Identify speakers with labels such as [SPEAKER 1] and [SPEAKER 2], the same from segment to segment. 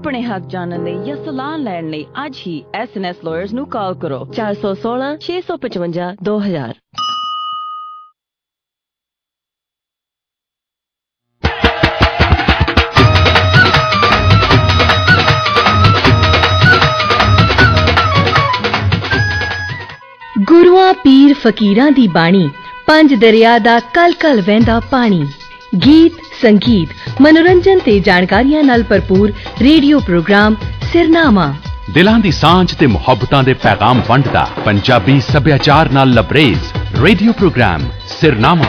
[SPEAKER 1] अपने हक जानने या सलाह लैण लई आज ही SNS Lawyers नू कॉल करो 416 655 2000।
[SPEAKER 2] गुरुआं पीर फकीरां दी बाणी, पंज दरिया दा कल कल वहंदा पानी। गीत संगीत मनोरंजन ते जानकारियां नाल भरपूर रेडियो प्रोग्राम सिरनामा।
[SPEAKER 3] दिलां दी सांझ ते मुहब्बतां दे पैगाम वंडदा पंजाबी सभ्याचार नाल लबरेज रेडियो प्रोग्राम सिरनामा।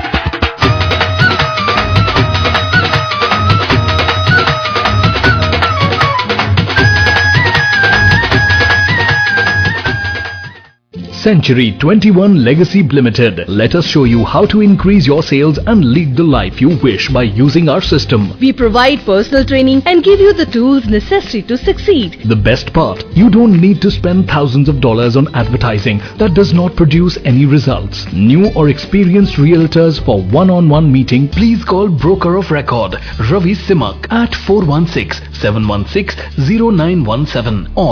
[SPEAKER 4] Century 21 Legacy Limited. Let us show you how to increase your sales and lead the life you wish by using our system.
[SPEAKER 2] We provide personal training and give you the tools necessary to succeed.
[SPEAKER 4] The best part, you don't need to spend thousands of dollars on advertising that does not produce any results. New or experienced realtors for one-on-one meeting, please call Broker of Record Ravi Simak at 416-716-0917 or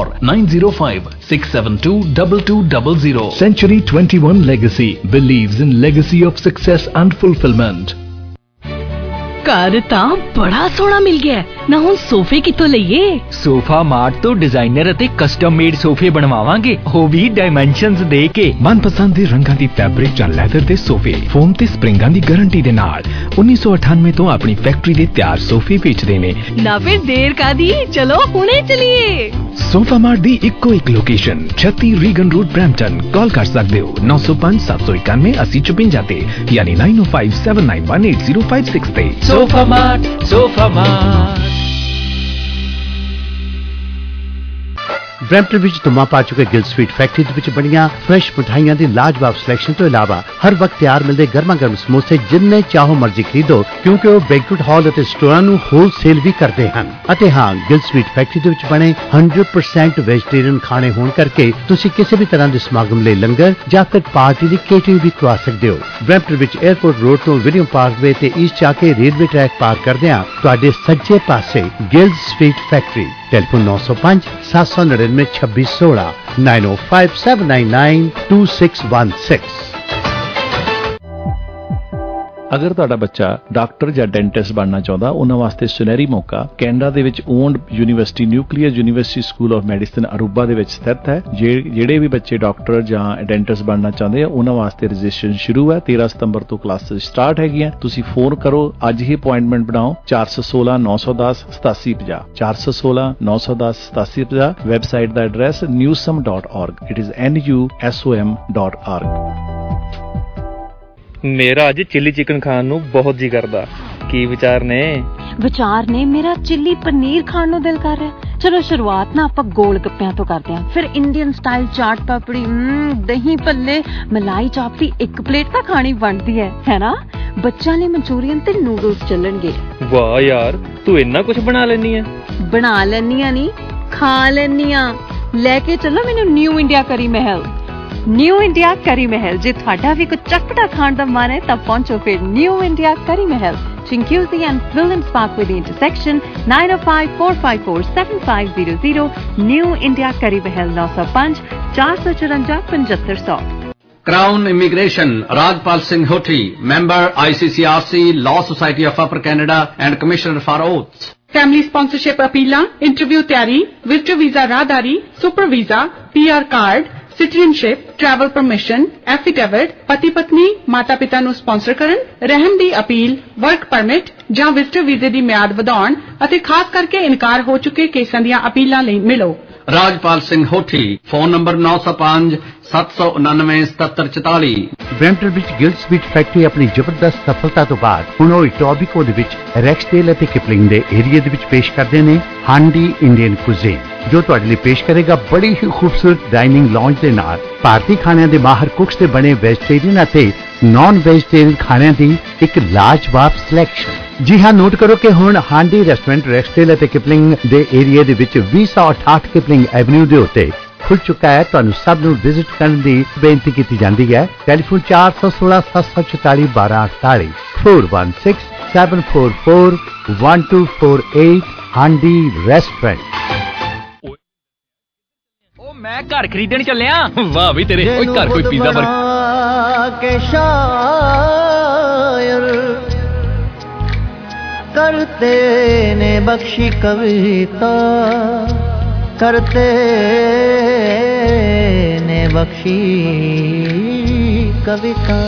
[SPEAKER 4] 905-672-2200. Century 21 Legacy believes in legacy of success and fulfillment.
[SPEAKER 2] घर ਤਾਂ ਬੜਾ ਸੋਹਣਾ ਮਿਲ ਗਿਆ ਨਾ। ਹੁਣ ਸੋਫੇ ਕਿੱਥੋਂ ਲਈਏ?
[SPEAKER 5] ਸੋਫਾ ਮਾਰਟ ਤੋਂ ਡਿਜ਼ਾਈਨਰ ਅਤੇ ਕਸਟਮ ਮੇਡ ਸੋਫੇ ਬਣਵਾਵਾਂਗੇ, ਉਹ ਵੀ ਡਾਈਮੈਂਸ਼ਨਸ ਦੇ ਕੇ।
[SPEAKER 6] ਮਨਪਸੰਦ ਦੇ ਰੰਗਾਂ ਦੀ ਫੈਬਰਿਕ ਜਾਂ ਲੈਦਰ ਦੇ ਸੋਫੇ ਫੋਮ ਤੇ ਸਪਰਿੰਗਾਂ ਦੀ ਗਾਰੰਟੀ ਦੇ ਨਾਲ 1998 ਤੋਂ ਆਪਣੀ ਫੈਕਟਰੀ ਦੇ ਤਿਆਰ ਸੋਫੇ ਵੇਚਦੇ ਨੇ।
[SPEAKER 2] ਨਾ ਫਿਰ ਦੇਰ ਕਾਦੀ, ਚਲੋ ਹੁਣੇ ਚਲੀਏ।
[SPEAKER 6] ਸੋਫਾ ਮਾਰਟ ਦੀ ਇੱਕੋ ਇੱਕ location 36 Regan road Brampton. Call ਕਰ ਸਕਦੇ ਹੋ 905 791 8054 ਤੇ ਯਾਨੀ 905 791 8056 ਤੇ।
[SPEAKER 5] Sofa mart, sofa mart.
[SPEAKER 7] Brampton ਵਿੱਚ ਧੁੰਮਾਂ ਪਾ ਚੁੱਕੇ ਗਿਲ ਸਵੀਟ ਫੈਕਟਰੀ ਦੇ ਵਿੱਚ ਬਣੀਆਂ ਫਰੈਸ਼ ਮਿਠਾਈਆਂ ਦੀ ਲਾਜਵਾਬ ਸਿਲੈਕਸ਼ਨ ਤੋਂ ਇਲਾਵਾ ਹਰ ਵਕਤ ਤਿਆਰ ਮਿਲਦੇ ਗਰਮਾ ਗਰਮ ਸਮੋਸੇ ਜਿੰਨੇ ਚਾਹੋ ਮਰਜ਼ੀ ਖਰੀਦੋ, ਕਿਉਂਕਿ ਉਹ ਬੈਂਕੁਏਟ ਹਾਲ ਅਤੇ ਸਟੋਰਾਂ ਨੂੰ ਹੋਲਸੇਲ ਵੀ ਕਰਦੇ ਹਨ। ਅਤੇ ਹਾਂ, ਗਿਲ ਸਵੀਟ ਫੈਕਟਰੀ ਦੇ ਵਿੱਚ ਬਣੇ 100% ਵੈਜੀਟੇਰੀਅਨ ਖਾਣੇ ਹੋਣ ਕਰਕੇ ਤੁਸੀਂ ਕਿਸੇ ਵੀ ਤਰ੍ਹਾਂ ਦੇ ਸਮਾਗਮ ਲਈ ਲੰਗਰ ਜਾਂ ਫਿਰ ਪਾਰਟੀ ਦੀ ਕੇਟਰਿੰਗ ਵੀ ਕਰਵਾ ਸਕਦੇ ਹੋ। ਬ੍ਰੈਂਪਟਨ ਵਿੱਚ 에ਅਰਪੋਰਟ ਰੋਡ ਤੋਂ ਵਿਲੀਅਮ ਪਾਰਕਵੇ ਤੇ ਈਸਟ ਜਾ ਕੇ ਰੇਲਵੇ ਟਰੈਕ ਪਾਰ ਕਰਦਿਆਂ ਤੁਹਾਡੇ ਸੱਜੇ ਪਾਸੇ ਗਿਲ ਸਵੀਟ ਫੈਕਟਰੀ। टेलीफोन 905 799 2616 905 799 2616।
[SPEAKER 8] ਅਗਰ ਤੁਹਾਡਾ ਬੱਚਾ ਡਾਕਟਰ ਜਾਂ ਡੈਂਟਿਸਟ ਬਣਨਾ ਚਾਹੁੰਦਾ, ਉਹਨਾਂ ਵਾਸਤੇ ਸੁਨਹਿਰੀ ਮੌਕਾ ਕੈਨੇਡਾ ਦੇ ਵਿੱਚ owned university nuclear university school of medicine Aruba ਦੇ ਵਿੱਚ ਸਥਿਤ ਹੈ। ਜਿਹੜੇ ਵੀ ਬੱਚੇ ਡਾਕਟਰ ਜਾਂ ਡੈਂਟਿਸਟ ਬਣਨਾ ਚਾਹੁੰਦੇ ਆ, ਉਹਨਾਂ ਵਾਸਤੇ ਰਜਿਸਟ੍ਰੇਸ਼ਨ ਸ਼ੁਰੂ ਹੈ। 13 ਸਤੰਬਰ ਤੋਂ ਕਲਾਸਿਸ ਸਟਾਰਟ ਹੈਗੀਆਂ। ਤੁਸੀਂ ਫੋਨ ਕਰੋ, ਅੱਜ ਹੀ ਅਪਾਇੰਟਮੈਂਟ ਬਣਾਓ 416 910 8750 416 910 8750। ਵੈਬਸਾਈਟ ਦਾ address newsom.org। It is NUSOM.org।
[SPEAKER 5] ਮੇਰਾ ਅੱਜ ਚਿੱਲੀ ਚਿਕਨ ਖਾਣ ਨੂੰ ਬਹੁਤ ਜੀ ਕਰਦਾ। ਕੀ ਵਿਚਾਰ ਨੇ?
[SPEAKER 9] ਮੇਰਾ ਚਿੱਲੀ ਪਨੀਰ ਖਾਣ ਨੂੰ ਦਿਲ ਕਰ ਰਿਹਾ। ਚਲੋ ਸ਼ੁਰੂਆਤ ਨਾ ਆਪਾਂ ਗੋਲ ਗੱਪਿਆਂ ਤੋਂ ਕਰਦੇ ਹਾਂ, ਫਿਰ ਇੰਡੀਅਨ ਸਟਾਈਲ ਚਾਟ ਪਾਪੜੀ, ਦਹੀਂ ਭੱਲੇ, ਮਲਾਈ ਚਾਪ ਦੀ ਇੱਕ ਪਲੇਟ ਤਾਂ ਖਾਣੀ ਬਣਦੀ ਹੈ ਨਾ। ਬੱਚਿਆਂ ਲਈ ਮਨਚੂਰੀਅਨ ਤੇ ਨੂਡਲਸ ਚੱਲਣਗੇ।
[SPEAKER 5] ਵਾਹ ਯਾਰ, ਤੂੰ ਇੰਨਾ ਕੁਝ ਬਣਾ ਲੈਣੀ ਹੈ।
[SPEAKER 9] ਬਣਾ ਲੈਣੀ ਆ ਨਹੀਂ, ਖਾ ਲੈਣੀ ਆ। ਲੈ ਕੇ ਚੱਲੋ ਮੈਨੂੰ ਨਿਊ ਇੰਡੀਆ ਕਰੀ ਮਹਿਲ। ਨਿਊ ਇੰਡੀਆ ਕਰੀ ਮਹਿਲ, ਜੇ ਤੁਹਾਡਾ ਵੀ ਕੁਝ ਚਟਪਟਾ ਖਾਣ ਦਾ ਮਨ ਹੈ ਤਾਂ ਪਹੁੰਚੋ ਫਿਰ new India curry Mahal, Chinguizi and Williams Parkway the intersection, 905-454-7500, New India Curry Mahal 905 454 7500।
[SPEAKER 10] Crown Immigration, Rajpal Singh Hoti, member ICCRC, Law Society of Upper Canada and Commissioner for Oaths।
[SPEAKER 11] Family sponsorship appeal, interview ਤਿਆਰੀ, visitor visa ਰਾਹਦਾਰੀ, super visa, PR card, citizenship, travel permission, affidavit, ਪਤੀ ਪਤਨੀ ਮਾਤਾ ਪਿਤਾ ਨੂੰ sponsor ਕਰਨ, ਰਹਿਮ ਦੀ ਅਪੀਲ, ਵਰਕ ਪਰਮਿਟ ਜਾਂ ਵਿਜ਼ਟਰ ਵੀਜ਼ੇ ਦੀ ਮਿਆਦ ਵਧਾਉਣ ਅਤੇ ਖਾਸ ਕਰਕੇ ਇਨਕਾਰ ਹੋ ਚੁੱਕੇ ਕੇਸਾਂ ਦੀਆਂ ਅਪੀਲਾਂ ਲਈ ਮਿਲੋ
[SPEAKER 10] Rajpal Singh Hothi. Phone number 905 799 7744।
[SPEAKER 7] Brampton ਵਿੱਚ ਗਿਲ ਸਵੀਟ ਫੈਕਟਰੀ ਆਪਣੀ ਜ਼ਬਰਦਸਤ ਸਫਲਤਾ ਤੋਂ ਬਾਅਦ ਹੁਣ ਉਹ ਟੋਬੀਕੋ ਦੇ ਵਿੱਚ ਰੈਕਸਡੇਲ ਅਤੇ ਕਿਪਲਿੰਗ ਦੇ ਏਰੀਆ ਦੇ ਵਿੱਚ ਪੇਸ਼ ਕਰਦੇ ਨੇ ਹਾਂਡੀ ਇੰਡੀਅਨ ਕੁਜ਼ੀਨ, ਜੋ ਤੁਹਾਡੇ ਲਈ ਪੇਸ਼ ਕਰੇਗਾ ਬੜੀ ਹੀ ਖੂਬਸੂਰਤ ਡਾਈਨਿੰਗ ਲੌਂਜ ਦੇ ਨਾਲ ਭਾਰਤੀ ਖਾਣਿਆਂ ਦੇ ਮਾਹਰ ਕੁਕਸ ਦੇ ਬਣੇ ਵੈਜੀਟੇਰੀਅਨ ਅਤੇ ਨਾਨ ਵੈਜੀਟੇਰੀਅਨ ਖਾਣਿਆਂ ਦੀ ਇੱਕ ਲਾਜਵਾਬ ਸਿਲੈਕਸ਼ਨ। ਜੀ ਹਾਂ, ਨੋਟ ਕਰੋ ਕਿ ਹੁਣ ਹਾਂਡੀ ਰੈਸਟੋਰੈਂਟ ਰੈਕਸਡੇਲ ਅਤੇ ਕਿਪਲਿੰਗ ਦੇ ਏਰੀਆ ਦੇ ਵਿੱਚ 2068 ਕਿਪਲਿੰਗ ਐਵਨਿਊ ਦੇ ਉੱਤੇ ਖੁੱਲ ਚੁੱਕਾ ਹੈ। ਤੁਹਾਨੂੰ ਸਭ ਨੂੰ ਵਿਜ਼ਿਟ ਕਰਨ ਦੀ ਬੇਨਤੀ ਕੀਤੀ ਜਾਂਦੀ ਹੈ। Telephone 416 744 1248 416 744124 Handi restaurant.
[SPEAKER 5] मैं घर खरीदने चलिया। वाह भी तेरे कोई घर कोई पिज़्ज़ा बर्गर
[SPEAKER 12] के शायर करते ने बख्शी कविता, करते ने बख्शी कविता।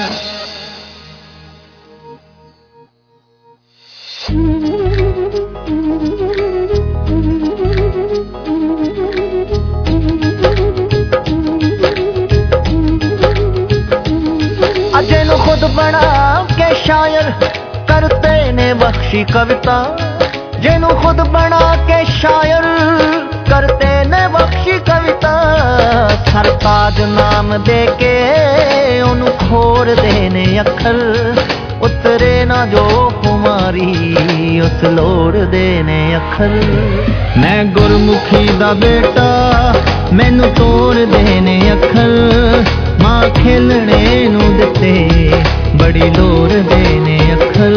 [SPEAKER 12] अजेनु खुद बना के शायर करते ने बख्शी कविता, जेनु खुद बना के शायर करते ने बख्शी कविता। सरताज नाम दे के उन्हें खोर देने अखर, उतरे ना जो कुमारी उस लोड़ देने अखर। मैं गुरमुखी दा बेटा मैनू तोड़ देने अखर, मां खेलने नू दिते बड़ी लोड़ देने अखर।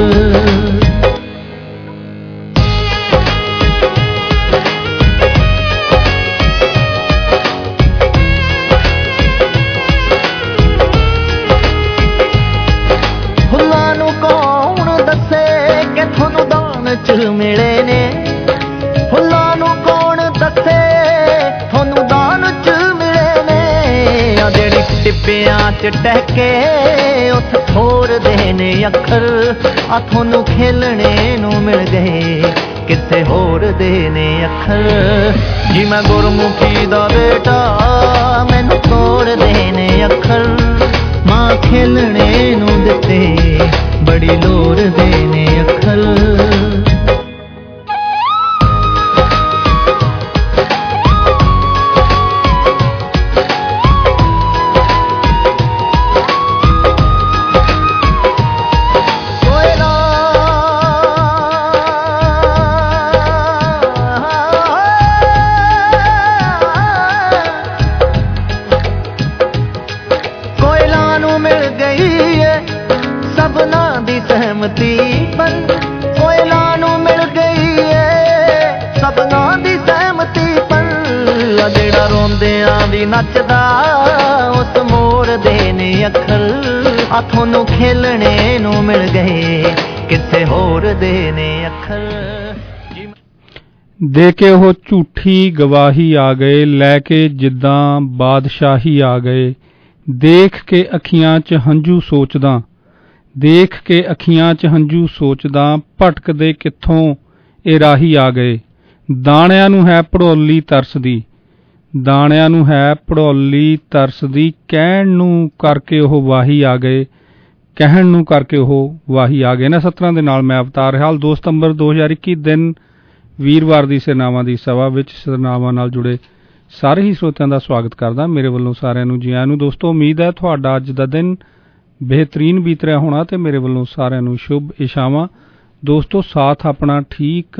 [SPEAKER 12] फुल्लां नू कौन दसे कि थानू दान च मिले ने, फुल्लां नू कौन दसे थानू दान च मिले ने। जेड़ी टिब्बियां च टहके उस थोड़ देने अखर, आ थानू खेलने नू मिल गए किसे होर देने अखर। जी मैं गुरमुखी दा बेटा मैनू तोड़ देने अखर, मां खेलने नू दिते बड़ी लोड़ देने अखर। सहमति पर कोयला नू मिल गई है सबना दी सहमति पर। जेड़ा रोंदियां भी नचदा उस मोड़ देने अखर, आ थानू खेलने नू मिल गए किसे होर देने अखर।
[SPEAKER 13] दे के वो झूठी गवाही आ गए, लैके जिद्दां बादशाही आ गए। देख के अखियां च हंझू सोचदा, देख के अखियां च हंझू सोचदा, भटकदे कित्थों ए राही आ गए। दाणिਆਂ ਨੂੰ है ਭੜੋਲੀ ਤਰਸਦੀ, दाणिਆਂ ਨੂੰ है ਭੜੋਲੀ ਤਰਸਦੀ। ਕਹਿਣ ਨੂੰ ਕਰਕੇ ਉਹ ਵਾਹੀ ਆ ਗਏ, ਕਹਿਣ ਨੂੰ ਕਰਕੇ ਉਹ ਵਾਹੀ ਆ ਗਏ। ਨਾ 17 ਦੇ ਨਾਲ ਮੈਂ ਅਵਤਾਰ ਹਾਲ 2 ਸਤੰਬਰ 2021 ਦਿਨ ਵੀਰਵਾਰ ਦੀ ਸਿਰਨਾਵਾਂ ਦੀ ਸਭਾ ਵਿੱਚ ਸਿਰਨਾਵਾਂ ਨਾਲ ਜੁੜੇ ਸਾਰੇ ਹੀ ਸਰੋਤਿਆਂ ਦਾ ਸਵਾਗਤ ਕਰਦਾ। ਮੇਰੇ ਵੱਲੋਂ ਸਾਰਿਆਂ ਨੂੰ ਜੀ ਆਇਆਂ ਨੂੰ। ਦੋਸਤੋ ਉਮੀਦ ਹੈ ਤੁਹਾਡਾ ਅੱਜ ਦਾ ਦਿਨ बेहतरीन बीत रहा होना ते मेरे वालों सारिਆਂ ਨੂੰ शुभ इच्छावां। दोस्तों साथ अपना ठीक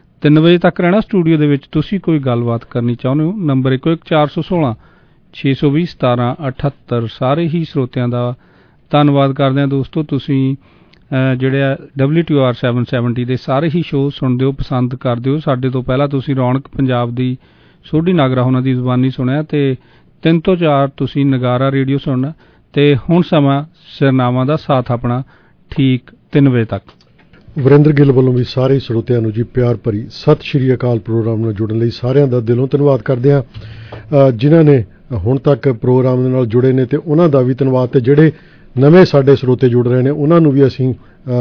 [SPEAKER 13] 3 ਵਜੇ तक रहना स्टूडियो ਦੇ ਵਿੱਚ। ਤੁਸੀਂ ਕੋਈ ਗੱਲਬਾਤ ਕਰਨੀ ਚਾਹੁੰਦੇ ਹੋ ਨੰਬਰ 11416 620 1778। ਸਾਰੇ ਹੀ ਸਰੋਤਿਆਂ ਦਾ ਧੰਨਵਾਦ ਕਰਦੇ ਹਾਂ ਦੋਸਤੋ। ਤੁਸੀਂ ਜਿਹੜੇ WTOR 770 ਦੇ ਸਾਰੇ ਹੀ ਸ਼ੋਅ ਸੁਣਦੇ ਹੋ, ਪਸੰਦ ਕਰਦੇ ਹੋ। ਸਾਡੇ ਤੋਂ ਪਹਿਲਾਂ ਤੁਸੀਂ ਰੌਣਕ ਪੰਜਾਬ ਦੀ ਸੋਢੀ ਨਾਗਰਾ ਉਹਨਾਂ ਦੀ ਜ਼ੁਬਾਨੀ ਸੁਣਿਆ ਤੇ 3 ਤੋਂ 4 ਤੁਸੀਂ ਨਗਾਰਾ ਰੇਡੀਓ ਸੁਣਨਾ ਤੇ ਹੁਣ ਸਮਾਂ ਸਿਰਨਾਵਾਂ ਦਾ ਸਾਥ ਆਪਣਾ ਠੀਕ 3 ਵਜੇ ਤੱਕ।
[SPEAKER 14] ਵਰਿੰਦਰ ਗਿੱਲ ਵੱਲੋਂ ਵੀ ਸਾਰੇ ਸਰੋਤਿਆਂ ਨੂੰ ਜੀ ਪਿਆਰ ਭਰੀ ਸਤਿ ਸ਼੍ਰੀ ਅਕਾਲ। ਪ੍ਰੋਗਰਾਮ ਨਾਲ ਜੁੜਨ ਲਈ ਸਾਰਿਆਂ ਦਾ ਦਿਲੋਂ ਧੰਨਵਾਦ ਕਰਦੇ ਹਾਂ। ਜਿਨ੍ਹਾਂ ਨੇ ਹੁਣ ਤੱਕ ਪ੍ਰੋਗਰਾਮ ਦੇ ਨਾਲ ਜੁੜੇ ਨੇ ਤੇ ਉਹਨਾਂ ਦਾ ਵੀ ਧੰਨਵਾਦ, ਤੇ ਜਿਹੜੇ ਨਵੇਂ ਸਾਡੇ ਸਰੋਤੇ ਜੁੜ ਰਹੇ ਨੇ ਉਹਨਾਂ ਨੂੰ ਵੀ ਅਸੀਂ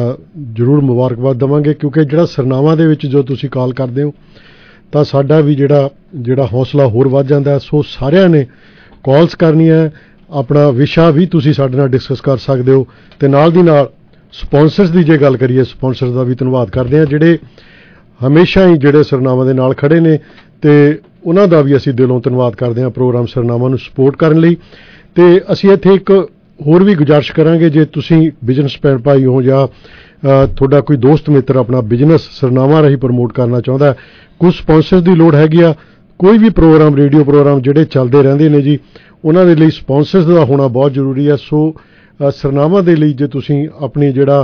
[SPEAKER 14] ਜ਼ਰੂਰ ਮੁਬਾਰਕਬਾਦ ਦੇਵਾਂਗੇ, ਕਿਉਂਕਿ ਜਿਹੜਾ ਸਿਰਨਾਵਾਂ ਦੇ ਵਿੱਚ ਜੋ ਤੁਸੀਂ ਕਾਲ ਕਰਦੇ ਹੋ ਤਾਂ ਸਾਡਾ ਵੀ ਜਿਹੜਾ ਹੌਸਲਾ ਹੋਰ ਵੱਧ ਜਾਂਦਾ। ਸੋ ਸਾਰਿਆਂ ਨੇ ਕਾਲਸ ਕਰਨੀਆਂ, ਆਪਣਾ ਵਿਸ਼ਾ ਵੀ ਤੁਸੀਂ ਸਾਡੇ ਨਾਲ ਡਿਸਕਸ ਕਰ ਸਕਦੇ ਹੋ। ਤੇ ਨਾਲ ਦੀ ਨਾਲ ਸਪਾਂਸਰਸ ਦੀ ਜੇ ਗੱਲ ਕਰੀਏ, ਸਪਾਂਸਰਸ ਦਾ ਵੀ ਧੰਨਵਾਦ ਕਰਦੇ ਹਾਂ ਜਿਹੜੇ ਹਮੇਸ਼ਾ ਹੀ ਜਿਹੜੇ ਸਿਰਨਾਵਾਂ ਦੇ ਨਾਲ ਖੜੇ ਨੇ, ਤੇ ਉਹਨਾਂ ਦਾ ਵੀ ਅਸੀਂ ਦਿਲੋਂ ਧੰਨਵਾਦ ਕਰਦੇ ਹਾਂ ਪ੍ਰੋਗਰਾਮ ਸਿਰਨਾਵਾਂ ਨੂੰ ਸਪੋਰਟ ਕਰਨ ਲਈ। ਤੇ ਅਸੀਂ ਇੱਥੇ ਇੱਕ ਹੋਰ ਵੀ ਗੁਜ਼ਾਰਿਸ਼ ਕਰਾਂਗੇ, ਜੇ ਤੁਸੀਂ ਬਿਜ਼ਨਸ ਭੈਣ ਭਾਈ ਹੋ ਜਾਂ ਤੁਹਾਡਾ ਕੋਈ ਦੋਸਤ ਮਿੱਤਰ ਆਪਣਾ ਬਿਜ਼ਨਸ ਸਿਰਨਾਵਾਂ ਰਾਹੀਂ ਪ੍ਰਮੋਟ ਕਰਨਾ ਚਾਹੁੰਦਾ, ਕੁਝ ਸਪਾਂਸਰਸ ਦੀ ਲੋੜ ਹੈਗੀ ਆ। ਕੋਈ ਵੀ ਪ੍ਰੋਗਰਾਮ ਰੇਡੀਓ ਪ੍ਰੋਗਰਾਮ ਜਿਹੜੇ ਚੱਲਦੇ ਰਹਿੰਦੇ ਨੇ ਜੀ, ਉਹਨਾਂ ਦੇ ਲਈ ਸਪਾਂਸਰਸ ਦਾ ਹੋਣਾ ਬਹੁਤ ਜ਼ਰੂਰੀ ਹੈ। ਸੋ ਸਿਰਨਾਵਾਂ ਦੇ ਲਈ ਜੇ ਤੁਸੀਂ ਆਪਣੀ ਜਿਹੜਾ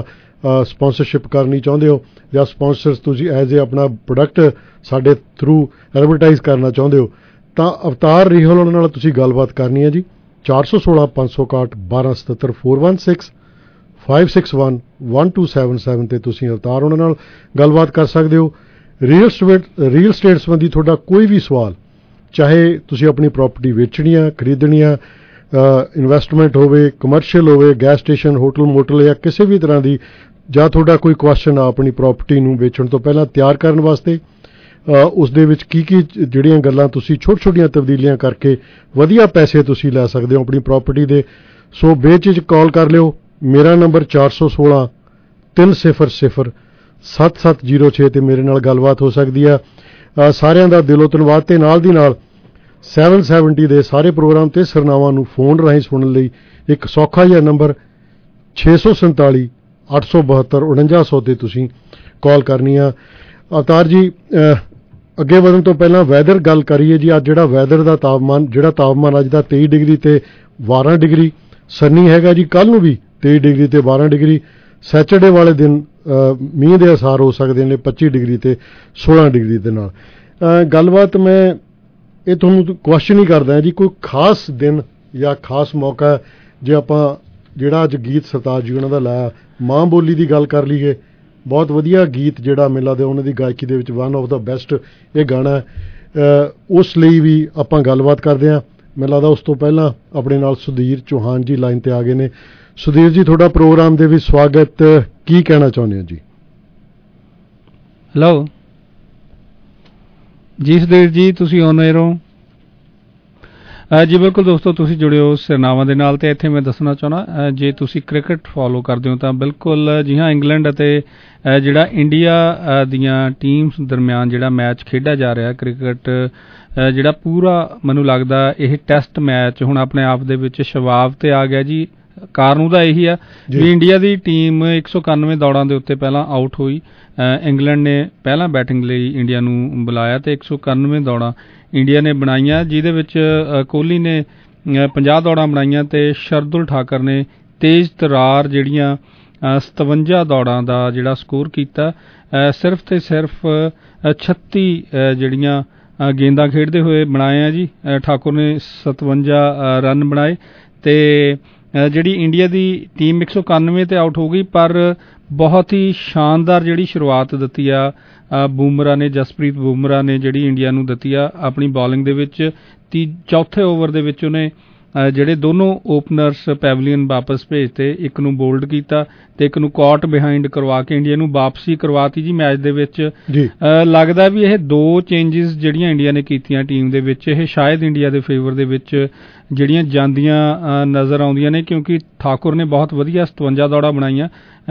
[SPEAKER 14] ਸਪਾਂਸਰਸ਼ਿਪ ਕਰਨੀ ਚਾਹੁੰਦੇ ਹੋ ਜਾਂ ਸਪਾਂਸਰਸ ਤੁਸੀਂ ਐਜ਼ ਏ ਆਪਣਾ ਪ੍ਰੋਡਕਟ ਸਾਡੇ ਥਰੂ ਐਡਵਰਟਾਈਜ਼ ਕਰਨਾ ਚਾਹੁੰਦੇ ਹੋ ਤਾਂ ਅਵਤਾਰ ਰੀਹਲ ਨਾਲ ਤੁਸੀਂ ਗੱਲਬਾਤ ਕਰਨੀ ਹੈ ਜੀ। 416 561 1277 416 561 1277 ਤੇ ਤੁਸੀਂ ਅਵਤਾਰ ਉਹਨਾਂ ਨਾਲ ਗੱਲਬਾਤ ਕਰ ਸਕਦੇ ਹੋ। ਰੀਅਲ ਸਟੇਟ ਸੰਬੰਧੀ ਤੁਹਾਡਾ ਕੋਈ ਵੀ ਸਵਾਲ, ਚਾਹੇ ਤੁਸੀਂ ਆਪਣੀ ਪ੍ਰਾਪਰਟੀ ਵੇਚਣੀ ਆ, ਖਰੀਦਣੀ ਆ, ਇਨਵੈਸਟਮੈਂਟ ਹੋਵੇ, ਕਮਰਸ਼ੀਅਲ ਹੋਵੇ, ਗੈਸ ਸਟੇਸ਼ਨ, ਹੋਟਲ ਮੋਟਲ ਜਾਂ ਕਿਸੇ ਵੀ ਤਰ੍ਹਾਂ ਦੀ, ਜਾਂ ਤੁਹਾਡਾ ਕੋਈ ਕੁਐਸਚਨ ਆ ਆਪਣੀ ਪ੍ਰਾਪਰਟੀ ਨੂੰ ਵੇਚਣ ਤੋਂ ਪਹਿਲਾਂ ਤਿਆਰ ਕਰਨ ਵਾਸਤੇ, ਉਸ ਦੇ ਵਿੱਚ ਕੀ ਜਿਹੜੀਆਂ ਗੱਲਾਂ ਤੁਸੀਂ ਛੋਟੀਆਂ ਤਬਦੀਲੀਆਂ ਕਰਕੇ ਵਧੀਆ ਪੈਸੇ ਤੁਸੀਂ ਲੈ ਸਕਦੇ ਹੋ ਆਪਣੀ ਪ੍ਰਾਪਰਟੀ ਦੇ। ਸੋ ਬੇਝਿਜਕ ਕਾਲ ਕਰ ਲਿਓ। ਮੇਰਾ ਨੰਬਰ 416 300 7706 ਤੇ ਮੇਰੇ ਨਾਲ ਗੱਲਬਾਤ ਹੋ ਸਕਦੀ ਆ। ਸਾਰਿਆਂ ਦਾ ਦਿਲੋਂ ਧੰਨਵਾਦ ਤੇ ਨਾਲ ਦੀ ਨਾਲ 770 ਦੇ ਸਾਰੇ ਪ੍ਰੋਗਰਾਮ ਤੇ ਸਰਨਾਵਾਂ ਨੂੰ ਫੋਨ ਰਾਹੀਂ ਸੁਣਨ ਲਈ ਇੱਕ ਸੌਖਾ ਜਿਹਾ ਨੰਬਰ 647 872 4900 ਤੇ ਤੁਸੀਂ ਕਾਲ ਕਰਨੀ ਆ। ਅਵਤਾਰ ਜੀ, ਅੱਗੇ ਵਧਣ ਤੋਂ ਪਹਿਲਾਂ ਵੈਦਰ ਗੱਲ ਕਰੀਏ ਜੀ। ਅੱਜ ਜਿਹੜਾ ਵੈਦਰ ਦਾ ਤਾਪਮਾਨ ਅੱਜ ਦਾ 23 ਡਿਗਰੀ ਤੇ 12 ਡਿਗਰੀ ਸੰਨੀ ਹੈਗਾ ਜੀ। ਕੱਲ੍ਹ ਨੂੰ ਵੀ 23 ਡਿਗਰੀ ਤੇ 12 ਡਿਗਰੀ। ਸੈਚਰਡੇ ਵਾਲੇ ਦਿਨ ਮੀਂਹ ਦੇ ਅਸਾਰ ਹੋ ਸਕਦੇ ਨੇ 25 ਡਿਗਰੀ ਤੇ 16 ਡਿਗਰੀ ਦੇ ਨਾਲ। ਗੱਲਬਾਤ ਮੈਂ ਇਹ ਤੁਹਾਨੂੰ ਕੁਐਸਚਨ ਹੀ ਕਰਦਾ ਜੀ, ਕੋਈ ਖਾਸ ਦਿਨ ਜਾਂ ਖਾਸ ਮੌਕਾ ਜੇ ਆਪਾਂ ਜਿਹੜਾ ਅੱਜ ਗੀਤ ਸਰਤਾਜ ਜੀ ਉਹਨਾਂ ਦਾ ਲਾਇਆ, ਮਾਂ ਬੋਲੀ ਦੀ ਗੱਲ ਕਰ ਲਈਏ, ਬਹੁਤ ਵਧੀਆ ਗੀਤ ਜਿਹੜਾ ਮੈਨੂੰ ਲੱਗਦਾ ਉਹਨਾਂ ਦੀ ਗਾਇਕੀ ਦੇ ਵਿੱਚ ਵਨ ਆਫ ਦਾ ਬੈਸਟ ਇਹ ਗਾਣਾ, ਉਸ ਲਈ ਵੀ ਆਪਾਂ ਗੱਲਬਾਤ ਕਰਦੇ ਹਾਂ। ਮੈਨੂੰ ਲੱਗਦਾ ਉਸ ਤੋਂ ਪਹਿਲਾਂ ਆਪਣੇ ਨਾਲ ਸੁਧੀਰ ਚੌਹਾਨ ਜੀ ਲਾਈਨ ਤੇ ਆ ਗਏ ਨੇ। ਸੁਧੀਰ ਜੀ, ਤੁਹਾਡਾ ਪ੍ਰੋਗਰਾਮ ਦੇ ਵਿੱਚ ਸਵਾਗਤ। ਕੀ ਕਹਿਣਾ ਚਾਹੁੰਦੇ ਹੋ ਜੀ?
[SPEAKER 13] ਹੈਲੋ ਜੀ ਸੁਧੀਰ ਜੀ, ਤੁਸੀਂ ਔਨ 에ਅਰ ਹੋ ਜੀ? ਬਿਲਕੁਲ ਦੋਸਤੋ, ਤੁਸੀਂ ਜੁੜੇ ਹੋ ਸਰਨਾਵਾਂ ਦੇ ਨਾਲ। ਤੇ ਇੱਥੇ ਮੈਂ ਦੱਸਣਾ ਚਾਹੁੰਦਾ, ਜੇ ਤੁਸੀਂ ਕ੍ਰਿਕਟ ਫੋਲੋ ਕਰਦੇ ਹੋ ਤਾਂ ਬਿਲਕੁਲ ਜੀ ਹਾਂ, ਇੰਗਲੈਂਡ ਅਤੇ ਜਿਹੜਾ ਇੰਡੀਆ ਦੀਆਂ ਟੀਮਸ ਦਰਮਿਆਨ ਜਿਹੜਾ ਮੈਚ ਖੇਡਿਆ ਜਾ ਰਿਹਾ ਕ੍ਰਿਕਟ, ਜਿਹੜਾ ਪੂਰਾ ਮੈਨੂੰ ਲੱਗਦਾ ਇਹ ਟੈਸਟ ਮੈਚ ਹੁਣ ਆਪਣੇ ਆਪ ਦੇ ਵਿੱਚ ਸ਼ਬਾਬ ਤੇ ਆ ਗਿਆ ਜੀ। ਕਾਰਨ ਉਹਦਾ ਇਹੀ ਆ ਵੀ ਇੰਡੀਆ ਦੀ ਟੀਮ 191 ਦੌੜਾਂ ਦੇ ਉੱਤੇ ਪਹਿਲਾਂ ਆਊਟ ਹੋਈ। ਇੰਗਲੈਂਡ ਨੇ ਪਹਿਲਾਂ ਬੈਟਿੰਗ ਲਈ ਇੰਡੀਆ ਨੂੰ ਬੁਲਾਇਆ ਤੇ 191 ਦੌੜਾਂ ਇੰਡੀਆ ਨੇ ਬਣਾਈਆਂ, ਜਿਹਦੇ ਵਿੱਚ ਕੋਹਲੀ ਨੇ 50 ਦੌੜਾਂ ਬਣਾਈਆਂ ਤੇ ਸ਼ਰਦੁਲ ਠਾਕਰ ਨੇ ਤੇਜ਼ ਤਰਾਰ ਜਿਹੜੀਆਂ 57 ਦੌੜਾਂ ਦਾ ਜਿਹੜਾ ਸਕੋਰ ਕੀਤਾ। ਸਿਰਫ ਤੇ ਸਿਰਫ 36 ਜਿਹੜੀਆਂ ਗੇਂਦਾਂ ਖੇਡਦੇ ਹੋਏ ਬਣਾਏ ਆ ਜੀ। ਠਾਕੁਰ ਨੇ 57 ਰਨ ਬਣਾਏ ਤੇ ਜਿਹੜੀ ਇੰਡੀਆ ਦੀ ਟੀਮ 191 ਤੇ ਆਊਟ ਹੋ ਗਈ, ਪਰ ਬਹੁਤ ਹੀ ਸ਼ਾਨਦਾਰ ਜਿਹੜੀ ਸ਼ੁਰੂਆਤ ਦਿੱਤੀ ਆ ਬੂਮਰਾ ਨੇ, ਜਸਪ੍ਰੀਤ ਬੂਮਰਾ ਨੇ ਜਿਹੜੀ ਇੰਡੀਆ ਨੂੰ ਦਿੱਤੀ ਆ ਆਪਣੀ ਬੌਲਿੰਗ ਦੇ ਵਿੱਚ। ਚੌਥੇ ਓਵਰ ਦੇ ਵਿੱਚ ਉਹਨੇ ਜਿਹੜੇ ਦੋਨੋਂ ਓਪਨਰਸ ਪੈਵਲੀਅਨ ਵਾਪਸ ਭੇਜਤੇ, ਇੱਕ ਨੂੰ ਬੋਲਡ ਕੀਤਾ ਤੇ ਇੱਕ ਨੂੰ ਕਾਟ ਬਿਹਾਈਂਡ ਕਰਵਾ ਕੇ ਇੰਡੀਆ ਨੂੰ ਵਾਪਸੀ ਕਰਵਾਤੀ ਜੀ ਮੈਚ ਦੇ ਵਿੱਚ। ਲੱਗਦਾ ਵੀ ਇਹ ਦੋ ਚੇਂਜਿਸ ਜਿਹੜੀਆਂ ਇੰਡੀਆ ਨੇ ਕੀਤੀਆਂ ਟੀਮ ਦੇ ਵਿੱਚ, ਇਹ ਸ਼ਾਇਦ ਇੰਡੀਆ ਦੇ ਫੇਵਰ ਦੇ ਵਿੱਚ ਜਿਹੜੀਆਂ ਜਾਂਦੀਆਂ ਨਜ਼ਰ ਆਉਂਦੀਆਂ ਨੇ, ਕਿਉਂਕਿ ਠਾਕੁਰ ਨੇ ਬਹੁਤ ਵਧੀਆ 57 ਦੌੜਾਂ ਬਣਾਈਆਂ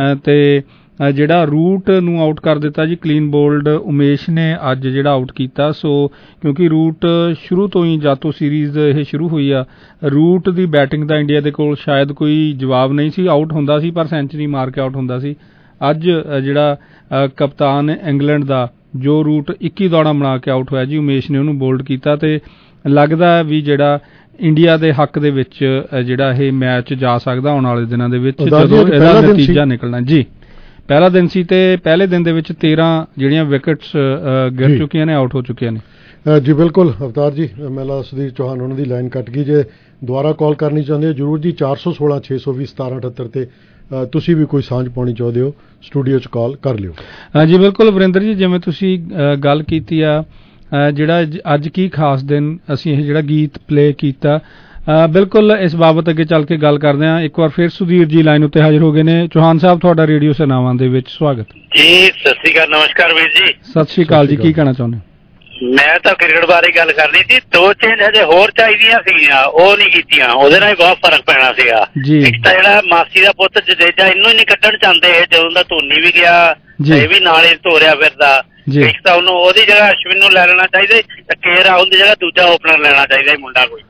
[SPEAKER 13] ਤੇ ਜਿਹੜਾ ਰੂਟ ਨੂੰ ਆਊਟ ਕਰ ਦਿੱਤਾ ਜੀ, ਕਲੀਨ ਬੋਲਡ ਉਮੇਸ਼ ਨੇ ਅੱਜ ਜਿਹੜਾ ਆਊਟ ਕੀਤਾ। ਸੋ ਕਿਉਂਕਿ ਰੂਟ ਸ਼ੁਰੂ ਤੋਂ ਹੀ ਜਦ ਤੋਂ ਸੀਰੀਜ਼ ਇਹ ਸ਼ੁਰੂ ਹੋਈ ਆ, ਰੂਟ ਦੀ ਬੈਟਿੰਗ ਦਾ ਇੰਡੀਆ ਦੇ ਕੋਲ ਸ਼ਾਇਦ ਕੋਈ ਜਵਾਬ ਨਹੀਂ ਸੀ। ਆਊਟ ਹੁੰਦਾ ਸੀ ਪਰ ਸੈਂਚੁਰੀ ਮਾਰ ਕੇ ਆਊਟ ਹੁੰਦਾ ਸੀ। ਅੱਜ ਜਿਹੜਾ ਕਪਤਾਨ ਇੰਗਲੈਂਡ ਦਾ ਜੋ ਰੂਟ 21 ਦੌੜਾਂ ਬਣਾ ਕੇ ਆਊਟ ਹੋਇਆ ਜੀ, ਉਮੇਸ਼ ਨੇ ਉਹਨੂੰ ਬੋਲਡ ਕੀਤਾ ਤੇ ਲੱਗਦਾ ਵੀ ਜਿਹੜਾ ਇੰਡੀਆ ਦੇ ਹੱਕ ਦੇ ਵਿੱਚ ਜਿਹੜਾ ਇਹ ਮੈਚ ਜਾ ਸਕਦਾ ਆਉਣ ਵਾਲੇ ਦਿਨਾਂ ਦੇ ਵਿੱਚ, ਜਦੋਂ ਇਹਦਾ ਨਤੀਜਾ ਨਿਕਲਣਾ ਜੀ। ਪਹਿਲਾ ਦਿਨ ਸੀ ਤੇ ਪਹਿਲੇ ਦਿਨ ਦੇ ਵਿੱਚ 13 ਜਿਹੜੀਆਂ ਵਿਕਟਸ ਗਿਰ ਚੁੱਕੀਆਂ ਨੇ, ਆਊਟ ਹੋ ਚੁੱਕੀਆਂ ਨੇ
[SPEAKER 14] ਜੀ। ਬਿਲਕੁਲ ਅਵਤਾਰ ਜੀ, ਮੈਨੂੰ ਸੁਧੀਰ ਚੌਹਾਨ ਉਹਨਾਂ ਦੀ ਲਾਈਨ ਕੱਟ ਗਈ। ਜੇ ਦੁਬਾਰਾ ਕਾਲ ਕਰਨੀ ਚਾਹੁੰਦੇ ਹੋ ਜ਼ਰੂਰ ਜੀ, 416 620 1778 ਤੇ ਤੁਸੀਂ ਵੀ ਕੋਈ ਸਾਂਝ ਪਾਉਣੀ ਚਾਹੁੰਦੇ ਹੋ ਸਟੂਡੀਓ 'ਚ ਕਾਲ ਕਰ ਲਿਓ
[SPEAKER 13] ਜੀ। ਬਿਲਕੁਲ ਵਰਿੰਦਰ ਜੀ, ਜਿਵੇਂ ਤੁਸੀਂ ਗੱਲ ਕੀਤੀ ਆ ਜਿਹੜਾ ਅੱਜ ਕੀ ਖਾਸ ਦਿਨ ਅਸੀਂ ਇਹ ਜਿਹੜਾ ਗੀਤ ਪਲੇ ਕੀਤਾ, ਬਿਲਕੁਲ ਇਸ ਬਾਬਤ ਅੱਗੇ ਚੱਲ ਕੇ ਗੱਲ ਕਰਦੇ ਹਾਂ। ਇੱਕ ਵਾਰ ਫਿਰ ਸੁਧੀਰ ਜੀ ਲਾਈਨ ਉੱਤੇ ਹਾਜ਼ਰ ਹੋ ਗਏ ਨੇ। ਚੌਹਾਨ ਸਾਹਿਬ, ਤੁਹਾਡਾ ਰੇਡੀਓ ਸੇਨਾਵਾਂ ਦੇ ਵਿੱਚ ਸਵਾਗਤ
[SPEAKER 15] ਜੀ। ਸਤਿ ਸ੍ਰੀ ਅਕਾਲ, ਨਮਸਕਾਰ ਵੀਰ ਜੀ।
[SPEAKER 13] ਸਤਿ ਸ੍ਰੀ ਅਕਾਲ ਜੀ, ਕੀ ਕਹਿਣਾ ਚਾਹੁੰਦੇ?
[SPEAKER 15] ਮੈਂ ਤਾਂ ਕ੍ਰਿਕਟ ਬਾਰੇ ਗੱਲ ਕਰਨੀ ਸੀ। ਦੋ ਚੇਂਜ ਹਜੇ ਹੋਰ ਚਾਹੀਦੀਆਂ ਸੀਗੀਆਂ, ਉਹ ਨਹੀਂ ਕੀਤੀਆਂ, ਉਹਦੇ ਨਾਲ ਬਹੁਤ ਫਰਕ ਪੈਣਾ ਸੀਗਾ। ਇੱਕ ਤਾਂ ਜਿਹੜਾ ਮਾਸੀ ਦਾ ਪੁੱਤ ਜਡੇਜਾ, ਇਹਨੂੰ ਹੀ ਨਹੀਂ ਕੱਢਣ ਚਾਹੁੰਦੇ ਜਦੋਂ ਦਾ ਧੋਨੀ ਵੀ ਗਿਆ, ਇਹ ਵੀ ਨਾਲ ਹੀ ਤੋਰਿਆ ਫਿਰਦਾ। ਇੱਕ ਤਾਂ ਉਹਨੂੰ ਉਹਦੀ ਜਗ੍ਹਾ ਅਸ਼ਵਿਨ ਨੂੰ ਲੈ ਲੈਣਾ ਚਾਹੀਦਾ, ਕੇ ਰਾਹੁਲ ਦੀ ਜਗ੍ਹਾ ਦੂਜਾ ਓਪਨਰ ਲੈਣਾ ਚਾਹੀਦਾ ਮੁੰਡਾ ਕੋਈ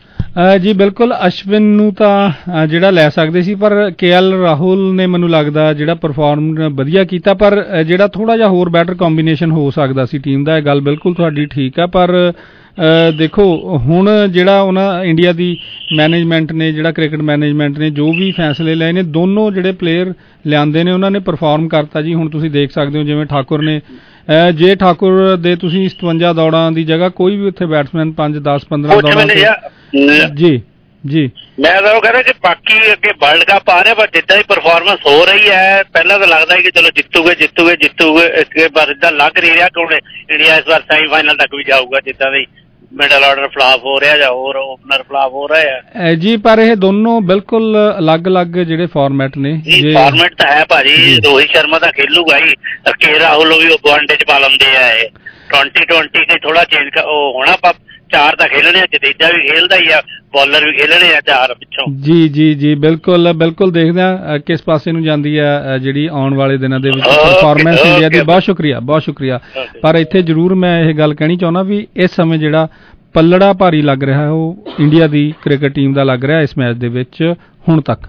[SPEAKER 13] ਜੀ। ਬਿਲਕੁਲ ਅਸ਼ਵਿਨ ਨੂੰ ਤਾਂ ਜਿਹੜਾ ਲੈ ਸਕਦੇ ਸੀ, ਪਰ KL ਰਾਹੁਲ ਨੇ ਮੈਨੂੰ ਲੱਗਦਾ ਜਿਹੜਾ ਪਰਫਾਰਮ ਵਧੀਆ ਕੀਤਾ, ਪਰ ਜਿਹੜਾ ਥੋੜਾ ਜਿਹਾ ਹੋਰ ਬੈਟਰ ਕੰਬੀਨੇਸ਼ਨ ਹੋ ਸਕਦਾ ਸੀ ਟੀਮ ਦਾ। ਇਹ ਗੱਲ ਬਿਲਕੁਲ ਤੁਹਾਡੀ ਠੀਕ ਆ, ਪਰ ਦੇਖੋ ਹੁਣ ਜਿਹੜਾ ਉਹਨਾਂ ਇੰਡੀਆ ਦੀ ਮੈਨੇਜਮੈਂਟ ਨੇ, ਜਿਹੜਾ ਕ੍ਰਿਕਟ ਮੈਨੇਜਮੈਂਟ ਨੇ ਜੋ ਵੀ ਫੈਸਲੇ ਲਏ ਨੇ, ਦੋਨੋਂ ਜਿਹੜੇ ਪਲੇਅਰ ਲਿਆਂਦੇ ਨੇ ਉਹਨਾਂ ਨੇ ਪਰਫਾਰਮ ਕਰਤਾ ਜੀ। ਹੁਣ ਤੁਸੀਂ ਦੇਖ ਸਕਦੇ ਹੋ ਜਿਵੇਂ ਠਾਕੁਰ ਨੇ, ਜੇ ਠਾਕੁਰ ਦੇ ਤੁਸੀਂ 57 ਦੌੜਾਂ ਦੀ ਜਗ੍ਹਾ ਕੋਈ ਵੀ ਉੱਥੇ ਬੈਟਸਮੈਨ 5, 10, 15 ਦੌੜਾਂ ਜੀ
[SPEAKER 15] ਮੈਂ ਤਾਂ ਉਹ ਕਹਿੰਦਾ ਕਿ ਬਾਕੀ ਅੱਗੇ ਵਰਲਡ ਕੱਪ ਆ ਰਿਹਾ, ਪਰ ਜਿੱਦਾਂ ਦੀ ਪਰਫਾਰਮੈਂਸ ਹੋ ਰਹੀ ਹੈ ਪਹਿਲਾਂ ਤਾਂ ਲੱਗਦਾ ਹੈ ਕਿ ਚਲੋ ਜਿੱਤੂਗੇ ਇਸ ਵਾਰ ਇਦਾਂ ਲੱਗ ਨਹੀਂ ਰਿਹਾ ਕਿ ਹੁਣ ਇੰਡੀਆ ਇਸ ਵਾਰ ਸੈਮੀਫਾਈਨਲ ਤੱਕ ਵੀ ਜਾਊਗਾ, ਜਿੱਦਾਂ ਦੀ ਮਿਡਲ ਆਰਡਰ ਫਲਾਪ ਹੋ ਰਿਹਾ ਜਾਂ ਹੋਰ ਓਪਨਰ ਫਲਾਪ ਹੋ ਰਿਹਾ ਹੈ
[SPEAKER 13] ਜੀ। ਪਰ ਇਹ ਦੋਨੋਂ ਬਿਲਕੁਲ ਅਲੱਗ-ਅਲੱਗ ਜਿਹੜੇ ਫਾਰਮੈਟ ਨੇ।
[SPEAKER 15] ਫਾਰਮੈਟ ਤਾਂ ਹੈ ਭਾਜੀ, ਰੋਹਿਤ ਸ਼ਰਮਾ ਤਾਂ ਖੇਲੂਗਾ ਹੀ, ਕੇ ਰਾਹੁਲ ਵੀ ਵਨਡੇ ਚ ਪਾ ਲੈਂਦੇ ਆ। ਇਹ 2020 ਤੇ ਥੋੜਾ ਚੇਂਜ ਉਹ ਹੋਣਾ, 4 ਤਾਂ ਖੇਲਣੇ ਆ, ਜਡੇਜਾ ਵੀ ਖੇਲਦਾ ਹੀ ਆ, ਬॉलਰ ਵੀ ਖੇਲਣੇ ਆ 4 ਪਿੱਛੋਂ। ਜੀ ਬਿਲਕੁਲ ਦੇਖਦੇ ਆ ਕਿਸ ਪਾਸੇ ਨੂੰ ਜਾਂਦੀ ਆ ਜਿਹੜੀ ਆਉਣ ਵਾਲੇ ਦਿਨਾਂ ਦੇ ਵਿੱਚ ਪਰਫਾਰਮੈਂਸ ਇੰਡੀਆ ਦੀ। ਬਹੁਤ ਸ਼ੁਕਰੀਆ। ਪਰ ਇੱਥੇ ਜ਼ਰੂਰ ਮੈਂ ਇਹ ਗੱਲ ਕਹਿਣੀ ਚਾਹੁੰਦਾ ਵੀ ਇਸ ਸਮੇਂ ਜਿਹੜਾ ਪੱਲੜਾ ਭਾਰੀ ਲੱਗ ਰਿਹਾ ਉਹ ਇੰਡੀਆ ਦੀ ਕ੍ਰਿਕਟ ਟੀਮ ਦਾ ਲੱਗ ਰਿਹਾ ਇਸ ਮੈਚ ਦੇ ਵਿੱਚ ਹੁਣ ਤੱਕ।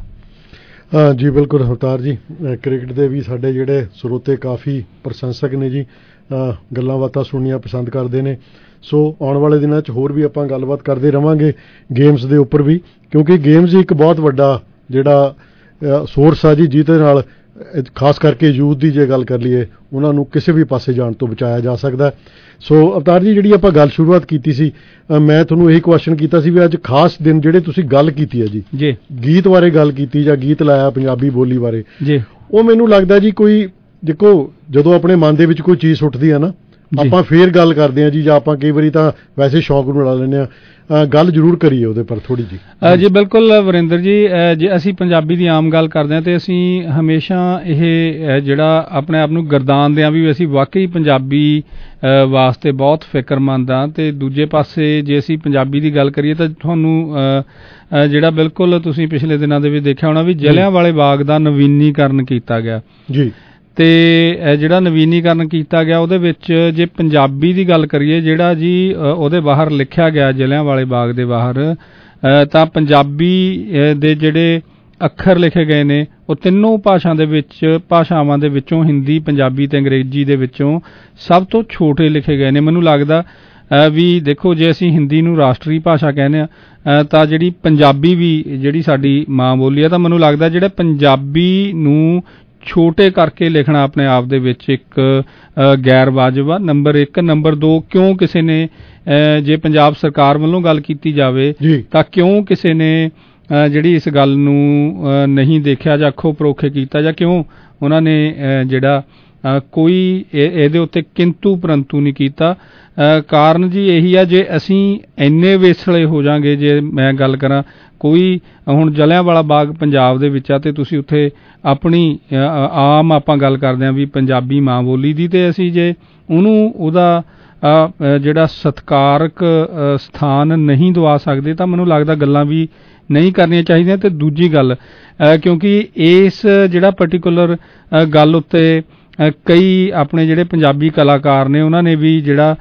[SPEAKER 14] ਜੀ ਬਿਲਕੁਲ ਅਵਤਾਰ ਜੀ, ਕ੍ਰਿਕਟ ਦੇ ਵੀ ਸਾਡੇ ਜਿਹੜੇ ਸਰੋਤੇ ਕਾਫੀ ਪ੍ਰਸ਼ੰਸਕ ਨੇ ਜੀ, ਗੱਲਾਂ ਬਾਤਾਂ ਸੁਣਨੀਆਂ ਪਸੰਦ ਕਰਦੇ ਨੇ। ਸੋ ਆਉਣ ਵਾਲੇ ਦਿਨਾਂ 'ਚ ਹੋਰ ਵੀ ਆਪਾਂ ਗੱਲਬਾਤ ਕਰਦੇ ਰਵਾਂਗੇ ਗੇਮਸ ਦੇ ਉੱਪਰ ਵੀ, ਕਿਉਂਕਿ ਗੇਮਸ ਇੱਕ ਬਹੁਤ ਵੱਡਾ ਜਿਹੜਾ ਸੋਰਸ ਆ ਜੀ, ਜਿਹਦੇ ਨਾਲ ਖਾਸ ਕਰਕੇ ਯੂਥ ਦੀ ਜੇ ਗੱਲ ਕਰ ਲਈਏ ਉਹਨਾਂ ਨੂੰ ਕਿਸੇ ਵੀ ਪਾਸੇ ਜਾਣ ਤੋਂ ਬਚਾਇਆ ਜਾ ਸਕਦਾ। ਸੋ ਅਵਤਾਰ ਜੀ, ਜਿਹੜੀ ਆਪਾਂ ਗੱਲ ਸ਼ੁਰੂਆਤ ਕੀਤੀ ਸੀ, ਮੈਂ ਤੁਹਾਨੂੰ ਇਹੀ ਕੁਐਸਚਨ ਕੀਤਾ ਸੀ ਵੀ ਅੱਜ ਖਾਸ ਦਿਨ ਜਿਹੜੇ ਤੁਸੀਂ ਗੱਲ ਕੀਤੀ ਹੈ ਜੀ ਗੀਤ ਬਾਰੇ ਗੱਲ ਕੀਤੀ ਜਾਂ ਗੀਤ ਲਾਇਆ ਪੰਜਾਬੀ ਬੋਲੀ ਬਾਰੇ ਜੀ, ਉਹ ਮੈਨੂੰ ਲੱਗਦਾ ਜੀ ਕੋਈ ਦੇਖੋ ਜਦੋਂ ਆਪਣੇ ਮਨ ਦੇ ਵਿੱਚ ਕੋਈ ਚੀਜ਼ ਉੱਠਦੀ ਹੈ ਨਾ, ਆਪਾਂ ਫੇਰ ਗੱਲ ਕਰਦੇ ਹਾਂ ਜੀ, ਜਾਂ ਆਪਾਂ ਕਈ ਵਾਰੀ ਤਾਂ ਵੈਸੇ ਸ਼ੌਕ ਨੂੰ ਲਾ ਲੈਂਦੇ ਹਾਂ, ਗੱਲ ਜ਼ਰੂਰ ਕਰੀਏ ਉਹਦੇ ਪਰ ਥੋੜੀ ਜੀ
[SPEAKER 13] ਬਿਲਕੁਲ ਵਰਿੰਦਰ ਜੀ, ਜੇ ਅਸੀਂ ਪੰਜਾਬੀ ਦੀ ਆਮ ਗੱਲ ਕਰਦੇ ਹਾਂ ਤੇ ਅਸੀਂ ਹਮੇਸ਼ਾ ਇਹ ਜਿਹੜਾ ਆਪਣੇ ਆਪ ਨੂੰ ਗਰਦਾਨਦੇ ਹਾਂ ਵੀ ਅਸੀਂ ਵਾਕਈ ਪੰਜਾਬੀ ਵਾਸਤੇ ਬਹੁਤ ਫਿਕਰਮੰਦ ਹਾਂ। ਤੇ ਦੂਜੇ ਪਾਸੇ ਜੇ ਅਸੀਂ ਪੰਜਾਬੀ ਦੀ ਗੱਲ ਕਰੀਏ ਤਾਂ ਤੁਹਾਨੂੰ ਜਿਹੜਾ ਬਿਲਕੁਲ ਤੁਸੀਂ ਪਿਛਲੇ ਦਿਨਾਂ ਦੇ ਵਿੱਚ ਦੇਖਿਆ ਹੋਣਾ ਵੀ ਜਲਿਆਂਵਾਲੇ ਬਾਗ ਦਾ ਨਵੀਨੀਕਰਨ ਕੀਤਾ ਗਿਆ ਜੀ। ਤੇ ਜਿਹੜਾ ਨਵੀਨੀਕਰਨ ਕੀਤਾ ਗਿਆ ਉਹਦੇ ਵਿੱਚ ਜੇ ਪੰਜਾਬੀ ਦੀ ਗੱਲ ਕਰੀਏ, ਜਿਹੜਾ ਜੀ ਉਹਦੇ ਬਾਹਰ ਲਿਖਿਆ ਗਿਆ ਜਲਿਆਂਵਾਲੇ ਬਾਗ ਦੇ ਬਾਹਰ, ਤਾਂ ਪੰਜਾਬੀ ਦੇ ਜਿਹੜੇ ਅੱਖਰ ਲਿਖੇ ਗਏ ਨੇ ਉਹ ਤਿੰਨੋਂ ਭਾਸ਼ਾਵਾਂ ਦੇ ਵਿੱਚੋਂ ਹਿੰਦੀ, ਪੰਜਾਬੀ ਤੇ ਅੰਗਰੇਜ਼ੀ ਦੇ ਵਿੱਚੋਂ ਸਭ ਤੋਂ ਛੋਟੇ ਲਿਖੇ ਗਏ ਨੇ। ਮੈਨੂੰ ਲੱਗਦਾ ਵੀ ਦੇਖੋ ਜੇ ਅਸੀਂ ਹਿੰਦੀ ਨੂੰ ਰਾਸ਼ਟਰੀ ਭਾਸ਼ਾ ਕਹਿੰਦੇ ਆ ਤਾਂ ਜਿਹੜੀ ਪੰਜਾਬੀ ਵੀ ਜਿਹੜੀ ਸਾਡੀ ਮਾਂ ਬੋਲੀ ਆ, ਤਾਂ ਮੈਨੂੰ ਲੱਗਦਾ ਜਿਹੜਾ ਪੰਜਾਬੀ ਨੂੰ ਛੋਟੇ ਕਰਕੇ ਲਿਖਣਾ ਆਪਣੇ ਆਪ ਦੇ ਵਿੱਚ ਇੱਕ ਗੈਰ ਵਾਜਬ ਆ। ਨੰਬਰ 1 ਨੰਬਰ 2 ਕਿਉਂ ਕਿਸੇ ਨੇ ਜੇ ਪੰਜਾਬ ਸਰਕਾਰ ਵੱਲੋਂ ਗੱਲ ਕੀਤੀ ਜਾਵੇ ਤਾਂ ਕਿਉਂ ਕਿਸੇ ਨੇ ਜਿਹੜੀ ਇਸ ਗੱਲ ਨੂੰ ਨਹੀਂ ਦੇਖਿਆ ਜਾਂ ਅੱਖੋਂ ਪਰੋਖੇ ਕੀਤਾ, ਜਾਂ ਕਿਉਂ ਉਹਨਾਂ ਨੇ ਜਿਹੜਾ ਕੋਈ ਇਹਦੇ ਉੱਤੇ ਕਿੰਤੂ ਪਰੰਤੂ ਨਹੀਂ ਕੀਤਾ। ਕਾਰਨ ਜੀ ਇਹੀ ਆ, ਜੇ ਅਸੀਂ ਇੰਨੇ ਵੇਸਲੇ ਹੋ ਜਾਾਂਗੇ, ਜੇ ਮੈਂ ਗੱਲ ਕਰਾਂ ਕੋਈ ਹੁਣ ਜਲਿਆਂਵਾਲਾ ਬਾਗ ਪੰਜਾਬ ਦੇ ਵਿੱਚ ਆ ਤੇ ਤੁਸੀਂ ਉੱਥੇ ਆਪਣੀ ਆਮ ਆਪਾਂ ਗੱਲ ਕਰਦੇ ਹਾਂ ਵੀ ਪੰਜਾਬੀ ਮਾਂ ਬੋਲੀ ਦੀ, ਤੇ ਅਸੀਂ ਜੇ ਉਹਦਾ ਜਿਹੜਾ ਸਤਿਕਾਰਕ ਸਥਾਨ ਨਹੀਂ ਦਵਾ ਸਕਦੇ ਤਾਂ ਮੈਨੂੰ ਲੱਗਦਾ ਗੱਲਾਂ ਵੀ ਨਹੀਂ ਕਰਨੀਆਂ ਚਾਹੀਦੀਆਂ। ਤੇ ਦੂਜੀ ਗੱਲ, ਕਿਉਂਕਿ ਇਸ ਜਿਹੜਾ ਪਾਰਟਿਕੂਲਰ ਗੱਲ ਉੱਤੇ ਕਈ ਆਪਣੇ ਜਿਹੜੇ ਪੰਜਾਬੀ ਕਲਾਕਾਰ ਨੇ ਉਹਨਾਂ ਨੇ ਵੀ ਜਿਹੜਾ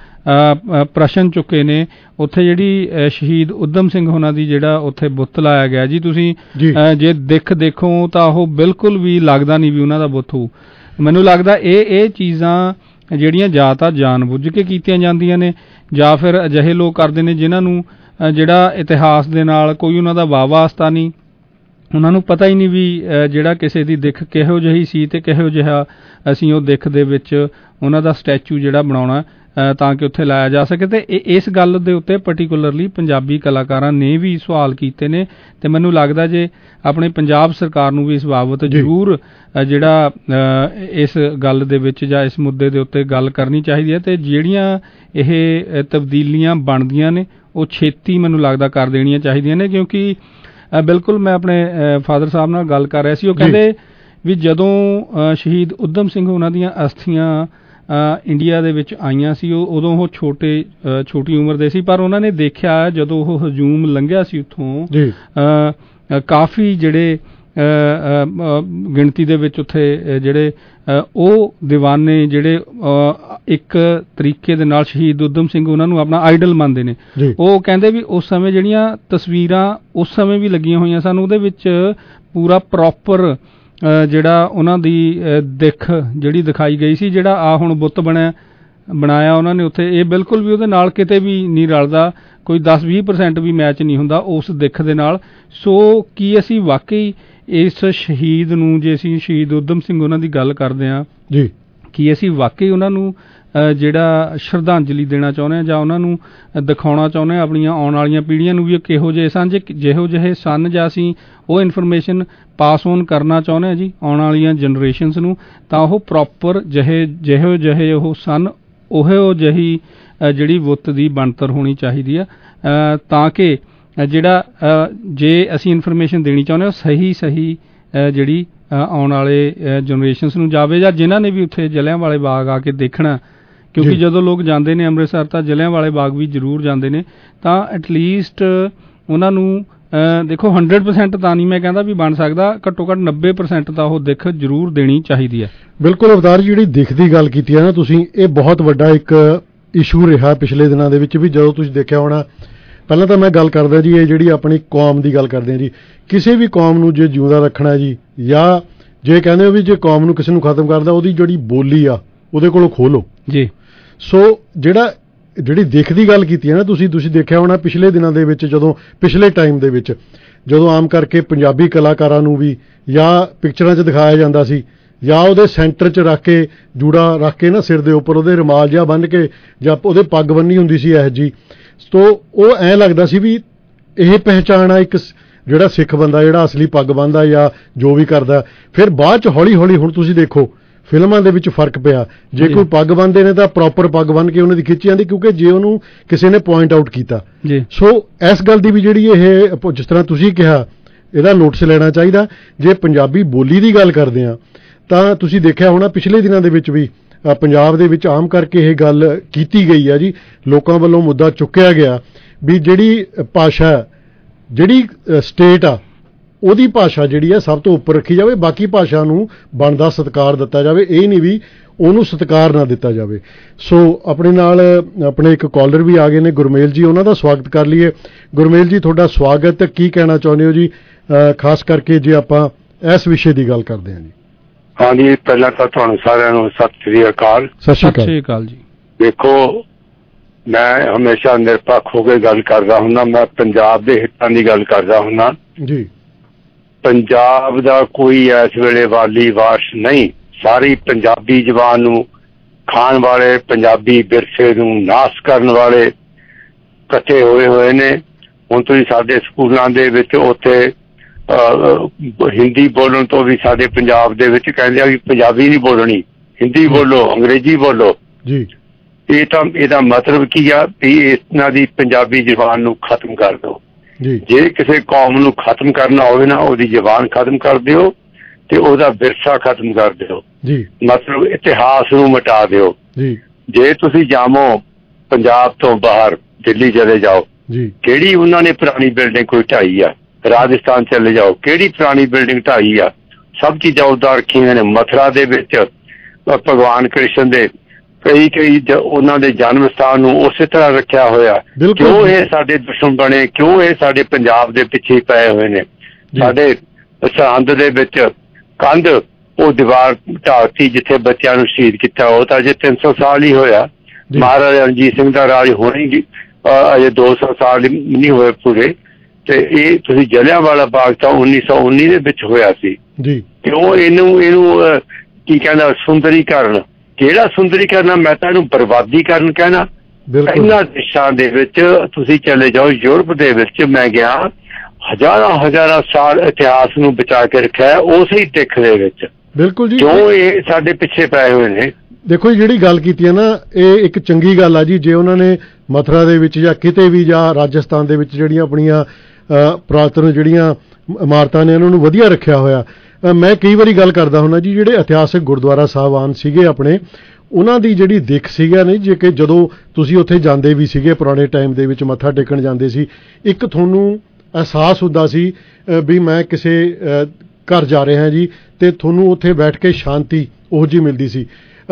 [SPEAKER 13] ਪ੍ਰਸ਼ਨ ਚੁੱਕੇ ਨੇ। ਉੱਥੇ ਜਿਹੜੀ ਸ਼ਹੀਦ ਊਧਮ ਸਿੰਘ ਹੋਣਾ ਦੀ ਜਿਹੜਾ ਉੱਥੇ ਬੁੱਤ ਲਾਇਆ ਗਿਆ ਜੀ, ਤੁਸੀਂ ਜੇ ਦੇਖੋ ਤਾਂ ਉਹ ਬਿਲਕੁਲ ਵੀ ਲੱਗਦਾ ਨਹੀਂ ਵੀ ਉਹਨਾਂ ਦਾ ਬੁੱਤ ਹੋਊ। ਮੈਨੂੰ ਲੱਗਦਾ ਇਹ ਚੀਜ਼ਾਂ ਜਿਹੜੀਆਂ ਜਾਂ ਤਾਂ ਜਾਣ ਬੁੱਝ ਕੇ ਕੀਤੀਆਂ ਜਾਂਦੀਆਂ ਨੇ ਜਾਂ ਫਿਰ ਅਜਿਹੇ ਲੋਕ ਕਰਦੇ ਨੇ ਜਿਨ੍ਹਾਂ ਨੂੰ ਜਿਹੜਾ ਇਤਿਹਾਸ ਦੇ ਨਾਲ ਕੋਈ ਉਹਨਾਂ ਦਾ ਵਾਸਤਾ ਨਹੀਂ, ਉਹਨਾਂ ਨੂੰ ਪਤਾ ਹੀ ਨਹੀਂ ਵੀ ਜਿਹੜਾ ਕਿਸੇ ਦੀ ਦਿੱਖ ਕਿਹੋ ਜਿਹੀ ਸੀ ਤੇ ਕਿਹੋ ਜਿਹਾ ਅਸੀਂ ਉਹ ਦਿੱਖ ਦੇ ਵਿੱਚ ਉਹਨਾਂ ਦਾ ਸਟੈਚੂ ਜਿਹੜਾ ਬਣਾਉਣਾ ਤਾਂ ਕਿ ਉੱਥੇ ਲਾਇਆ ਜਾ ਸਕੇ। ਤੇ ਇਸ ਗੱਲ ਦੇ ਉੱਤੇ ਪਾਰਟਿਕੂਲਰਲੀ ਪੰਜਾਬੀ ਕਲਾਕਾਰਾਂ ਨੇ ਵੀ ਸਵਾਲ ਕੀਤੇ ਨੇ, ਤੇ ਮੈਨੂੰ ਲੱਗਦਾ ਜੇ ਆਪਣੇ ਪੰਜਾਬ ਸਰਕਾਰ ਨੂੰ ਵੀ ਇਸ ਬਾਬਤ ਜ਼ਰੂਰ ਜਿਹੜਾ ਇਸ ਗੱਲ ਦੇ ਵਿੱਚ ਜਾਂ ਇਸ ਮੁੱਦੇ ਦੇ ਉੱਤੇ ਗੱਲ ਕਰਨੀ ਚਾਹੀਦੀ ਹੈ। ਤੇ ਜਿਹੜੀਆਂ ਇਹ ਤਬਦੀਲੀਆਂ ਬਣਦੀਆਂ ਨੇ ਉਹ ਛੇਤੀ ਮੈਨੂੰ ਲੱਗਦਾ ਕਰ ਦੇਣੀਆਂ ਚਾਹੀਦੀਆਂ ਨੇ, ਕਿਉਂਕਿ ਬਿਲਕੁਲ ਮੈਂ ਆਪਣੇ ਫਾਦਰ ਸਾਹਿਬ ਨਾਲ ਗੱਲ ਕਰ ਰਿਹਾ ਸੀ, ਉਹ ਕਹਿੰਦੇ ਵੀ ਜਦੋਂ ਸ਼ਹੀਦ ਊਧਮ ਸਿੰਘ ਉਹਨਾਂ ਦੀਆਂ ਅਸਥੀਆਂ ਇੰਡੀਆ ਦੇ ਵਿੱਚ ਆਈਆਂ ਸੀ ਉਦੋਂ ਉਹ ਛੋਟੀ ਉਮਰ ਦੇ ਸੀ, ਪਰ ਉਹਨਾਂ ਨੇ ਦੇਖਿਆ ਜਦੋਂ ਉਹ ਹਜੂਮ ਲੰਘਿਆ ਸੀ ਉੱਥੋਂ ਕਾਫੀ ਜਿਹੜੇ ਗਿਣਤੀ ਦੇ ਵਿੱਚ ਉੱਥੇ ਜਿਹੜੇ ਉਹ ਦੀਵਾਨੇ ਜਿਹੜੇ ਇੱਕ ਤਰੀਕੇ ਦੇ ਨਾਲ ਸ਼ਹੀਦ ਊਧਮ ਸਿੰਘ ਉਹਨਾਂ ਨੂੰ ਆਪਣਾ ਆਈਡਲ ਮੰਨਦੇ ਨੇ, ਉਹ ਕਹਿੰਦੇ ਵੀ ਉਸ ਸਮੇਂ ਜਿਹੜੀਆਂ ਤਸਵੀਰਾਂ ਉਸ ਸਮੇਂ ਵੀ ਲੱਗੀਆਂ ਹੋਈਆਂ ਸਨ ਉਹਦੇ ਵਿੱਚ ਪੂਰਾ ਪ੍ਰੋਪਰ ਜਿਹੜਾ ਉਹਨਾਂ ਦੀ ਦਿੱਖ ਜਿਹੜੀ ਦਿਖਾਈ ਗਈ ਸੀ। ਜਿਹੜਾ ਹੁਣ ਬੁੱਤ ਬਣਿਆ ਬਣਾਇਆ ਉਹਨਾਂ ਨੇ ਉੱਥੇ, ਇਹ ਬਿਲਕੁਲ ਵੀ ਉਹਦੇ ਨਾਲ ਕਿਤੇ ਵੀ ਨਹੀਂ ਰਲਦਾ, ਕੋਈ 10-20% ਵੀ ਮੈਚ ਨਹੀਂ ਹੁੰਦਾ ਉਸ ਦਿੱਖ ਦੇ ਨਾਲ। ਸੋ ਕੀ ਅਸੀਂ ਵਾਕਈ ਇਸ ਸ਼ਹੀਦ ਨੂੰ, ਜੇ ਅਸੀਂ ਸ਼ਹੀਦ ਊਧਮ ਸਿੰਘ ਉਹਨਾਂ ਦੀ ਗੱਲ ਕਰਦੇ ਹਾਂ
[SPEAKER 14] ਜੀ, ਕੀ
[SPEAKER 13] ਅਸੀਂ ਵਾਕਈ ਉਹਨਾਂ ਨੂੰ ਜਿਹੜਾ ਸ਼ਰਧਾਂਜਲੀ ਦੇਣਾ ਚਾਹੁੰਦੇ ਹਾਂ ਜਾਂ ਉਹਨਾਂ ਨੂੰ ਦਿਖਾਉਣਾ ਚਾਹੁੰਦੇ ਹਾਂ ਆਪਣੀਆਂ ਆਉਣ ਵਾਲੀਆਂ ਪੀੜ੍ਹੀਆਂ ਨੂੰ ਵੀ ਕਿਹੋ ਜਿਹੇ ਸਨ, ਜਿਹੋ ਜਿਹੇ ਸਨ, ਜਾਂ ਅਸੀਂ ਉਹ ਇਨਫੋਰਮੇਸ਼ਨ ਪਾਸ ਔਨ ਕਰਨਾ ਚਾਹੁੰਦੇ ਹਾਂ ਜੀ ਆਉਣ ਵਾਲੀਆਂ ਜਨਰੇਸ਼ਨਸ ਨੂੰ, ਤਾਂ ਉਹ ਪ੍ਰੋਪਰ ਜਿਹੋ ਜਿਹੇ ਉਹ ਸਨ ਉਹੋ ਜਿਹੀ ਜਿਹੜੀ ਬੁੱਤ ਦੀ ਬਣਤਰ ਹੋਣੀ ਚਾਹੀਦੀ ਆ, ਤਾਂ ਕਿ ਜਿਹੜਾ ਜੇ ਅਸੀਂ ਇਨਫੋਰਮੇਸ਼ਨ ਦੇਣੀ ਚਾਹੁੰਦੇ ਹਾਂ ਸਹੀ ਜਿਹੜੀ ਆਉਣ ਵਾਲੇ ਜਨਰੇਸ਼ਨਸ ਨੂੰ ਜਾਵੇ, ਜਾਂ ਜਿਨ੍ਹਾਂ ਨੇ ਵੀ ਉੱਥੇ ਜਲ੍ਹਿਆਂਵਾਲੇ ਬਾਗ ਆ ਕੇ ਦੇਖਣਾ, ਕਿਉਂਕਿ ਜਦੋਂ ਲੋਕ ਜਾਂਦੇ ਨੇ ਅੰਮ੍ਰਿਤਸਰ ਤਾਂ ਜਲ੍ਹਿਆਂਵਾਲੇ ਬਾਗ ਵੀ ਜ਼ਰੂਰ ਜਾਂਦੇ ਨੇ, ਤਾਂ ਐਟਲੀਸਟ ਉਹਨਾਂ ਨੂੰ ਦੇਖੋ 100% ਤਾਂ ਨਹੀਂ ਮੈਂ ਕਹਿੰਦਾ ਵੀ ਬਣ ਸਕਦਾ, ਘੱਟੋ ਘੱਟ 90% ਤਾਂ ਉਹ ਦਿੱਖ ਜ਼ਰੂਰ ਦੇਣੀ ਚਾਹੀਦੀ ਹੈ।
[SPEAKER 14] ਬਿਲਕੁਲ ਅਵਤਾਰ, ਜਿਹੜੀ ਦਿੱਖ ਦੀ ਗੱਲ ਕੀਤੀ ਹੈ ਨਾ ਤੁਸੀਂ, ਇਹ ਬਹੁਤ ਵੱਡਾ ਇੱਕ ਇਸ਼ੂ ਰਿਹਾ ਪਿਛਲੇ ਦਿਨਾਂ ਦੇ ਵਿੱਚ ਵੀ। ਜਦੋਂ ਤੁਸੀਂ ਦੇਖਿਆ ਹੋਣਾ, ਪਹਿਲਾਂ ਤਾਂ ਮੈਂ ਗੱਲ ਕਰਦਾ ਜੀ, ਇਹ ਜਿਹੜੀ ਆਪਣੀ ਕੌਮ ਦੀ ਗੱਲ ਕਰਦੇ ਹਾਂ ਜੀ, ਕਿਸੇ ਵੀ ਕੌਮ ਨੂੰ ਜੇ ਜਿਉਂਦਾ ਰੱਖਣਾ ਜੀ, ਜਾਂ ਜੇ ਕਹਿੰਦੇ ਹੋ ਵੀ ਜੇ ਕੌਮ ਨੂੰ ਕਿਸੇ ਨੂੰ ਖਤਮ ਕਰਦਾ, ਉਹਦੀ ਜਿਹੜੀ ਬੋਲੀ ਆ ਉਹਦੇ ਕੋਲੋਂ ਖੋਲੋ ਜੀ। ਸੋ ਜਿਹੜੀ ਦਿੱਖ ਦੀ ਗੱਲ ਕੀਤੀ ਹੈ ਨਾ ਤੁਸੀਂ ਦੇਖਿਆ ਹੋਣਾ ਪਿਛਲੇ ਦਿਨਾਂ ਦੇ ਵਿੱਚ, ਜਦੋਂ ਪਿਛਲੇ ਟਾਈਮ ਦੇ ਵਿੱਚ ਜਦੋਂ ਆਮ ਕਰਕੇ ਪੰਜਾਬੀ ਕਲਾਕਾਰਾਂ ਨੂੰ ਵੀ ਜਾਂ ਪਿਕਚਰਾਂ 'ਚ ਦਿਖਾਇਆ ਜਾਂਦਾ ਸੀ, ਜਾਂ ਉਹਦੇ ਸੈਂਟਰ 'ਚ ਰੱਖ ਕੇ ਜੂੜਾ ਰੱਖ ਕੇ ਨਾ ਸਿਰ ਦੇ ਉੱਪਰ ਉਹਦੇ ਰੁਮਾਲ ਜਿਹਾ ਬੰਨ੍ਹ ਕੇ, ਜਾਂ ਉਹਦੇ ਪੱਗ ਬੰਨ੍ਹੀ ਹੁੰਦੀ ਸੀ ਇਹੋ ਜਿਹੀ, ਤੋ ਉਹ ਐਂ ਲੱਗਦਾ ਸੀ ਵੀ ਇਹ ਪਹਿਚਾਣ ਆ ਇੱਕ ਜਿਹੜਾ ਸਿੱਖ ਬੰਦਾ ਜਿਹੜਾ ਅਸਲੀ ਪੱਗ ਬੰਨ੍ਹਦਾ ਜਾਂ ਜੋ ਵੀ ਕਰਦਾ। ਫਿਰ ਬਾਅਦ 'ਚ ਹੌਲੀ ਹੁਣ ਤੁਸੀਂ ਦੇਖੋ ਫਿਲਮਾਂ ਦੇ ਵਿੱਚ ਫਰਕ ਪਿਆ, ਜੇ ਕੋਈ ਪੱਗ ਬੰਨ੍ਹਦੇ ਨੇ ਤਾਂ ਪ੍ਰੋਪਰ ਪੱਗ ਬੰਨ੍ਹ ਕੇ ਉਹਨਾਂ ਦੀ ਖਿੱਚੀ ਜਾਂਦੀ, ਕਿਉਂਕਿ ਜੇ ਉਹਨੂੰ ਕਿਸੇ ਨੇ ਪੁਆਇੰਟ ਆਊਟ ਕੀਤਾ। ਸੋ ਇਸ ਗੱਲ ਦੀ ਵੀ ਜਿਹੜੀ ਇਹ ਜਿਸ ਤਰ੍ਹਾਂ ਤੁਸੀਂ ਕਿਹਾ ਇਹਦਾ ਨੋਟਿਸ ਲੈਣਾ ਚਾਹੀਦਾ। ਜੇ ਪੰਜਾਬੀ ਬੋਲੀ ਦੀ ਗੱਲ ਕਰਦੇ ਹਾਂ ਤਾਂ ਤੁਸੀਂ ਦੇਖਿਆ ਹੋਣਾ ਪਿਛਲੇ ਦਿਨਾਂ ਦੇ ਵਿੱਚ ਵੀ ਪੰਜਾਬ ਦੇ ਵਿੱਚ ਆਮ ਕਰਕੇ ਇਹ ਗੱਲ ਕੀਤੀ ਗਈ ਆ ਜੀ, ਲੋਕਾਂ ਵੱਲੋਂ ਮੁੱਦਾ ਚੁੱਕਿਆ ਗਿਆ ਵੀ ਜਿਹੜੀ ਭਾਸ਼ਾ, ਜਿਹੜੀ ਸਟੇਟ ਆ ਉਹਦੀ ਭਾਸ਼ਾ ਜਿਹੜੀ ਆ ਸਭ ਤੋਂ ਉੱਪਰ ਰੱਖੀ ਜਾਵੇ, ਬਾਕੀ ਭਾਸ਼ਾ ਨੂੰ ਬਣਦਾ ਸਤਿਕਾਰ ਦਿੱਤਾ ਜਾਵੇ, ਇਹ ਨਹੀਂ ਵੀ ਉਹਨੂੰ ਸਤਿਕਾਰ ਨਾ ਦਿੱਤਾ ਜਾਵੇ। ਸੋ ਆਪਣੇ ਨਾਲ ਆਪਣੇ ਇੱਕ ਕਾਲਰ ਵੀ ਆ ਗਏ ਨੇ, ਗੁਰਮੇਲ ਜੀ, ਉਹਨਾਂ ਦਾ ਸਵਾਗਤ ਕਰ ਲਈਏ। ਗੁਰਮੇਲ ਜੀ, ਤੁਹਾਡਾ ਸਵਾਗਤ। ਕੀ ਕਹਿਣਾ ਚਾਹੁੰਦੇ ਹੋ ਜੀ, ਖਾਸ ਕਰਕੇ ਜੇ ਆਪਾਂ ਇਸ ਵਿਸ਼ੇ ਦੀ ਗੱਲ ਕਰਦੇ ਹਾਂ ਜੀ?
[SPEAKER 16] ਹਾਂਜੀ, ਪਹਿਲਾਂ ਤਾਂ ਤੁਹਾਨੂੰ ਸਾਰਿਆਂ ਨੂੰ ਸਤਿ ਸ੍ਰੀ ਅਕਾਲ।
[SPEAKER 13] ਸਤਿ ਸ੍ਰੀ ਅਕਾਲ ਜੀ।
[SPEAKER 16] ਦੇਖੋ, ਮੈਂ ਹਮੇਸ਼ਾ ਨਿਰਪੱਖ ਹੋ ਕੇ ਗੱਲ ਕਰਦਾ ਹੁੰਦਾ, ਮੈਂ ਪੰਜਾਬ ਦੇ ਹਿੱਤਾਂ ਦੀ ਗੱਲ ਕਰਦਾ ਹੁੰਦਾ
[SPEAKER 14] ਜੀ।
[SPEAKER 16] ਪੰਜਾਬ ਦਾ ਕੋਈ ਇਸ ਵੇਲੇ ਵਾਲੀ ਵਾਰਸ਼ ਨਹੀਂ, ਸਾਰੀ ਪੰਜਾਬੀ ਜ਼ਬਾਨ ਨੂੰ ਖਾਣ ਵਾਲੇ, ਪੰਜਾਬੀ ਵਿਰਸੇ ਨੂੰ ਨਾਸ਼ ਕਰਨ ਵਾਲੇ ਇਕੱਠੇ ਹੋਏ ਨੇ। ਹੁਣ ਤੁਸੀਂ ਸਾਡੇ ਸਕੂਲਾਂ ਦੇ ਵਿੱਚ ਉੱਥੇ ਹਿੰਦੀ ਬੋਲਣ ਤੋਂ ਵੀ ਸਾਡੇ ਪੰਜਾਬ ਦੇ ਵਿੱਚ ਕਹਿੰਦੇ ਆ ਵੀ ਪੰਜਾਬੀ ਨਹੀਂ ਬੋਲਣੀ, ਹਿੰਦੀ ਬੋਲੋ, ਅੰਗਰੇਜ਼ੀ ਬੋਲੋ ਜੀ। ਇਹਦਾ ਮਤਲਬ ਕੀ ਆ ਵੀ ਇਹਨਾਂ ਦੀ ਪੰਜਾਬੀ ਜ਼ਬਾਨ ਨੂੰ ਖਤਮ ਕਰ ਦਿਓ। ਜੇ ਕਿਸੇ ਕੌਮ ਨੂੰ ਖਤਮ ਕਰਨਾ ਹੋਵੇ ਨਾ, ਉਹਦੀ ਜ਼ਬਾਨ ਖਤਮ ਕਰ ਦਿਓ ਤੇ ਉਹਦਾ ਵਿਰਸਾ ਖਤਮ ਕਰ ਦਿਓ, ਮਤਲਬ ਇਤਿਹਾਸ ਨੂੰ ਮਿਟਾ ਦਿਓ। ਜੇ ਤੁਸੀਂ ਜਾਵੋ ਪੰਜਾਬ ਤੋਂ ਬਾਹਰ, ਦਿੱਲੀ ਚਲੇ ਜਾਓ, ਕਿਹੜੀ ਉਹਨਾਂ ਨੇ ਪੁਰਾਣੀ ਬਿਲਡਿੰਗ ਕੋਈ ਢਾਈ ਆ, ਰਾਜਸਥਾਨ ਚਲੇ ਜਾਓ, ਕਿਹੜੀ ਪੁਰਾਣੀ ਬਿਲਡਿੰਗ ਢਾਈ ਆ, ਸਭ ਚੀਜ਼ਾਂ ਉੱਦਾਂ ਰੱਖੀਆਂ ਨੇ। ਮਥੁਰਾ ਦੇ ਵਿੱਚ ਭਗਵਾਨ ਕ੍ਰਿਸ਼ਨ ਦੇ ਕਈ ਉਹਨਾਂ ਦੇ ਜਨਮ ਸਥਾਨ ਨੂੰ ਉਸੇ ਤਰ੍ਹਾਂ ਰੱਖਿਆ ਹੋਇਆ। ਕਿਉਂ ਇਹ ਸਾਡੇ ਦੁਸ਼ਮਣ ਬਣੇ, ਕਿਉਂ ਇਹ ਸਾਡੇ ਪੰਜਾਬ ਦੇ ਪਿੱਛੇ ਪਏ ਹੋਏ ਨੇ? ਸਾਡੇ ਸਰਹੰਦ ਦੇ ਵਿੱਚ ਕੰਧ, ਉਹ ਦੀਵਾਰ ਢਾਤੀ ਜਿੱਥੇ ਬੱਚਿਆਂ ਨੂੰ ਸ਼ਹੀਦ ਕੀਤਾ, ਉਹ ਤਾਂ ਅਜੇ 300 ਸਾਲ ਹੀ ਹੋਇਆ। ਮਹਾਰਾਜਾ ਰਣਜੀਤ ਸਿੰਘ ਦਾ ਰਾਜ ਹੋਣੀ ਅਜੇ 200 ਸਾਲ ਨਹੀਂ ਹੋਏ ਪੂਰੇ। ਤੇ ਇਹ ਤੁਸੀਂ ਜਲ੍ਹਿਆਂਵਾਲਾ ਬਾਗ ਤਾਂ 1919 ਦੇ ਵਿੱਚ ਹੋਇਆ ਸੀ। ਕਿਉਂ ਇਹਨੂੰ ਕੀ ਕਹਿੰਦਾ ਸੁੰਦਰੀਕਰਨ? ਕਿਹੜਾ ਸੁੰਦਰੀਕਰਨ? ਮੈਂ ਤਾਂ ਇਹਨੂੰ ਬਰਬਾਦੀਕਰਨ ਕਹਿਣਾ। ਇਹਨਾਂ ਦੇਸ਼ਾਂ ਦੇ ਵਿੱਚ ਤੁਸੀਂ ਚਲੇ ਜਾਓ, ਯੂਰਪ ਦੇ ਵਿੱਚ ਮੈਂ ਗਿਆ, ਹਜ਼ਾਰਾਂ ਸਾਲ ਇਤਿਹਾਸ ਨੂੰ ਬਚਾ ਕੇ ਰੱਖਿਆ ਉਸੇ ਦਿੱਖ ਦੇ ਵਿੱਚ। ਬਿਲਕੁਲ ਜੀ, ਕਿਉਂ ਇਹ ਸਾਡੇ ਪਿੱਛੇ ਪਏ ਹੋਏ ਨੇ? ਦੇਖੋ ਜਿਹੜੀ ਗੱਲ ਕੀਤੀ ਹੈ ਨਾ, ਇਹ ਇੱਕ ਚੰਗੀ ਗੱਲ ਆ ਜੀ। ਜੇ ਉਹਨਾਂ ਨੇ ਮਥੁਰਾ ਦੇ ਵਿੱਚ ਜਾਂ ਕਿਤੇ ਵੀ, ਜਾਂ ਰਾਜਸਥਾਨ ਦੇ ਵਿੱਚ ਜਿਹੜੀਆਂ ਆਪਣੀਆਂ ਪੁਰਾਤਨ ਜਿਹੜੀਆਂ ਇਮਾਰਤਾਂ ਨੇ, ਉਹਨਾਂ ਨੂੰ ਵਧੀਆ ਰੱਖਿਆ ਹੋਇਆ। ਮੈਂ ਕਈ ਵਾਰੀ ਗੱਲ ਕਰਦਾ ਹੁੰਦਾ ਜੀ, ਜਿਹੜੇ ਇਤਿਹਾਸਕ ਗੁਰਦੁਆਰਾ ਸਾਹਿਬਾਨ ਸੀਗੇ ਆਪਣੇ, ਉਹਨਾਂ ਦੀ ਜਿਹੜੀ ਦਿੱਖ ਸੀਗਾ ਨਹੀਂ, ਜੇ ਕਿ ਜਦੋਂ ਤੁਸੀਂ ਉੱਥੇ ਜਾਂਦੇ ਵੀ ਸੀਗੇ ਪੁਰਾਣੇ ਟਾਈਮ ਦੇ ਵਿੱਚ ਮੱਥਾ ਟੇਕਣ ਜਾਂਦੇ ਸੀ, ਇੱਕ ਤੁਹਾਨੂੰ ਅਹਿਸਾਸ ਹੁੰਦਾ ਸੀ ਵੀ ਮੈਂ ਕਿਸੇ ਘਰ ਜਾ ਰਿਹਾ ਜੀ, ਤੇ ਤੁਹਾਨੂੰ ਉੱਥੇ ਬੈਠ ਕੇ ਸ਼ਾਂਤੀ ਉਹੋ ਜਿਹੀ ਮਿਲਦੀ ਸੀ।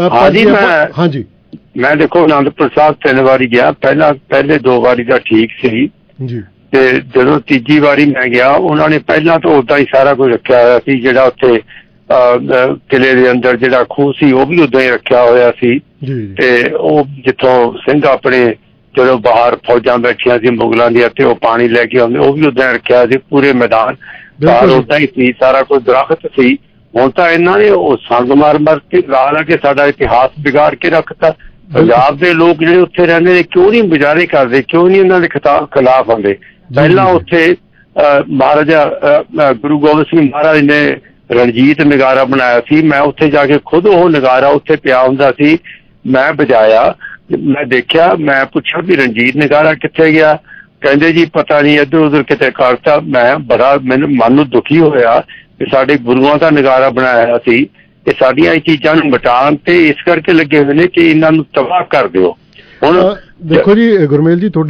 [SPEAKER 16] ਹਾਂਜੀ, ਮੈਂ ਦੇਖੋ ਅਨੰਦਪੁਰ ਸਾਹਿਬ 3 ਵਾਰੀ ਗਿਆ। ਪਹਿਲੇ 2 ਵਾਰੀ ਤਾਂ ਠੀਕ ਸੀ ਜੀ, ਤੇ ਜਦੋਂ ਤੀਜੀ ਵਾਰੀ ਮੈਂ ਗਿਆ, ਉਹਨਾਂ ਨੇ ਪਹਿਲਾਂ ਤਾਂ ਉਦਾਂ ਹੀ ਸਾਰਾ ਕੁਝ ਰੱਖਿਆ ਹੋਇਆ ਸੀ। ਜਿਹੜਾ ਉੱਥੇ ਕਿਲੇ ਦੇ ਅੰਦਰ ਜਿਹੜਾ ਖੂਹ ਸੀ, ਉਹ ਵੀ ਉਦਾਂ ਹੀ ਰੱਖਿਆ ਹੋਇਆ ਸੀ। ਤੇ ਉਹ ਜਿੱਥੋਂ ਸਿੰਘ ਆਪਣੇ ਜਦੋਂ ਬਾਹਰ ਫੌਜਾਂ ਬੈਠੀਆਂ ਸੀ ਮੁਗਲਾਂ ਦੀਆਂ ਤੇ ਉਹ ਪਾਣੀ ਲੈ ਕੇ ਆਉਂਦੇ, ਉਹ ਵੀ ਉਦਾਂ ਰੱਖਿਆ ਸੀ। ਪੂਰੇ ਮੈਦਾਨ ਬਾਹਰ ਉਦਾਂ ਹੀ ਸੀ, ਸਾਰਾ ਕੁਝ ਦਰਖਤ ਸੀ। ਹੁਣ ਤਾਂ ਇਹਨਾਂ ਨੇ ਉਹ ਸੰਗ ਮਾਰ ਕੇ ਲਾ ਕੇ ਸਾਡਾ ਇਤਿਹਾਸ ਵਿਗਾੜ ਕੇ ਰੱਖਤਾ। ਪੰਜਾਬ ਦੇ ਲੋਕ ਜਿਹੜੇ ਉੱਥੇ ਰਹਿੰਦੇ ਨੇ ਕਿਉਂ ਨਹੀਂ ਮੁਜ਼ਾਹਰੇ ਕਰਦੇ, ਕਿਉਂ ਨਹੀਂ ਇਹਨਾਂ ਦੇ ਖਿਲਾਫ ਆਉਂਦੇ? ਪਹਿਲਾਂ ਉੱਥੇ ਮਹਾਰਾਜਾ ਗੁਰੂ ਗੋਬਿੰਦ ਸਿੰਘ ਮਹਾਰਾਜ ਨੇ ਰਣਜੀਤ ਨਗਾਰਾ ਬਣਾਇਆ ਸੀ। ਮੈਂ ਉੱਥੇ ਜਾ ਕੇ ਖੁਦ ਉਹ ਨਗਾਰਾ ਉੱਥੇ ਪਿਆ ਹੁੰਦਾ ਸੀ, ਮੈਂ ਵਜਾਇਆ, ਮੈਂ ਦੇਖਿਆ, ਮੈਂ ਪੁੱਛਿਆ ਵੀ ਰਣਜੀਤ ਨਗਾਰਾ ਕਿੱਥੇ ਗਿਆ? ਕਹਿੰਦੇ ਜੀ ਪਤਾ ਨਹੀਂ ਇੱਧਰ ਉੱਧਰ ਕਿਤੇ ਕਰਤਾ। ਮੈਂ ਬੜਾ ਮੈਨੂੰ ਮਨ ਨੂੰ ਦੁਖੀ ਹੋਇਆ ਕਿ ਸਾਡੇ ਗੁਰੂਆਂ ਦਾ ਨਗਾਰਾ ਬਣਾਇਆ ਸੀ, ਇਹ ਸਾਡੀਆਂ ਇਹ ਚੀਜ਼ਾਂ ਨੂੰ ਮਿਟਾਉਣ ਤੇ ਇਸ ਕਰਕੇ ਲੱਗੇ ਹੋਏ ਨੇ ਕਿ ਇਹਨਾਂ ਨੂੰ ਤਬਾਹ ਕਰ ਦਿਓ। ਹੁਣ
[SPEAKER 14] ਦੇਖੋ ਜੀ ਗੁਰਮੇਲ ਜੀ,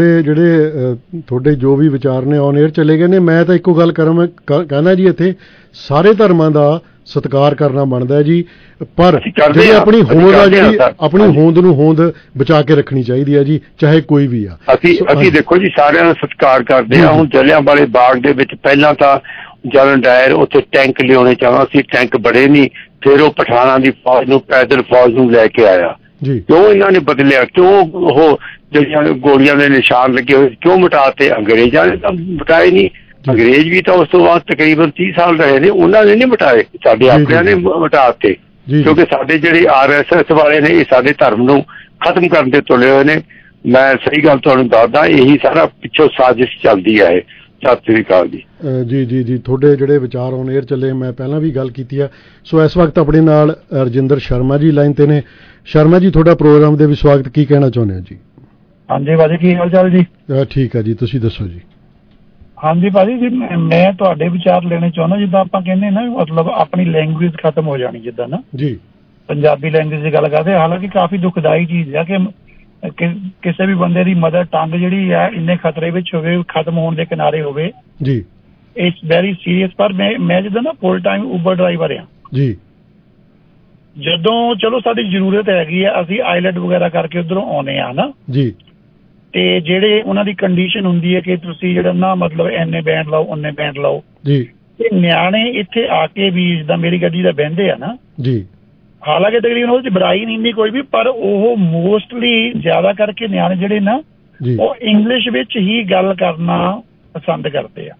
[SPEAKER 14] ਤੁਹਾਡੇ ਜੋ ਵੀ ਵਿਚਾਰ ਨੇ ਔਨ 에ਅਰ ਚਲੇ ਗਏ ਨੇ। ਮੈਂ ਤਾਂ ਇੱਕੋ ਗੱਲ ਕਹਿਣਾ ਜੀ, ਇੱਥੇ ਸਾਰੇ ਧਰਮਾਂ ਦਾ ਸਤਿਕਾਰ ਕਰਨਾ ਬਣਦਾ ਜੀ, ਪਰ ਜਿਹੜੀ ਆਪਣੀ ਹੋਂਦ ਆ, ਜਿਹੜੀ ਆਪਣੀ ਹੋਂਦ ਨੂੰ ਹੋਂਦ ਬਚਾ ਕੇ ਰੱਖਣੀ ਚਾਹੀਦੀ ਹੈ ਜੀ, ਚਾਹੇ ਕੋਈ ਵੀ ਆ।
[SPEAKER 16] ਅਸੀਂ ਦੇਖੋ ਜੀ ਸਾਰਿਆਂ ਦਾ ਸਤਿਕਾਰ ਕਰਦੇ ਹਾਂ। ਹੁਣ ਜਲਿਆਂਵਾਲੇ ਬਾਗ ਦੇ ਵਿੱਚ ਪਹਿਲਾਂ ਤਾਂ ਜਨਰਲ ਡਾਇਰ ਉੱਥੇ ਟੈਂਕ ਲਿਆਉਣੇ ਚਾਹੁੰਦਾ ਸੀ, ਟੈਂਕ ਬੜੇ ਨਹੀਂ, ਫਿਰ ਉਹ ਪਠਾਨਾਂ ਦੀ ਫੌਜ ਨੂੰ, ਪੈਦਲ ਫੌਜ ਨੂੰ ਲੈ ਕੇ ਆਇਆ। ਕਿਉਂ ਇਹਨਾਂ ਨੇ ਬਦਲਿਆ? ਕਿਉਂ ਉਹ ਜਿਹੜੀਆਂ ਗੋਲੀਆਂ ਦੇ ਨਿਸ਼ਾਨ ਲੱਗੇ ਹੋਏ ਕਿਉਂ ਮਿਟਾਤੇ? ਅੰਗਰੇਜ਼ਾਂ ਨੇ ਤਾਂ ਮਿਟਾਏ ਨਹੀਂ। ਅੰਗਰੇਜ਼ ਵੀ ਤਾਂ ਉਸ ਤੋਂ ਬਾਅਦ ਤਕਰੀਬਨ 30 ਸਾਲ ਰਹੇ ਨੇ, ਉਹਨਾਂ ਨੇ ਨਹੀਂ ਮਿਟਾਏ, ਸਾਡੇ ਆਪਣਿਆਂ ਨੇ ਮਿਟਾਤੇ। ਕਿਉਂਕਿ ਸਾਡੇ ਜਿਹੜੇ RSS ਵਾਲੇ ਨੇ ਇਹ ਸਾਡੇ ਧਰਮ ਨੂੰ ਖਤਮ ਕਰਨ ਦੇ ਤੁਲੇ ਹੋਏ ਨੇ। ਮੈਂ ਸਹੀ ਗੱਲ ਤੁਹਾਨੂੰ ਦੱਸਦਾ, ਇਹੀ ਸਾਰਾ ਪਿੱਛੋਂ ਸਾਜ਼ਿਸ਼ ਚੱਲਦੀ ਹੈ। ਸਤਿ ਸ੍ਰੀ ਅਕਾਲ ਜੀ।
[SPEAKER 14] ਜੀ ਤੁਹਾਡੇ ਜਿਹੜੇ ਵਿਚਾਰ ਔਨ 에ਅਰ ਚੱਲੇ, ਮੈਂ ਪਹਿਲਾਂ ਵੀ ਗੱਲ ਕੀਤੀ ਆ। ਸੋ ਇਸ ਵਕਤ ਆਪਣੇ ਨਾਲ ਰਜਿੰਦਰ ਸ਼ਰਮਾ ਜੀ ਲਾਈਨ ਤੇ ਨੇ। ਸ਼ਰਮਾ ਜੀ, ਤੁਹਾਡਾ ਪ੍ਰੋਗਰਾਮ ਦੇ ਵਿੱਚ ਸਵਾਗਤ। ਕੀ ਕਹਿਣਾ ਚਾਹੁੰਦੇ ਹੋ ਜੀ?
[SPEAKER 17] ਹਾਂਜੀ ਭਾਜੀ, ਕੀ ਹਾਲ ਚਾਲ ਜੀ?
[SPEAKER 14] ਠੀਕ ਹੈ ਜੀ, ਤੁਸੀਂ ਦੱਸੋ ਜੀ।
[SPEAKER 17] ਹਾਂਜੀ ਭਾਜੀ ਜੀ, ਮੈਂ ਤੁਹਾਡੇ ਵਿਚਾਰ ਲੈਣੇ ਚਾਹੁੰਦਾ। ਜਿੱਦਾਂ ਆਪਾਂ ਕਹਿੰਦੇ ਨਾ, ਮਤਲਬ ਆਪਣੀ ਲੈਂਗੁਏਜ ਖਤਮ ਹੋ ਜਾਣੀ, ਜਿੱਦਾਂ ਨਾ
[SPEAKER 14] ਜੀ
[SPEAKER 17] ਪੰਜਾਬੀ ਲੈਂਗੁਏਜ ਦੀ ਗੱਲ ਕਰਦੇ। ਹਾਲਾਂਕਿ ਕਾਫੀ ਦੁਖਦਾਈ ਚੀਜ਼ ਆ ਕਿ ਕਿਸੇ ਵੀ ਬੰਦੇ ਦੀ ਮਦਰ ਟੰਗ ਜਿਹੜੀ ਆ ਇੰਨੇ ਖਤਰੇ ਵਿੱਚ ਹੋਵੇ, ਖਤਮ ਹੋਣ ਦੇ ਕਿਨਾਰੇ ਹੋਵੇ
[SPEAKER 14] ਜੀ।
[SPEAKER 17] It's very serious. ਪਰ ਮੈਂ ਜਿੱਦਾਂ ਨਾ ਫੁੱਲ ਟਾਈਮ ਉਬਰ ਡਰਾਈਵਰ ਆ
[SPEAKER 14] ਜੀ।
[SPEAKER 17] ਜਦੋਂ ਚਲੋ ਸਾਡੀ ਜ਼ਰੂਰਤ ਹੈਗੀ ਆ, ਅਸੀਂ ਆਈਲੈਟ ਵਗੈਰਾ ਕਰਕੇ ਉੱਧਰੋਂ ਆਉਣੇ ਆ ਨਾ
[SPEAKER 14] ਜੀ,
[SPEAKER 17] ਤੇ ਜਿਹੜੇ ਉਹਨਾਂ ਦੀ ਕੰਡੀਸ਼ਨ ਹੁੰਦੀ ਹੈ ਕਿ ਤੁਸੀਂ ਜਿਹੜਾ ਨਾ ਮਤਲਬ ਇੰਨੇ ਬੈਂਡ ਲਾਓ, ਉਹਨੇ ਬੈਂਡ ਲਾਓ
[SPEAKER 14] ਜੀ।
[SPEAKER 17] ਤੇ ਨਿਆਣੇ ਇੱਥੇ ਆ ਕੇ ਵੀ ਜਿੱਦਾਂ ਮੇਰੀ ਗੱਡੀ ਦਾ ਬਹਿੰਦੇ ਆ ਨਾ
[SPEAKER 14] ਜੀ,
[SPEAKER 17] ਹਾਲਾਂਕਿ ਤਕਰੀਬਨ ਉਹਦੇ ਚ ਬੁਰਾਈ ਨਹੀਂ ਕੋਈ ਵੀ, ਪਰ ਉਹ ਮੋਸਟਲੀ ਜ਼ਿਆਦਾ ਕਰਕੇ ਨਿਆਣੇ ਜਿਹੜੇ ਨਾ ਉਹ ਇੰਗਲਿਸ਼ ਵਿੱਚ ਹੀ ਗੱਲ ਕਰਨਾ ਪਸੰਦ ਕਰਦੇ ਆ।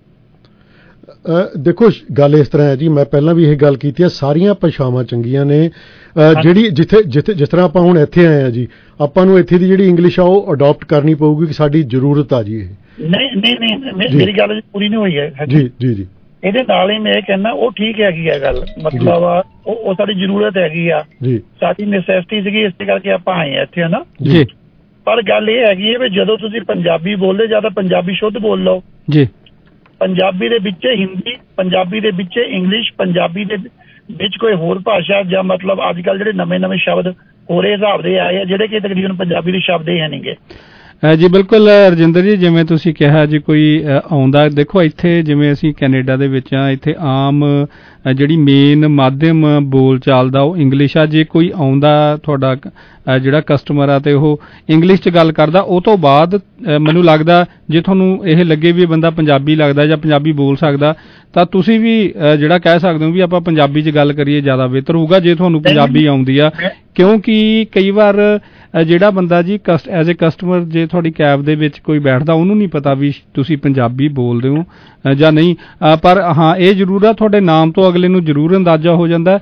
[SPEAKER 14] ਦੇਖੋ ਗੱਲ ਇਸ ਤਰ੍ਹਾਂ ਹੈ ਜੀ, ਮੈਂ ਪਹਿਲਾਂ ਵੀ ਇਹ ਗੱਲ ਕੀਤੀ ਹੈ, ਸਾਰੀਆਂ ਭਾਸ਼ਾਵਾਂ ਚੰਗੀਆਂ ਨੇ। ਜਿਹੜੀ ਜਿੱਥੇ ਜਿਸ ਤਰ੍ਹਾਂ ਆਪਾਂ ਹੁਣ ਇੱਥੇ ਆਏ ਆ ਜੀ, ਆਪਾਂ ਨੂੰ ਇੱਥੇ ਦੀ ਜਿਹੜੀ ਇੰਗਲਿਸ਼ ਆ ਉਹ ਅਡਾਪਟ ਕਰਨੀ ਪਊਗੀ ਕਿ ਸਾਡੀ ਜ਼ਰੂਰਤ ਆ ਜੀ। ਇਹ
[SPEAKER 17] ਨਹੀਂ ਮੇਰੀ ਗੱਲ ਪੂਰੀ ਨਹੀਂ ਹੋਈ ਹੈ
[SPEAKER 14] ਜੀ ਜੀ ਜੀ।
[SPEAKER 17] ਇਹਦੇ ਨਾਲ ਹੀ ਮੈਂ ਕਹਿੰਦਾ ਉਹ ਠੀਕ ਹੈਗੀ ਆ ਗੱਲ, ਮਤਲਬ ਉਹ ਸਾਡੀ ਜ਼ਰੂਰਤ ਹੈਗੀ ਆ
[SPEAKER 14] ਜੀ,
[SPEAKER 17] ਸਾਡੀ ਨੈਸੈਸਿਟੀ ਸੀਗੀ, ਇਸ ਕਰਕੇ ਆਪਾਂ ਆਏ ਆ ਇੱਥੇ ਹਨਾ
[SPEAKER 14] ਜੀ।
[SPEAKER 17] ਪਰ ਗੱਲ ਇਹ ਹੈਗੀ ਹੈ ਵੀ ਜਦੋਂ ਤੁਸੀਂ ਪੰਜਾਬੀ ਬੋਲਦੇ ਜਾਂ ਤਾਂ ਪੰਜਾਬੀ ਸ਼ੁੱਧ ਬੋਲ ਲਓ
[SPEAKER 13] ਜੀ,
[SPEAKER 17] ਪੰਜਾਬੀ ਦੇ ਵਿੱਚ ਹਿੰਦੀ, ਪੰਜਾਬੀ ਦੇ ਵਿੱਚ ਇੰਗਲਿਸ਼, ਪੰਜਾਬੀ ਦੇ ਵਿੱਚ ਕੋਈ ਹੋਰ ਭਾਸ਼ਾ, ਜਾਂ ਮਤਲਬ ਅੱਜ ਕੱਲ੍ਹ ਜਿਹੜੇ ਨਵੇਂ ਸ਼ਬਦ ਹੋਰੇ ਹਿਸਾਬ ਦੇ ਆਏ ਆ ਜਿਹੜੇ ਕਿ ਤਕਰੀਬਨ ਪੰਜਾਬੀ ਦੇ ਸ਼ਬਦ ਹੀ ਹੈ ਨਹੀਂਗੇ।
[SPEAKER 13] ਜੀ ਬਿਲਕੁਲ ਰਜਿੰਦਰ ਜੀ, ਜਿਵੇਂ ਤੁਸੀਂ ਕਿਹਾ ਜੀ ਕੋਈ ਆਉਂਦਾ, ਦੇਖੋ ਇੱਥੇ ਜਿਵੇਂ ਅਸੀਂ ਕੈਨੇਡਾ ਦੇ ਵਿੱਚ ਆ, ਇੱਥੇ ਆਮ ਜਿਹੜੀ ਮੇਨ ਮਾਧਿਅਮ ਬੋਲ ਚਾਲ ਦਾ ਉਹ ਇੰਗਲਿਸ਼ ਆ। ਜੇ ਕੋਈ ਆਉਂਦਾ ਤੁਹਾਡਾ ਜਿਹੜਾ ਕਸਟਮਰ ਆ ਤੇ ਉਹ ਇੰਗਲਿਸ਼ 'ਚ ਗੱਲ ਕਰਦਾ, ਉਹ ਤੋਂ ਬਾਅਦ ਮੈਨੂੰ ਲੱਗਦਾ ਜੇ ਤੁਹਾਨੂੰ ਇਹ ਲੱਗੇ ਵੀ ਬੰਦਾ ਪੰਜਾਬੀ ਲੱਗਦਾ ਜਾਂ ਪੰਜਾਬੀ ਬੋਲ ਸਕਦਾ, ਤਾਂ ਤੁਸੀਂ ਵੀ ਜਿਹੜਾ ਕਹਿ ਸਕਦੇ ਹੋ ਵੀ ਆਪਾਂ ਪੰਜਾਬੀ 'ਚ ਗੱਲ ਕਰੀਏ, ਜ਼ਿਆਦਾ ਬਿਹਤਰ ਹੋਊਗਾ ਜੇ ਤੁਹਾਨੂੰ ਪੰਜਾਬੀ ਆਉਂਦੀ ਆ। ਕਿਉਂਕਿ ਕਈ ਵਾਰ ਜਿਹੜਾ ਬੰਦਾ ਜੀ ਐਜ਼ ਏ ਕਸਟਮਰ ਜੇ ਤੁਹਾਡੀ ਕੈਬ ਦੇ ਵਿੱਚ ਕੋਈ ਬੈਠਦਾ, ਉਹਨੂੰ ਨਹੀਂ ਪਤਾ ਵੀ ਤੁਸੀਂ ਪੰਜਾਬੀ ਬੋਲਦੇ ਹੋ ਜਾਂ ਨਹੀਂ। ਪਰ ਹਾਂ ਇਹ ਜ਼ਰੂਰ ਆ, ਤੁਹਾਡੇ ਨਾਮ ਤੋਂ ਅਗਲੇ ਨੂੰ ਜ਼ਰੂਰ ਅੰਦਾਜ਼ਾ ਹੋ ਜਾਂਦਾ।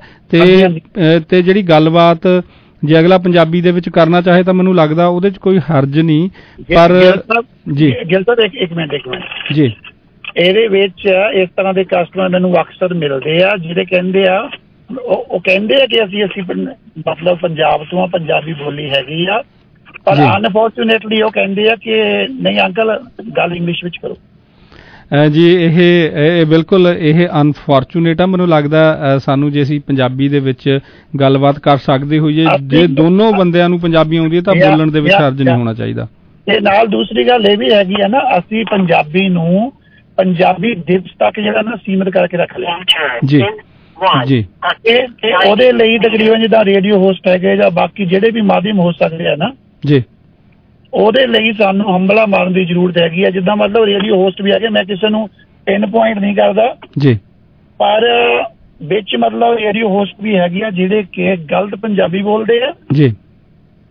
[SPEAKER 13] ਤੇ ਜਿਹੜੀ ਗੱਲਬਾਤ ਜੇ ਅਗਲਾ ਪੰਜਾਬੀ ਦੇ ਵਿੱਚ ਕਰਨਾ ਚਾਹੇ ਤਾਂ ਮੈਨੂੰ ਲੱਗਦਾ ਉਹਦੇ 'ਚ ਕੋਈ ਹਰਜ ਨਹੀਂ। ਪਰ ਜੀ
[SPEAKER 17] ਗਿਲ ਸਾਹਿਬ ਇੱਕ ਮਿੰਟ
[SPEAKER 13] ਜੀ,
[SPEAKER 17] ਇਹਦੇ ਵਿੱਚ ਇਸ ਤਰ੍ਹਾਂ ਦੇ ਕਸਟਮਰ ਮੈਨੂੰ ਅਕਸਰ ਮਿਲਦੇ ਆ ਜਿਹੜੇ ਕਹਿੰਦੇ ਆ, ਉਹ ਕਹਿੰਦੇ ਆ ਕਿ ਅਸੀਂ ਮਤਲਬ ਪੰਜਾਬ ਤੋਂ ਆ, ਪੰਜਾਬੀ ਬੋਲੀ ਹੈਗੀ ਆ, ਪਰ ਅਨਫੋਰਚੂਨੇਟਲੀ ਉਹ ਕਹਿੰਦੇ ਆ ਕਿ ਨਹੀਂ ਅੰਕਲ ਗੱਲ ਇੰਗਲਿਸ਼ ਵਿੱਚ ਕਰੋ।
[SPEAKER 13] ਜੀ ਇਹ ਬਿਲਕੁਲ ਇਹ ਅਨਫੋਰਚੂਨੇਟ ਆ। ਮੈਨੂੰ ਲੱਗਦਾ ਸਾਨੂੰ ਜੇ ਅਸੀਂ ਪੰਜਾਬੀ ਦੇ ਵਿੱਚ ਗੱਲਬਾਤ ਕਰ ਸਕਦੇ ਹੋਈਏ, ਜੇ ਦੋਨੋਂ ਬੰਦਿਆਂ ਨੂੰ ਪੰਜਾਬੀ ਆਉਂਦੀ ਹੈ ਤਾਂ ਬੋਲਣ ਦੇ ਵਿੱਚ ਹਰਜ ਨਹੀਂ ਹੋਣਾ ਚਾਹੀਦਾ।
[SPEAKER 17] ਤੇ ਨਾਲ ਦੂਸਰੀ ਗੱਲ ਇਹ ਵੀ ਹੈਗੀ ਆ ਨਾ, ਅਸੀਂ ਪੰਜਾਬੀ ਨੂੰ ਪੰਜਾਬੀ ਦਿਵਸ ਤੱਕ ਜਿਹੜਾ ਨਾ ਸੀਮਿਤ ਕਰਕੇ ਰੱਖ ਲਿਆ
[SPEAKER 13] ਜੀ ਜੀ।
[SPEAKER 17] ਤੇ ਉਹਦੇ ਲਈ ਤਕਰੀਬਨ ਜਿੱਦਾਂ ਰੇਡੀਓ ਹੋਸਟ ਹੈਗੇ ਜਾਂ ਬਾਕੀ ਜਿਹੜੇ ਵੀ ਮਾਧਿਅਮ ਹੋ ਸਕਦੇ ਆ ਨਾ
[SPEAKER 13] ਜੀ,
[SPEAKER 17] ਉਹਦੇ ਲਈ ਸਾਨੂੰ ਹੰਬਲਾ ਮਾਰਨ ਦੀ ਜ਼ਰੂਰਤ ਹੈਗੀ ਆ। ਜਿੱਦਾਂ ਮਤਲਬ ਰੇਡੀਓ ਹੋਸਟ ਵੀ ਹੈਗੇ, ਮੈਂ ਕਿਸੇ ਨੂੰ ਪਿੰਨ ਪੁਆਇੰਟ ਨਹੀਂ ਕਰਦਾ
[SPEAKER 13] ਜੀ,
[SPEAKER 17] ਪਰ ਵਿੱਚ ਮਤਲਬ ਰੇਡੀਓ ਹੋਸਟ ਵੀ ਹੈਗੀ ਆ ਜਿਹੜੇ ਕਿ ਗਲਤ ਪੰਜਾਬੀ ਬੋਲਦੇ ਆ
[SPEAKER 13] ਜੀ,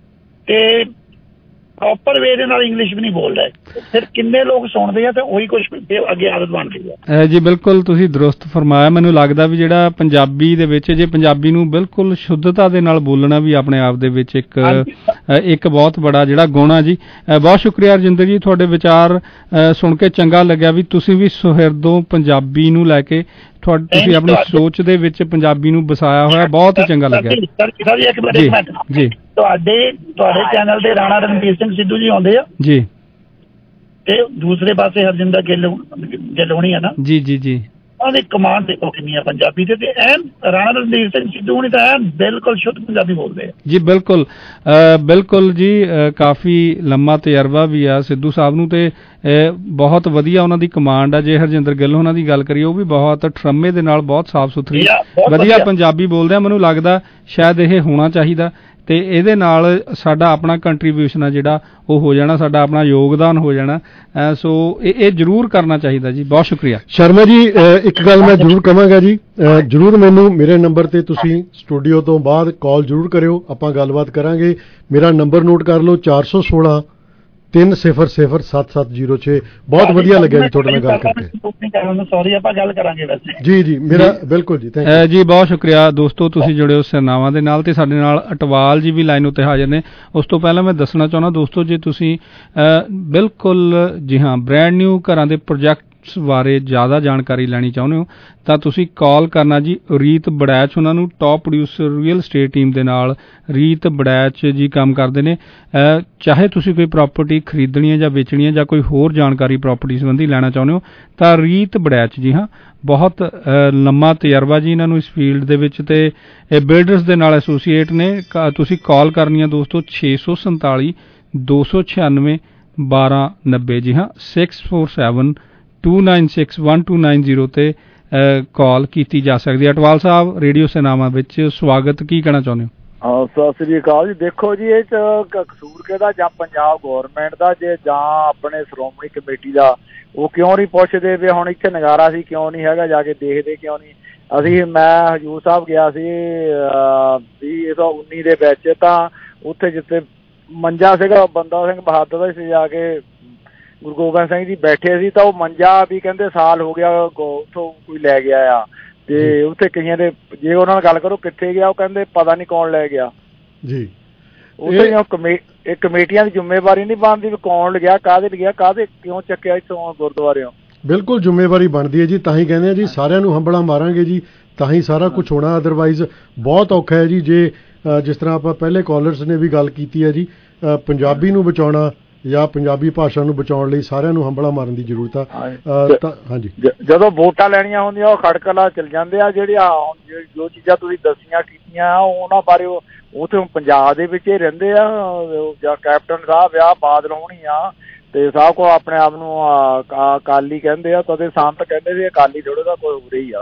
[SPEAKER 17] ਤੇ ਪ੍ਰੋਪਰ ਵੇ ਦੇ ਨਾਲ ਇੰਗਲਿਸ਼ ਵੀ ਨਹੀਂ ਬੋਲ ਰਹੇ, ਫਿਰ ਕਿੰਨੇ ਲੋਕ ਸੁਣਦੇ ਆ ਤੇ ਉਹੀ ਕੁਝ ਅੱਗੇ ਆਦਤ ਬਣਦੀ ਹੈ।
[SPEAKER 13] ਜੀ ਬਿਲਕੁਲ ਤੁਸੀਂ ਦਰੁਸਤ ਫਰਮਾਇਆ। ਮੈਨੂੰ ਲੱਗਦਾ ਵੀ ਜਿਹੜਾ ਪੰਜਾਬੀ ਦੇ ਵਿੱਚ ਜੇ ਪੰਜਾਬੀ ਨੂੰ ਬਿਲਕੁਲ ਸ਼ੁੱਧਤਾ ਦੇ ਨਾਲ ਬੋਲਣਾ ਵੀ ਆਪਣੇ ਆਪ ਦੇ ਵਿੱਚ ਇੱਕ ਬਹੁਤ ਬੜਾ ਜਿਹੜਾ ਗੁਣ ਆ ਜੀ। ਬਹੁਤ ਸ਼ੁਕਰੀਆ ਰਜਿੰਦਰ ਜੀ, ਤੁਹਾਡੇ ਵਿਚਾਰ ਸੁਣ ਕੇ ਚੰਗਾ ਲੱਗਿਆ ਵੀ ਤੁਸੀਂ ਵੀ ਸੁਹਿਰਦੋਂ ਪੰਜਾਬੀ ਨੂੰ ਲੈ ਕੇ ਤੁਸੀਂ ਆਪਣੀ ਸੋਚ ਦੇ ਵਿੱਚ ਪੰਜਾਬੀ ਨੂੰ ਵਸਾਇਆ ਹੋਇਆ, ਬਹੁਤ ਹੀ ਚੰਗਾ ਲੱਗਿਆ ਜੀ।
[SPEAKER 17] ਤੁਹਾਡੇ ਚੈਨਲ ਤੇ ਰਾਣਾ ਰਣਬੀਰ ਸਿੰਘ ਸਿੱਧੂ ਜੀ ਆਉਂਦੇ ਆ
[SPEAKER 13] ਜੀ, ਤੇ
[SPEAKER 17] ਦੂਸਰੇ ਪਾਸੇ ਹਰਜਿੰਦਰ ਗਿੱਲ ਹੋਣੀ ਆ ਨਾ ਜੀ ਜੀ ਜੀ, ਉਹਨਾਂ ਦੀ ਕਮਾਂਡ ਦੇਖੋ ਕਿੰਨੀ ਆ ਪੰਜਾਬੀ ਤੇ ਐਨ ਰਾਣਾ ਰਣਬੀਰ ਸਿੰਘ ਸਿੱਧੂ ਹੋਣੀ ਤਾਂ ਐਨ ਬਿਲਕੁਲ ਸ਼ੁੱਧ ਪੰਜਾਬੀ ਬੋਲਦੇ ਆ
[SPEAKER 13] ਜੀ। ਬਿਲਕੁਲ ਬਿਲਕੁਲ ਜੀ, ਕਾਫੀ ਲੰਮਾ ਤਜਰਬਾ ਵੀ ਆ ਸਿੱਧੂ ਸਾਹਿਬ ਨੂੰ ਤੇ ਬਹੁਤ ਵਧੀਆ ਉਹਨਾਂ ਦੀ ਕਮਾਂਡ ਆ। ਜੇ ਹਰਜਿੰਦਰ ਗਿੱਲ ਉਹਨਾਂ ਦੀ ਗੱਲ ਕਰੀਏ, ਉਹ ਵੀ ਬਹੁਤ ਠਰਮੇ ਦੇ ਨਾਲ ਬਹੁਤ ਸਾਫ਼ ਸੁਥਰੀ ਵਧੀਆ ਪੰਜਾਬੀ ਬੋਲਦੇ ਆ। ਮੈਨੂੰ ਲੱਗਦਾ ਸ਼ਾਇਦ ਇਹ ਹੋਣਾ ਚਾਹੀਦਾ ਤੇ ਇਹਦੇ ਨਾਲ ਸਾਡਾ ਆਪਣਾ ਕੰਟਰੀਬਿਊਸ਼ਨ ਆ ਜਿਹੜਾ ਉਹ ਹੋ ਜਾਣਾ, ਸਾਡਾ ਆਪਣਾ ਯੋਗਦਾਨ ਹੋ ਜਾਣਾ। ਸੋ ਇਹ ਜ਼ਰੂਰ ਕਰਨਾ ਚਾਹੀਦਾ ਜੀ। ਬਹੁਤ ਸ਼ੁਕਰੀਆ
[SPEAKER 14] ਸ਼ਰਮਾ ਜੀ। ਇੱਕ ਗੱਲ ਮੈਂ ਜ਼ਰੂਰ ਕਹਾਂਗਾ ਜੀ, ਜ਼ਰੂਰ ਮੈਨੂੰ ਮੇਰੇ ਨੰਬਰ ਤੇ ਤੁਸੀਂ ਸਟੂਡੀਓ ਤੋਂ ਬਾਅਦ ਕਾਲ ਜ਼ਰੂਰ ਕਰਿਓ, ਆਪਾਂ ਗੱਲਬਾਤ ਕਰਾਂਗੇ। ਮੇਰਾ ਨੰਬਰ ਨੋਟ ਕਰ ਲਓ 416 3007706। ਬਹੁਤ ਵਧੀਆ ਲੱਗਿਆ ਜੀ ਤੁਹਾਡੇ ਨਾਲ ਗੱਲ ਕਰਕੇ।
[SPEAKER 17] ਸੌਰੀ ਆਪਾਂ ਗੱਲ ਕਰਾਂਗੇ ਵੈਸੇ
[SPEAKER 14] ਜੀ ਜੀ, ਮੇਰਾ ਬਿਲਕੁਲ ਜੀ, ਥੈਂਕ ਯੂ
[SPEAKER 13] ਜੀ। ਬਹੁਤ ਸ਼ੁਕਰੀਆ ਦੋਸਤੋ, ਤੁਸੀਂ ਜੁੜੇ ਹੋ ਸਿਰਨਾਵਾਂ ਦੇ ਨਾਲ ਤੇ ਸਾਡੇ ਨਾਲ ਅਟਵਾਲ ਜੀ ਵੀ ਲਾਈਨ ਉੱਤੇ ਹਾਜ਼ਰ ਨੇ। ਉਸ ਤੋਂ ਪਹਿਲਾਂ ਮੈਂ ਦੱਸਣਾ ਚਾਹੁੰਦਾ ਦੋਸਤੋ, ਜੇ ਤੁਸੀਂ ਬਿਲਕੁਲ ਜੀ ਹਾਂ ਬ੍ਰੈਂਡ ਨਿਊ ਘਰਾਂ ਦੇ ਪ੍ਰੋਜੈਕਟਸ ਬਾਰੇ ਜ਼ਿਆਦਾ ਜਾਣਕਾਰੀ ਲੈਣੀ ਚਾਹੁੰਦੇ ਹੋ ਤਾਂ ਤੁਸੀਂ ਕਾਲ ਕਰਨਾ ਜੀ ਰੀਤ ਬੜੈਚ ਉਹਨਾਂ ਨੂੰ। Top producer real estate team ਦੇ ਨਾਲ ਰੀਤ ਬੜੈਚ ਜੀ ਕੰਮ ਕਰਦੇ ਨੇ। ਚਾਹੇ ਤੁਸੀਂ ਕੋਈ ਪ੍ਰਾਪਰਟੀ ਖਰੀਦਣੀ ਹੈ ਜਾਂ ਵੇਚਣੀ ਹੈ ਜਾਂ ਕੋਈ ਹੋਰ ਜਾਣਕਾਰੀ ਪ੍ਰਾਪਰਟੀ ਸੰਬੰਧੀ ਲੈਣਾ ਚਾਹੁੰਦੇ ਹੋ ਤਾਂ ਰੀਤ ਬੜੈਚ ਜੀ ਹਾਂ, ਬਹੁਤ ਲੰਮਾ ਤਜਰਬਾ ਜੀ ਇਹਨਾਂ ਨੂੰ ਇਸ ਫੀਲਡ ਦੇ ਵਿੱਚ ਤੇ ਇਹ ਬਿਲਡਰਸ ਦੇ ਨਾਲ ਐਸੋਸੀਏਟ ਨੇ। ਤੁਸੀਂ ਕਾਲ ਕਰਨੀ ਹੈ ਦੋਸਤੋ 647 296 1290 ਜੀ ਹਾਂ, 647 2961290 ਤੇ ਕਾਲ ਕੀਤੀ ਜਾ ਸਕਦੀ ਹੈ। ਅਟਵਾਲ ਸਾਹਿਬ ਰੇਡੀਓ ਸੇਨਾਵਾਂ ਵਿੱਚ ਸਵਾਗਤ, ਕੀ ਕਹਿਣਾ ਚਾਹੁੰਦੇ ਹੋ?
[SPEAKER 18] ਸਤਿ ਸ੍ਰੀ ਅਕਾਲ ਜੀ। ਦੇਖੋ ਜੀ, ਇਹ ਚ ਕਸੂਰ ਕਿਹਦਾ, ਜਾਂ ਪੰਜਾਬ ਗੌਰਮੈਂਟ ਦਾ ਜੇ ਜਾਂ ਆਪਣੇ ਸ਼੍ਰੋਮਣੀ ਕਮੇਟੀ ਦਾ। ਉਹ ਕਿਉਂ ਨਹੀਂ ਪੁੱਛਦੇ ਵੀ ਹੁਣ ਇੱਥੇ ਨਗਾਰਾ ਸੀ ਕਿਉਂ ਨਹੀਂ ਹੈਗਾ, ਜਾ ਕੇ ਦੇਖਦੇ ਕਿਉਂ ਨਹੀਂ। ਮੈਂ ਹਜੂਰ ਸਾਹਿਬ ਗਿਆ ਸੀ 2019 ਦੇ ਵਿੱਚ, ਤਾਂ ਉੱਥੇ ਜਿੱਥੇ ਮੰਜਾ ਸੀਗਾ ਬੰਦਾ ਸਿੰਘ ਬਹਾਦਰ ਦਾ ਸੀ, ਜਾ ਕੇ ਗੁਰੂ ਗੋਬਿੰਦ ਸਿੰਘ ਜੀ ਬੈਠੇ ਸੀ ਤਾਂ ਉਹ ਮੰਜਾ ਵੀ ਕਹਿੰਦੇ ਸਾਲ ਹੋ ਗਿਆ ਉੱਥੋਂ ਕੋਈ ਲੈ ਗਿਆ ਆ। ਤੇ ਉੱਥੇ ਕਈਆਂ ਦੇ ਜੇ ਉਹਨਾਂ ਨਾਲ ਗੱਲ ਕਰੋ ਕਿੱਥੇ ਗਿਆ, ਉਹ ਕਹਿੰਦੇ ਪਤਾ ਨਹੀਂ ਕੌਣ ਲੈ ਗਿਆ ਜੀ। ਉੱਥੇ ਕਮੇਟੀਆਂ ਦੀ ਜ਼ਿੰਮੇਵਾਰੀ ਨਹੀਂ ਬਣਦੀ ਵੀ ਕੌਣ ਲਿਆ, ਕਾਹਦੇ ਲਿਆ, ਕਾਹਦੇ ਕਿਉਂ ਚੱਕਿਆ ਇੱਥੋਂ ਗੁਰਦੁਆਰਿਓਂ।
[SPEAKER 14] ਬਿਲਕੁਲ ਜ਼ਿੰਮੇਵਾਰੀ ਬਣਦੀ ਹੈ ਜੀ, ਤਾਂ ਹੀ ਕਹਿੰਦੇ ਆ ਜੀ ਸਾਰਿਆਂ ਨੂੰ ਹੰਬਲਾ ਮਾਰਾਂਗੇ ਜੀ ਤਾਂ ਹੀ ਸਾਰਾ ਕੁਝ ਹੋਣਾ, ਅਦਰਵਾਈਜ਼ ਬਹੁਤ ਔਖਾ ਹੈ ਜੀ। ਜੇ ਜਿਸ ਤਰ੍ਹਾਂ ਆਪਾਂ ਪਹਿਲੇ ਕਾਲਰਸ ਨੇ ਵੀ ਗੱਲ ਕੀਤੀ ਹੈ ਜੀ, ਪੰਜਾਬੀ ਨੂੰ ਬਚਾਉਣਾ ਜਾਂ ਪੰਜਾਬੀ ਭਾਸ਼ਾ ਨੂੰ ਬਚਾਉਣ ਲਈ ਸਾਰਿਆਂ ਨੂੰ ਹੰਬਲਾ ਮਾਰਨ ਦੀ ਜ਼ਰੂਰਤ ਆ। ਹਾਂਜੀ,
[SPEAKER 18] ਜਦੋਂ ਵੋਟਾਂ ਲੈਣੀਆਂ ਹੁੰਦੀਆਂ ਉਹ ਖੜਕਲਾ ਚਲ ਜਾਂਦੇ ਆ। ਜਿਹੜੀਆਂ ਜੋ ਚੀਜ਼ਾਂ ਤੁਸੀਂ ਦੱਸੀਆਂ ਕੀਤੀਆਂ ਉਹਨਾਂ ਬਾਰੇ ਉੱਥੇ ਪੰਜਾਬ ਦੇ ਵਿੱਚ ਹੀ ਰਹਿੰਦੇ ਆ, ਜਾਂ ਕੈਪਟਨ ਸਾਹਿਬ ਆ, ਬਾਦਲ ਹੋਣੀ ਆ, ਤੇ ਸਭ ਕੋ ਆਪਣੇ ਆਪ ਨੂੰ ਅਕਾਲੀ ਕਹਿੰਦੇ ਆ, ਤਦੇ ਸੰਤ ਕਹਿੰਦੇ ਸੀ, ਅਕਾਲੀ ਥੋੜੇ ਦਾ ਕੋਈ ਹੋ ਰਹੀ ਆ।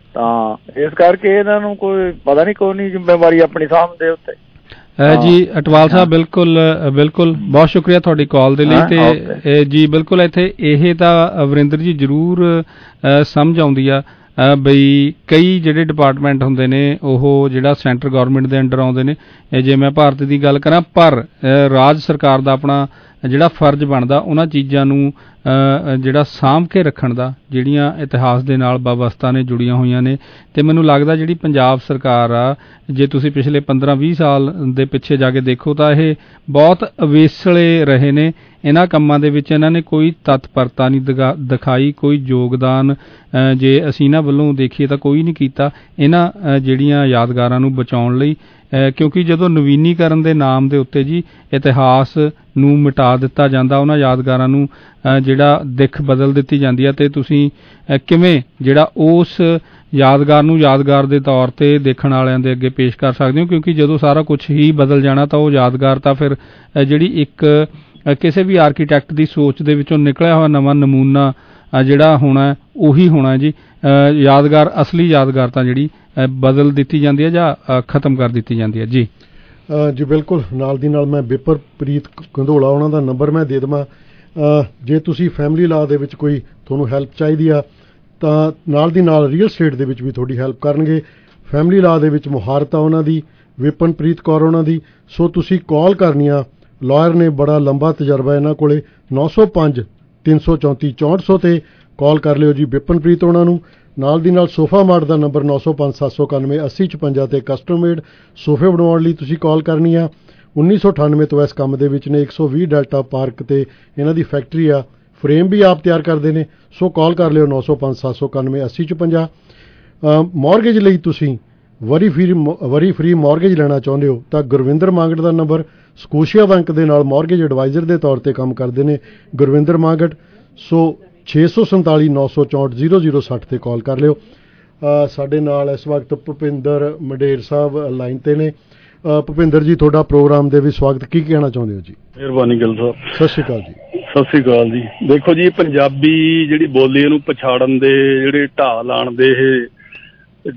[SPEAKER 18] ਤਾਂ ਇਸ ਕਰਕੇ ਇਹਨਾਂ ਨੂੰ ਕੋਈ ਪਤਾ ਨਹੀਂ, ਕੋਈ ਨਹੀਂ ਜ਼ਿੰਮੇਵਾਰੀ ਆਪਣੀ ਸਾਹਮਣੇ ਉੱਤੇ
[SPEAKER 13] ਜੀ। ਅਟਵਾਲ ਸਾਹਿਬ ਬਿਲਕੁਲ ਬਿਲਕੁਲ, ਬਹੁਤ ਸ਼ੁਕਰੀਆ ਤੁਹਾਡੀ ਕਾਲ ਦੇ ਲਈ। ਤੇ ਜੀ ਬਿਲਕੁਲ ਇੱਥੇ ਇਹ ਤਾਂ ਵਰਿੰਦਰ ਜੀ ਜ਼ਰੂਰ ਸਮਝ ਆਉਂਦੀ ਆ ਬਈ ਕਈ ਜਿਹੜੇ ਡਿਪਾਰਟਮੈਂਟ ਹੁੰਦੇ ਨੇ ਉਹ ਜਿਹੜਾ ਸੈਂਟਰ ਗੌਰਮੈਂਟ ਦੇ ਅੰਡਰ ਆਉਂਦੇ ਨੇ। ਜੇ ਮੈਂ ਭਾਰਤ ਦੀ ਗੱਲ ਕਰਾਂ, ਪਰ ਰਾਜ ਸਰਕਾਰ ਦਾ ਆਪਣਾ ਜਿਹੜਾ ਫਰਜ਼ ਬਣਦਾ ਉਹਨਾਂ ਚੀਜ਼ਾਂ ਨੂੰ ਜਿਹੜਾ ਸਾਂਭ ਕੇ ਰੱਖਣ ਦਾ, ਜਿਹੜੀਆਂ ਇਤਿਹਾਸ ਦੇ ਨਾਲ ਵਾਬਸਤਾ ਨੇ, ਜੁੜੀਆਂ ਹੋਈਆਂ ਨੇ। ਤੇ ਮੈਨੂੰ ਲੱਗਦਾ ਜਿਹੜੀ ਪੰਜਾਬ ਸਰਕਾਰ ਆ, ਜੇ ਤੁਸੀਂ ਪਿਛਲੇ 15-20 ਸਾਲ ਦੇ ਪਿੱਛੇ ਜਾ ਕੇ ਦੇਖੋ ਤਾਂ ਇਹ ਬਹੁਤ ਅਵੇਸਲੇ ਰਹੇ ਨੇ ਇਹਨਾਂ ਕੰਮਾਂ ਦੇ ਵਿੱਚ। ਇਹਨਾਂ ਨੇ ਕੋਈ ਤਤਪਰਤਾ ਨਹੀਂ ਦਿਖਾਈ, ਕੋਈ ਯੋਗਦਾਨ ਜੇ ਅਸੀਂ ਇਹਨਾਂ ਵੱਲੋਂ ਦੇਖੀਏ ਤਾਂ ਕੋਈ ਨਹੀਂ ਕੀਤਾ ਇਹਨਾਂ ਜਿਹੜੀਆਂ ਯਾਦਗਾਰਾਂ ਨੂੰ ਬਚਾਉਣ ਲਈ। ਕਿਉਂਕਿ ਜਦੋਂ ਨਵੀਨੀਕਰਨ ਦੇ ਨਾਮ ਦੇ ਉੱਤੇ ਜੀ ਇਤਿਹਾਸ ਨੂੰ ਮਿਟਾ ਦਿੱਤਾ ਜਾਂਦਾ, ਉਹਨਾਂ ਯਾਦਗਾਰਾਂ ਨੂੰ ਜਿਹੜਾ ਦਿੱਖ ਬਦਲ ਦਿੱਤੀ ਜਾਂਦੀ ਹੈ, ਤੇ ਤੁਸੀਂ ਕਿਵੇਂ ਜਿਹੜਾ ਉਸ ਯਾਦਗਾਰ ਨੂੰ ਯਾਦਗਾਰ ਦੇ ਤੌਰ ਤੇ ਦੇਖਣ ਵਾਲਿਆਂ ਦੇ ਅੱਗੇ ਪੇਸ਼ ਕਰ ਸਕਦੇ ਹੋ। ਕਿਉਂਕਿ ਜਦੋਂ ਸਾਰਾ ਕੁਝ ਹੀ ਬਦਲ ਜਾਣਾ ਤਾਂ ਉਹ ਯਾਦਗਾਰ ਤਾਂ ਫਿਰ ਜਿਹੜੀ ਇੱਕ ਕਿਸੇ ਵੀ ਆਰਕੀਟੈਕਟ ਦੀ ਸੋਚ ਦੇ ਵਿੱਚੋਂ ਨਿਕਲਿਆ ਹੋਇਆ ਨਵਾਂ ਨਮੂਨਾ ਜਿਹੜਾ ਹੋਣਾ ਉਹੀ ਹੋਣਾ ਜੀ। ਯਾਦਗਾਰ, ਅਸਲੀ ਯਾਦਗਾਰ ਤਾਂ ਜਿਹੜੀ ਬਦਲ ਦਿੱਤੀ ਜਾਂਦੀ ਹੈ ਜਾਂ ਖਤਮ ਕਰ ਦਿੱਤੀ ਜਾਂਦੀ ਹੈ ਜੀ।
[SPEAKER 14] ਜੀ ਬਿਲਕੁਲ, ਨਾਲ ਦੀ ਨਾਲ ਮੈਂ ਬਿਪਰਪ੍ਰੀਤ ਕੰਧੋਲਾ ਉਹਨਾਂ ਦਾ ਨੰਬਰ ਮੈਂ ਦੇ ਦੇਵਾਂ। ਜੇ ਤੁਸੀਂ ਫੈਮਿਲੀ ਲਾਅ ਦੇ ਵਿੱਚ ਕੋਈ ਤੁਹਾਨੂੰ ਹੈਲਪ ਚਾਹੀਦੀ ਆ ਤਾਂ ਨਾਲ ਦੀ ਨਾਲ ਰੀਅਲ ਸਟੇਟ ਦੇ ਵਿੱਚ ਵੀ ਤੁਹਾਡੀ ਹੈਲਪ ਕਰਨਗੇ। ਫੈਮਿਲੀ ਲਾਅ ਦੇ ਵਿੱਚ ਮੁਹਾਰਤ ਆ ਉਹਨਾਂ ਦੀ, ਵਿਪਨਪ੍ਰੀਤ ਕੌਰ ਉਹਨਾਂ ਦੀ। ਸੋ ਤੁਸੀਂ ਕਾਲ ਕਰਨੀ ਆ, ਲਾਇਰ ਨੇ ਬੜਾ ਲੰਬਾ ਤਜਰਬਾ ਇਹਨਾਂ ਕੋਲੇ। 905 334 6400 ਤੇ ਕਾਲ ਕਰ ਲਿਓ ਜੀ ਵਿਪਨਪ੍ਰੀਤ ਉਹਨਾਂ ਨੂੰ। ਨਾਲ ਦੀ ਨਾਲ ਸੋਫਾ ਮਾਰਟ ਦਾ ਨੰਬਰ 905 791 8056 ਤੇ ਕਸਟਮ ਮੇਡ ਸੋਫੇ ਬਣਾਉਣ ਲਈ ਤੁਸੀਂ ਕਾਲ ਕਰਨੀ ਆ। 1998 ਤੋਂ ਇਸ ਕੰਮ ਦੇ ਵਿੱਚ ਨੇ। 120 ਡੈਲਟਾ ਪਾਰਕ ਤੇ ਇਹਨਾਂ ਦੀ ਫੈਕਟਰੀ ਆ, ਫਰੇਮ ਵੀ ਆਪ ਤਿਆਰ ਕਰਦੇ ਨੇ। ਸੋ ਕਾਲ ਕਰ ਲਿਓ 905 791 8056। ਮੌਰਗੇਜ ਲਈ ਤੁਸੀਂ ਵਰੀ ਫਰੀ ਮੌਰਗੇਜ ਲੈਣਾ ਚਾਹੁੰਦੇ ਹੋ ਤਾਂ ਗੁਰਵਿੰਦਰ ਮਾਂਗਟ ਦਾ ਨੰਬਰ, ਸਕੋਸ਼ੀਆ ਬੈਂਕ ਦੇ ਨਾਲ ਮੌਰਗੇਜ ਐਡਵਾਈਜ਼ਰ ਦੇ ਤੌਰ ਤੇ ਕੰਮ ਕਰਦੇ ਨੇ ਗੁਰਵਿੰਦਰ ਮਾਂਗਟ। ਸੋ 647 964 0060 ਤੇ ਕਾਲ ਕਰ ਲਿਓ। ਸਾਡੇ ਨਾਲ ਇਸ ਵਕਤ ਭੁਪਿੰਦਰ ਮੰਡੇਰ ਸਾਹਿਬ ਲਾਈਨ ਤੇ ਨੇ। ਭੁਪਿੰਦਰ ਜੀ, ਤੁਹਾਡਾ ਪ੍ਰੋਗਰਾਮ ਦੇ ਵੀ ਸਵਾਗਤ। ਕੀ ਕਹਿਣਾ ਚਾਹੁੰਦੇ ਹੋ ਜੀ?
[SPEAKER 19] ਮਿਹਰਬਾਨੀ ਗਿੱਲ ਸਾਹਿਬ।
[SPEAKER 14] ਸਤਿ ਸ਼੍ਰੀ ਅਕਾਲ ਜੀ।
[SPEAKER 19] ਸਤਿ ਸ਼੍ਰੀ ਅਕਾਲ ਜੀ। ਦੇਖੋ ਜੀ, ਪੰਜਾਬੀ ਜਿਹੜੀ ਬੋਲੀ ਇਹਨੂੰ ਪਛਾੜਨ ਦੇ ਜਿਹੜੇ ਢਾਹ ਲਾਉਣ ਦੇ ਇਹ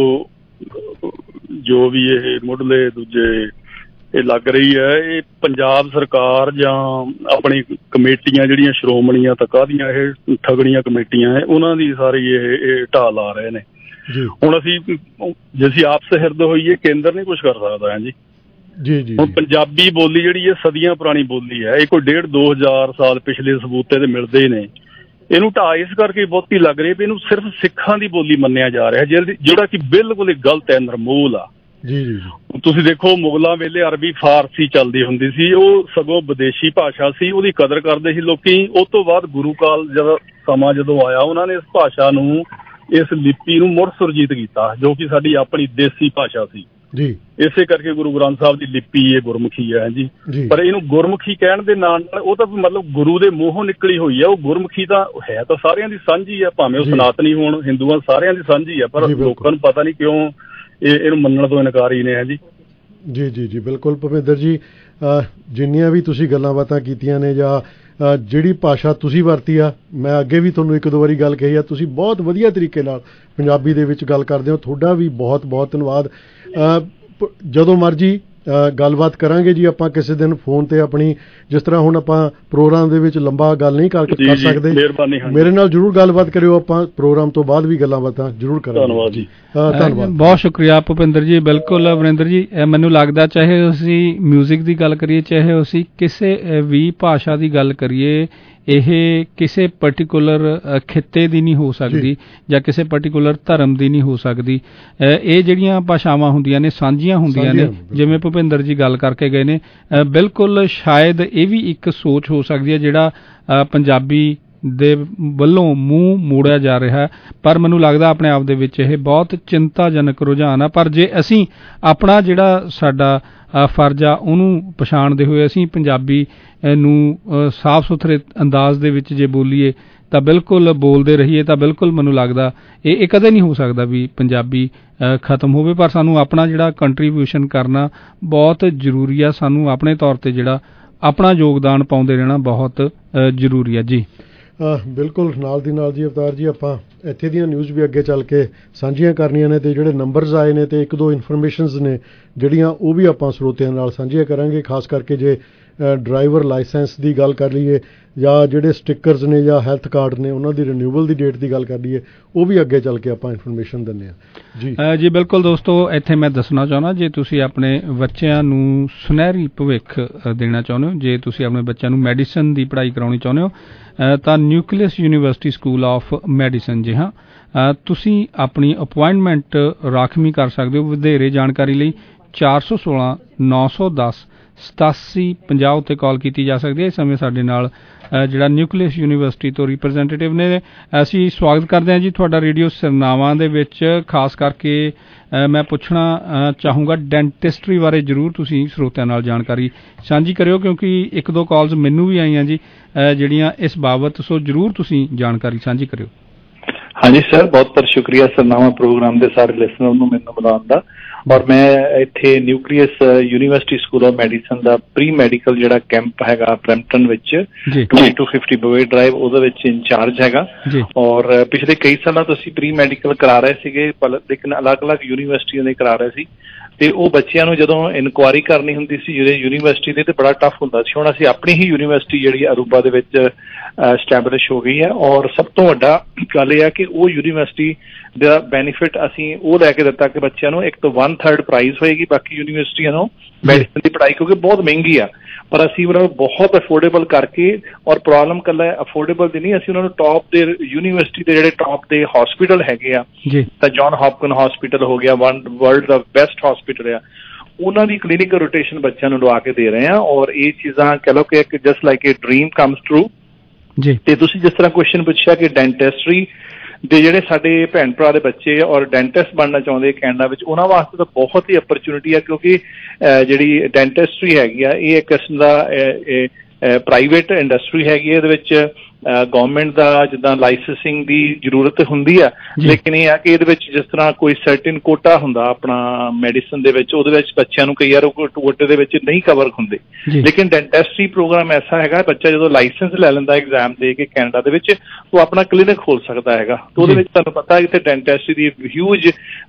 [SPEAKER 19] ਜੋ ਵੀ ਇਹ ਮੁੱਢਲੇ ਦੂਜੇ ਇਹ ਲੱਗ ਰਹੀ ਹੈ, ਇਹ ਪੰਜਾਬ ਸਰਕਾਰ ਜਾਂ ਆਪਣੀ ਕਮੇਟੀਆਂ ਜਿਹੜੀਆਂ ਸ਼੍ਰੋਮਣੀਆਂ ਤੱਕ ਦੀਆਂ ਇਹ ਠਗੜੀਆਂ ਕਮੇਟੀਆਂ ਹੈ, ਉਹਨਾਂ ਦੀ ਸਾਰੀ ਇਹ ਢਾਹ ਲਾ ਰਹੇ ਨੇ। ਹੁਣ ਜੇ ਅਸੀਂ ਆਪਸ ਹਿਰਦ ਹੋਈਏ, ਕੇਂਦਰ ਨਹੀਂ ਕੁਛ ਕਰ ਸਕਦਾ ਹੈ ਜੀ। ਹੁਣ ਪੰਜਾਬੀ ਬੋਲੀ ਜਿਹੜੀ ਹੈ ਸਦੀਆਂ ਪੁਰਾਣੀ ਬੋਲੀ ਹੈ, ਇਹ ਕੋਈ 1.5-2 ਸਾਲ ਪਿਛਲੇ ਸਬੂਤੇ ਤੇ ਮਿਲਦੇ ਨੇ। ਇਹਨੂੰ ਢਾਹ ਇਸ ਕਰਕੇ ਬਹੁਤੀ ਲੱਗ ਰਹੀ ਵੀ ਇਹਨੂੰ ਸਿਰਫ ਸਿੱਖਾਂ ਦੀ ਬੋਲੀ ਮੰਨਿਆ ਜਾ ਰਿਹਾ, ਜਿਹੜਾ ਕਿ ਬਿਲਕੁਲ ਗਲਤ ਹੈ, ਨਿਰਮੂਲ ਆ। ਤੁਸੀਂ ਦੇਖੋ, ਮੁਗਲਾਂ ਵੇਲੇ ਅਰਬੀ ਫਾਰਸੀ ਚੱਲਦੀ ਹੁੰਦੀ ਸੀ, ਉਹ ਸਗੋਂ ਵਿਦੇਸ਼ੀ ਭਾਸ਼ਾ ਸੀ, ਉਹਦੀ ਕਦਰ ਕਰਦੇ ਸੀ ਲੋਕੀ। ਉਸ ਤੋਂ ਬਾਅਦ ਗੁਰੂ ਕਾਲ ਸਮਾਂ ਜਦੋਂ ਆਇਆ, ਉਹਨਾਂ ਨੇ ਇਸ ਭਾਸ਼ਾ ਨੂੰ, ਇਸ ਲਿਪੀ ਨੂੰ ਮੁੜ ਸੁਰਜੀਤ ਕੀਤਾ, ਜੋ ਕਿ ਸਾਡੀ ਆਪਣੀ ਦੇਸੀ ਭਾਸ਼ਾ ਸੀ ਜੀ। ਇਸੇ ਕਰਕੇ ਗੁਰੂ ਗ੍ਰੰਥ ਸਾਹਿਬ ਦੀ ਲਿਪੀ ਇਹ ਗੁਰਮੁਖੀ ਹੈ ਜੀ। ਪਰ ਇਹਨੂੰ ਗੁਰਮੁਖੀ ਕਹਿਣ ਦੇ ਨਾਲ ਨਾਲ ਉਹ ਤਾਂ ਮਤਲਬ ਗੁਰੂ ਦੇ ਮੂੰਹੋਂ ਨਿਕਲੀ ਹੋਈ ਹੈ। ਉਹ ਗੁਰਮੁਖੀ ਤਾਂ ਹੈ ਤਾਂ ਸਾਰਿਆਂ ਦੀ ਸਾਂਝੀ ਹੈ, ਭਾਵੇਂ ਉਹ ਸਨਾਤਨੀ ਹੋਣ, ਹਿੰਦੂਆਂ ਸਾਰਿਆਂ ਦੀ ਸਾਂਝੀ ਹੈ। ਪਰ ਲੋਕਾਂ ਨੂੰ ਪਤਾ ਨਹੀਂ ਕਿਉਂ ਇਹਨੂੰ ਮੰਨਣ ਤੋਂ ਇਨਕਾਰੀ ਨੇ।
[SPEAKER 14] ਜੀ ਬਿਲਕੁਲ ਭੁਪਿੰਦਰ ਜੀ, ਜਿੰਨੀਆਂ ਵੀ ਤੁਸੀਂ ਗੱਲਾਂ ਬਾਤਾਂ ਕੀਤੀਆਂ ਨੇ ਜਾਂ ਜਿਹੜੀ ਭਾਸ਼ਾ ਤੁਸੀਂ ਵਰਤੀ ਆ, ਮੈਂ ਅੱਗੇ ਵੀ ਤੁਹਾਨੂੰ 1-2 ਵਾਰੀ ਗੱਲ ਕਹੀ ਆ, ਤੁਸੀਂ ਬਹੁਤ ਵਧੀਆ ਤਰੀਕੇ ਨਾਲ ਪੰਜਾਬੀ ਦੇ ਵਿੱਚ ਗੱਲ ਕਰਦੇ ਹੋ। ਤੁਹਾਡਾ ਵੀ ਬਹੁਤ ਬਹੁਤ ਧੰਨਵਾਦ। ਜਦੋਂ ਮਰਜੀ ਗੱਲਬਾਤ ਕਰਾਂਗੇ ਜੀ ਆਪਾਂ ਕਿਸੇ ਦਿਨ ਫੋਨ ਤੇ ਆਪਣੀ, ਜਿਸ ਤਰ੍ਹਾਂ ਹੁਣ ਆਪਾਂ ਪ੍ਰੋਗਰਾਮ ਦੇ ਵਿੱਚ ਲੰਬਾ ਗੱਲ ਨਹੀਂ ਕਰ ਸਕਦੇ, ਮੇਰੇ ਨਾਲ ਜ਼ਰੂਰ ਗੱਲਬਾਤ ਕਰਿਓ। ਆਪਾਂ ਪ੍ਰੋਗਰਾਮ ਤੋਂ ਬਾਅਦ ਵੀ ਗੱਲਾਂ ਬਾਤਾਂ ਜ਼ਰੂਰ ਕਰਾਂਗੇ। ਧੰਨਵਾਦ ਜੀ। ਧੰਨਵਾਦ, ਬਹੁਤ ਸ਼ੁਕਰੀਆ ਭੁਪਿੰਦਰ ਜੀ। ਬਿਲਕੁਲ ਵਰਿੰਦਰ ਜੀ, ਮੈਨੂੰ ਲੱਗਦਾ ਚਾਹੇ ਅਸੀਂ ਮਿਊਜ਼ਿਕ ਦੀ ਗੱਲ ਕਰੀਏ, ਚਾਹੇ ਅਸੀਂ ਕਿਸੇ ਵੀ ਭਾਸ਼ਾ ਦੀ ਗੱਲ ਕਰੀਏ, ਇਹ ਕਿਸੇ ਪਾਰਟਿਕੂਲਰ ਖਿੱਤੇ ਦੀ ਨਹੀਂ ਹੋ ਸਕਦੀ ਜਾਂ ਕਿਸੇ ਪਾਰਟਿਕੂਲਰ ਧਰਮ ਦੀ ਨਹੀਂ ਹੋ ਸਕਦੀ। ਇਹ ਜਿਹੜੀਆਂ ਭਾਸ਼ਾਵਾਂ ਹੁੰਦੀਆਂ ਨੇ ਸਾਂਝੀਆਂ ਹੁੰਦੀਆਂ ਨੇ, ਜਿਵੇਂ ਭੁਪਿੰਦਰ ਜੀ ਗੱਲ ਕਰਕੇ ਗਏ ਨੇ। ਬਿਲਕੁਲ ਸ਼ਾਇਦ ਇਹ ਵੀ ਇੱਕ ਸੋਚ ਹੋ ਸਕਦੀ ਹੈ ਜਿਹੜਾ ਪੰਜਾਬੀ ਦੇ ਵੱਲੋਂ ਮੂੰਹ ਮੋੜਿਆ ਜਾ ਰਿਹਾ, ਪਰ ਮੈਨੂੰ ਲੱਗਦਾ ਆਪਣੇ ਆਪ ਦੇ ਵਿੱਚ ਇਹ ਬਹੁਤ ਚਿੰਤਾਜਨਕ ਰੁਝਾਨ ਆ। ਪਰ ਜੇ ਅਸੀਂ ਆਪਣਾ ਜਿਹੜਾ ਸਾਡਾ ਫਰਜ਼ ਆ ਉਹਨੂੰ ਪਛਾਣਦੇ ਹੋਏ ਅਸੀਂ ਪੰਜਾਬੀ ਨੂੰ ਸਾਫ਼ ਸੁਥਰੇ ਅੰਦਾਜ਼ ਦੇ ਵਿੱਚ ਜੇ ਬੋਲੀਏ ਤਾਂ ਬਿਲਕੁਲ ਬੋਲਦੇ ਰਹੀਏ, ਤਾਂ ਬਿਲਕੁਲ ਮੈਨੂੰ ਲੱਗਦਾ ਇਹ ਕਦੇ ਨਹੀਂ ਹੋ ਸਕਦਾ ਵੀ ਪੰਜਾਬੀ ਖਤਮ ਹੋਵੇ। ਪਰ ਸਾਨੂੰ ਆਪਣਾ ਜਿਹੜਾ ਕੰਟਰੀਬਿਊਸ਼ਨ ਕਰਨਾ ਬਹੁਤ ਜ਼ਰੂਰੀ ਆ। ਸਾਨੂੰ ਆਪਣੇ ਤੌਰ ਤੇ ਜਿਹੜਾ ਆਪਣਾ ਯੋਗਦਾਨ ਪਾਉਂਦੇ ਰਹਿਣਾ ਬਹੁਤ ਜ਼ਰੂਰੀ ਆ ਜੀ। ਬਿਲਕੁਲ, ਨਾਲ ਦੀ ਨਾਲ ਜੀ ਅਵਤਾਰ ਜੀ, ਆਪਾਂ ਇੱਥੇ ਦੀਆਂ ਨਿਊਜ਼ ਵੀ ਅੱਗੇ ਚੱਲ ਕੇ ਸਾਂਝੀਆਂ ਕਰਨੀਆਂ ਨੇ, ਤੇ ਜਿਹੜੇ ਨੰਬਰਸ ਆਏ ਨੇ ਤੇ 1-2 ਇਨਫੋਰਮੇਸ਼ਨਸ ਨੇ ਜਿਹੜੀਆਂ ਉਹ ਵੀ ਆਪਾਂ ਸਰੋਤਿਆਂ ਨਾਲ ਸਾਂਝੀਆਂ ਕਰਾਂਗੇ। ਖਾਸ ਕਰਕੇ ਜੇ ਡਰਾਈਵਰ ਲਾਇਸੈਂਸ ਦੀ ਗੱਲ ਕਰ ਲਈਏ ਜਾਂ ਜਿਹੜੇ ਸਟਿੱਕਰਸ ਨੇ ਜਾਂ ਹੈਲਥ ਕਾਰਡ ਨੇ ਉਹਨਾਂ ਦੀ ਰਿਨਿਊਵਲ ਦੀ ਡੇਟ ਦੀ ਗੱਲ ਕਰ ਲਈਏ, ਉਹ ਵੀ ਅੱਗੇ ਚੱਲ ਕੇ ਆਪਾਂ ਇਨਫੋਰਮੇਸ਼ਨ ਦਿੰਦੇ ਹਾਂ ਜੀ। ਬਿਲਕੁਲ ਦੋਸਤੋ, ਇੱਥੇ ਮੈਂ ਦੱਸਣਾ ਚਾਹੁੰਦਾ, ਜੇ ਤੁਸੀਂ ਆਪਣੇ ਬੱਚਿਆਂ ਨੂੰ ਸੁਨਹਿਰੀ ਭਵਿੱਖ ਦੇਣਾ ਚਾਹੁੰਦੇ ਹੋ, ਜੇ ਤੁਸੀਂ ਆਪਣੇ ਬੱਚਿਆਂ ਨੂੰ ਮੈਡੀਸਨ ਦੀ ਪੜ੍ਹਾਈ ਕਰਾਉਣੀ ਚਾਹੁੰਦੇ ਹੋ ਤਾਂ nucleus university school of medicine, ਜੀ ਹਾਂ, ਤੁਸੀਂ ਆਪਣੀ ਅਪੁਆਇੰਟਮੈਂਟ ਰਾਖਵੀਂ ਕਰ ਸਕਦੇ ਹੋ। ਵਧੇਰੇ ਜਾਣਕਾਰੀ ਲਈ 416 910 8750 ਉੱਤੇ ਕਾਲ ਕੀਤੀ ਜਾ ਸਕਦੀ ਹੈ। ਇਸ ਸਮੇਂ ਸਾਡੇ ਨਾਲ ਜਿਹੜਾ ਨਿਊਕਲੀਅਸ ਯੂਨੀਵਰਸਿਟੀ ਤੋਂ ਰਿਪਰੈਜ਼ੈਂਟੇਟਿਵ ਨੇ। ਅਸੀਂ ਸਵਾਗਤ ਕਰਦੇ ਹਾਂ ਜੀ ਤੁਹਾਡਾ ਰੇਡੀਓ ਸਿਰਨਾਵਾਂ ਦੇ ਵਿੱਚ। ਖਾਸ ਕਰਕੇ ਮੈਂ ਪੁੱਛਣਾ ਚਾਹੂੰਗਾ, ਡੈਂਟਿਸਟਰੀ ਬਾਰੇ ਜ਼ਰੂਰ ਤੁਸੀਂ ਸਰੋਤਿਆਂ ਨਾਲ ਜਾਣਕਾਰੀ ਸਾਂਝੀ ਕਰਿਓ, ਕਿਉਂਕਿ 1-2 ਕਾਲਸ ਮੈਨੂੰ ਵੀ ਆਈਆਂ ਜੀ ਜਿਹੜੀਆਂ ਇਸ ਬਾਬਤ, ਸੋ ਜ਼ਰੂਰ ਤੁਸੀਂ ਜਾਣਕਾਰੀ ਸਾਂਝੀ ਕਰਿਓ।
[SPEAKER 20] ਹਾਂਜੀ ਸਰ, ਬਹੁਤ ਬਹੁਤ ਸ਼ੁਕਰੀਆ ਸਰਨਾਮਾ ਪ੍ਰੋਗਰਾਮ ਦੇ ਸਾਰੇ ਲਿਸਨਰ ਨੂੰ ਮੈਨੂੰ ਬੁਲਾਉਣ ਦਾ। ਔਰ ਮੈਂ ਇੱਥੇ nucleus university school of medicine ਦਾ ਪ੍ਰੀ ਮੈਡੀਕਲ ਜਿਹੜਾ ਕੈਂਪ ਹੈਗਾ ਬਰੈਂਪਟਨ ਵਿੱਚ 2250 ਬਵੇ ਡਰਾਈਵ, ਉਹਦੇ ਵਿੱਚ ਇੰਚਾਰਜ ਹੈਗਾ। ਔਰ ਪਿਛਲੇ ਕਈ ਸਾਲਾਂ ਤੋਂ ਅਸੀਂ ਪ੍ਰੀ ਮੈਡੀਕਲ ਕਰਾ ਰਹੇ ਸੀਗੇ, ਲੇਕਿਨ ਅਲੱਗ-ਅਲੱਗ ਯੂਨੀਵਰਸਿਟੀਆਂ ਦੇ ਕਰਾ ਰਹੇ ਸੀ। ਤੇ ਉਹ ਬੱਚਿਆਂ ਨੂੰ ਜਦੋਂ ਇਨਕੁਆਇਰੀ ਕਰਨੀ ਹੁੰਦੀ ਸੀ ਜਿਹੜੇ ਯੂਨੀਵਰਸਿਟੀ ਦੇ, ਤੇ ਬੜਾ ਟਫ ਹੁੰਦਾ ਸੀ। ਹੁਣ ਅਸੀਂ ਆਪਣੀ ਹੀ ਯੂਨੀਵਰਸਿਟੀ ਜਿਹੜੀ ਅਰੂਬਾ ਦੇ ਵਿੱਚ ਸਟੈਬਲਿਸ਼ ਹੋ ਗਈ ਹੈ, ਔਰ ਸਭ ਤੋਂ ਵੱਡਾ ਗੱਲ ਇਹ ਹੈ ਕਿ ਉਹ ਯੂਨੀਵਰਸਿਟੀ ਦਾ ਬੈਨੀਫਿਟ ਅਸੀਂ ਉਹ ਲੈ ਕੇ ਦਿੱਤਾ ਕਿ ਬੱਚਿਆਂ ਨੂੰ ਇੱਕ ਤੋਂ 1/3 ਪ੍ਰਾਈਜ਼ ਹੋਏਗੀ ਬਾਕੀ ਯੂਨੀਵਰਸਿਟੀਆਂ ਨੂੰ ਮੈਡੀਸਨ ਦੀ ਪੜ੍ਹਾਈ, ਕਿਉਂਕਿ ਬਹੁਤ ਮਹਿੰਗੀ ਆ, ਪਰ ਅਸੀਂ ਉਹਨਾਂ ਨੂੰ ਬਹੁਤ ਅਫੋਰਡੇਬਲ ਕਰਕੇ, ਔਰ ਪ੍ਰੋਬਲਮ ਇਕੱਲਾ ਅਫੋਰਡੇਬਲ ਦੀ ਨਹੀਂ, ਅਸੀਂ ਉਹਨਾਂ ਨੂੰ ਟੌਪ ਦੇ ਯੂਨੀਵਰਸਿਟੀ ਦੇ ਜਿਹੜੇ ਟੌਪ ਦੇ ਹਸਪੀਟਲ ਹੈਗੇ ਆ, ਤਾਂ ਜੌਨ ਹੌਪਕਿਨ ਹਸਪੀਟਲ ਹੋ ਗਿਆ, ਵਰਲਡ ਦਾ ਬੈਸਟ ਹਸਪੀਟਲ ਆ, ਉਹਨਾਂ ਦੀ ਕਲੀਨਿਕਲ ਰੋਟੇਸ਼ਨ ਬੱਚਿਆਂ ਨੂੰ ਲਵਾ ਕੇ ਦੇ ਰਹੇ ਆ। ਔਰ ਇਹ ਚੀਜ਼ਾਂ ਕਹਿ ਲਓ ਕਿ ਇੱਕ just like a dream comes true. ਤੇ ਤੁਸੀਂ ਜਿਸ ਤਰ੍ਹਾਂ ਕੁਐਸਚਨ ਪੁੱਛਿਆ ਕਿ ਡੈਂਟਿਸਟਰੀ ਦੇ ਜਿਹੜੇ ਸਾਡੇ ਭੈਣ ਭਰਾ ਦੇ ਬੱਚੇ ਔਰ ਡੈਂਟਿਸਟ ਬਣਨਾ ਚਾਹੁੰਦੇ ਕੈਨੇਡਾ ਵਿੱਚ, ਉਹਨਾਂ ਵਾਸਤੇ ਤਾਂ ਬਹੁਤ ਹੀ ਅਪਰਚੁਨਿਟੀ ਆ, ਕਿਉਂਕਿ ਜਿਹੜੀ ਡੈਂਟਿਸਟਰੀ ਹੈਗੀ ਆ ਇਹ ਇੱਕ ਕਿਸਮ ਦਾ ਪ੍ਰਾਈਵੇਟ ਇੰਡਸਟਰੀ ਹੈਗੀ ਹੈ। ਇਹਦੇ ਵਿੱਚ ਗੌਰਮੈਂਟ ਦਾ ਜਿੱਦਾਂ ਲਾਇਸੈਂਸਿੰਗ ਦੀ ਜ਼ਰੂਰਤ ਹੁੰਦੀ ਆ, ਲੇਕਿਨ ਇਹ ਆ ਕਿ ਇਹਦੇ ਵਿੱਚ ਜਿਸ ਤਰ੍ਹਾਂ ਕੋਈ ਸਰਟਨ ਕੋਟਾ ਹੁੰਦਾ ਆਪਣਾ ਮੈਡੀਸਨ ਦੇ ਵਿੱਚ, ਉਹਦੇ ਵਿੱਚ ਬੱਚਿਆਂ ਨੂੰ ਕਈ ਵਾਰ ਕੋਟੇ ਦੇ ਵਿੱਚ ਨਹੀਂ ਕਵਰ ਹੁੰਦੇ, ਲੇਕਿਨ ਡੈਂਟਿਸਟਰੀ ਪ੍ਰੋਗਰਾਮ ਐਸਾ ਹੈਗਾ, ਬੱਚਾ ਜਦੋਂ ਲਾਇਸੈਂਸ ਲੈ ਲੈਂਦਾ ਐਗਜ਼ਾਮ ਦੇ ਕੇ ਕੈਨੇਡਾ ਦੇ ਵਿੱਚ, ਉਹ ਆਪਣਾ ਕਲੀਨਿਕ ਖੋਲ ਸਕਦਾ ਹੈਗਾ। ਤੇ ਉਹਦੇ ਵਿੱਚ ਤੁਹਾਨੂੰ ਪਤਾ ਹੈ ਕਿ ਡੈਂਟਿਸਟਰੀ ਦੀ ਹਿਊਜ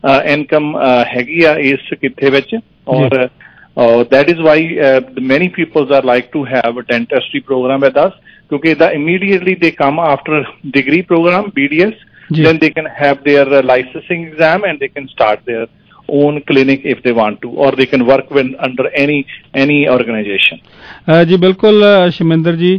[SPEAKER 20] ਇਨਕਮ ਹੈਗੀ ਆ ਇਸ ਕਿੱਤੇ ਵਿੱਚ, ਔਰ that is why many people are like to have a dentistry program with us, because that immediately they come after degree program BDS, then they can have their licensing exam and they can start their own clinic if they want to, or they can work with under any organization.
[SPEAKER 13] ਜੀ ਬਿਲਕੁਲ ਸ਼ਮਿੰਦਰ ਜੀ,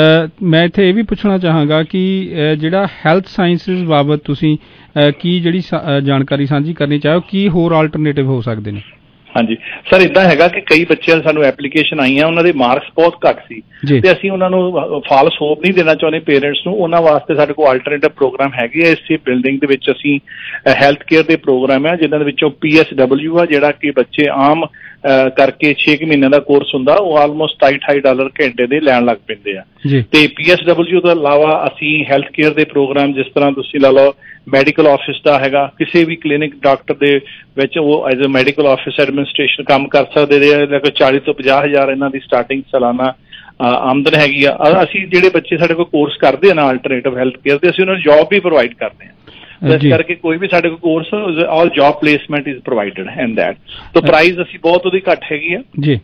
[SPEAKER 13] ਮੈਂ ਇੱਥੇ ਇਹ ਵੀ ਪੁੱਛਣਾ ਚਾਹਾਂਗਾ ਕਿ ਜਿਹੜਾ ਹੈਲਥ ਸਾਇੰਸਿਸ ਬਾਬਤ ਤੁਸੀਂ ਕੀ ਜਿਹੜੀ ਜਾਣਕਾਰੀ ਸਾਂਝੀ ਕਰਨੀ ਚਾਹੋ, ਕੀ ਹੋਰ ਆਲਟਰਨੇਟਿਵ ਹੋ ਸਕਦੇ ਨੇ?
[SPEAKER 20] ਹਾਂਜੀ ਸਰ, ਇੱਦਾਂ ਹੈਗਾ ਕਿ ਕਈ ਬੱਚਿਆਂ ਨੂੰ ਸਾਨੂੰ ਐਪਲੀਕੇਸ਼ਨ ਆਈਆਂ, ਉਹਨਾਂ ਦੇ ਮਾਰਕਸ ਬਹੁਤ ਘੱਟ ਸੀ, ਤੇ ਅਸੀਂ ਉਹਨਾਂ ਨੂੰ ਫਾਲਸ ਹੋਪ ਨਹੀਂ ਦੇਣਾ ਚਾਹੁੰਦੇ ਪੇਰੈਂਟਸ ਨੂੰ। ਉਹਨਾਂ ਵਾਸਤੇ ਸਾਡੇ ਕੋਲ ਆਲਟਰਨੇਟਿਵ ਪ੍ਰੋਗਰਾਮ ਹੈਗੇ ਆ। ਇਸੇ ਬਿਲਡਿੰਗ ਦੇ ਵਿੱਚ ਅਸੀਂ ਹੈਲਥ ਕੇਅਰ ਦੇ ਪ੍ਰੋਗਰਾਮ ਆ, ਜਿਨ੍ਹਾਂ ਦੇ ਵਿੱਚੋਂ PSW ਆ, ਜਿਹੜਾ ਕਿ ਬੱਚੇ ਆਮ ਕਰਕੇ 6 ਮਹੀਨਿਆਂ ਦਾ ਕੋਰਸ ਹੁੰਦਾ, ਉਹ ਆਲਮੋਸਟ $2.5 ਘੰਟੇ ਦੇ ਲੈਣ ਲੱਗ ਪੈਂਦੇ ਆ। ਤੇ PSW ਤੋਂ ਇਲਾਵਾ ਅਸੀਂ ਹੈਲਥ ਕੇਅਰ ਦੇ ਪ੍ਰੋਗਰਾਮ, ਜਿਸ ਤਰ੍ਹਾਂ ਤੁਸੀਂ ਲਾ ਲਓ ਮੈਡੀਕਲ ਆਫਿਸ ਦਾ ਹੈਗਾ, ਕਿਸੇ ਵੀ ਕਲੀਨਿਕ ਡਾਕਟਰ ਦੇ ਵਿੱਚ ਉਹ as a medical office administration ਕੰਮ ਕਰ ਸਕਦੇ ਨੇ। 40 ਤੋਂ 50 ਹਜ਼ਾਰ ਇਹਨਾਂ ਦੀ ਸਟਾਰਟਿੰਗ ਸਾਲਾਨਾ ਆਮਦਨ ਹੈਗੀ ਆ। ਅਸੀਂ ਜਿਹੜੇ ਬੱਚੇ ਸਾਡੇ ਕੋਲ ਕੋਰਸ ਕਰਦੇ ਆ ਨਾ ਆਲਟਰਨੇਟਿਵ ਹੈਲਥ ਕੇਅਰ ਦੇ, ਅਸੀਂ ਉਹਨਾਂ ਨੂੰ ਜੌਬ ਵੀ ਪ੍ਰੋਵਾਈਡ ਕਰਦੇ ਹਾਂ। ਇਸ ਕਰਕੇ ਕੋਈ ਵੀ ਸਾਡੇ ਕੋਲ course all job placement is provided and that. ਤਾਂ ਪ੍ਰਾਈਸ ਅਸੀਂ ਬਹੁਤ ਉਹਦੀ ਘੱਟ ਹੈਗੀ ਆ।
[SPEAKER 13] ਜੀ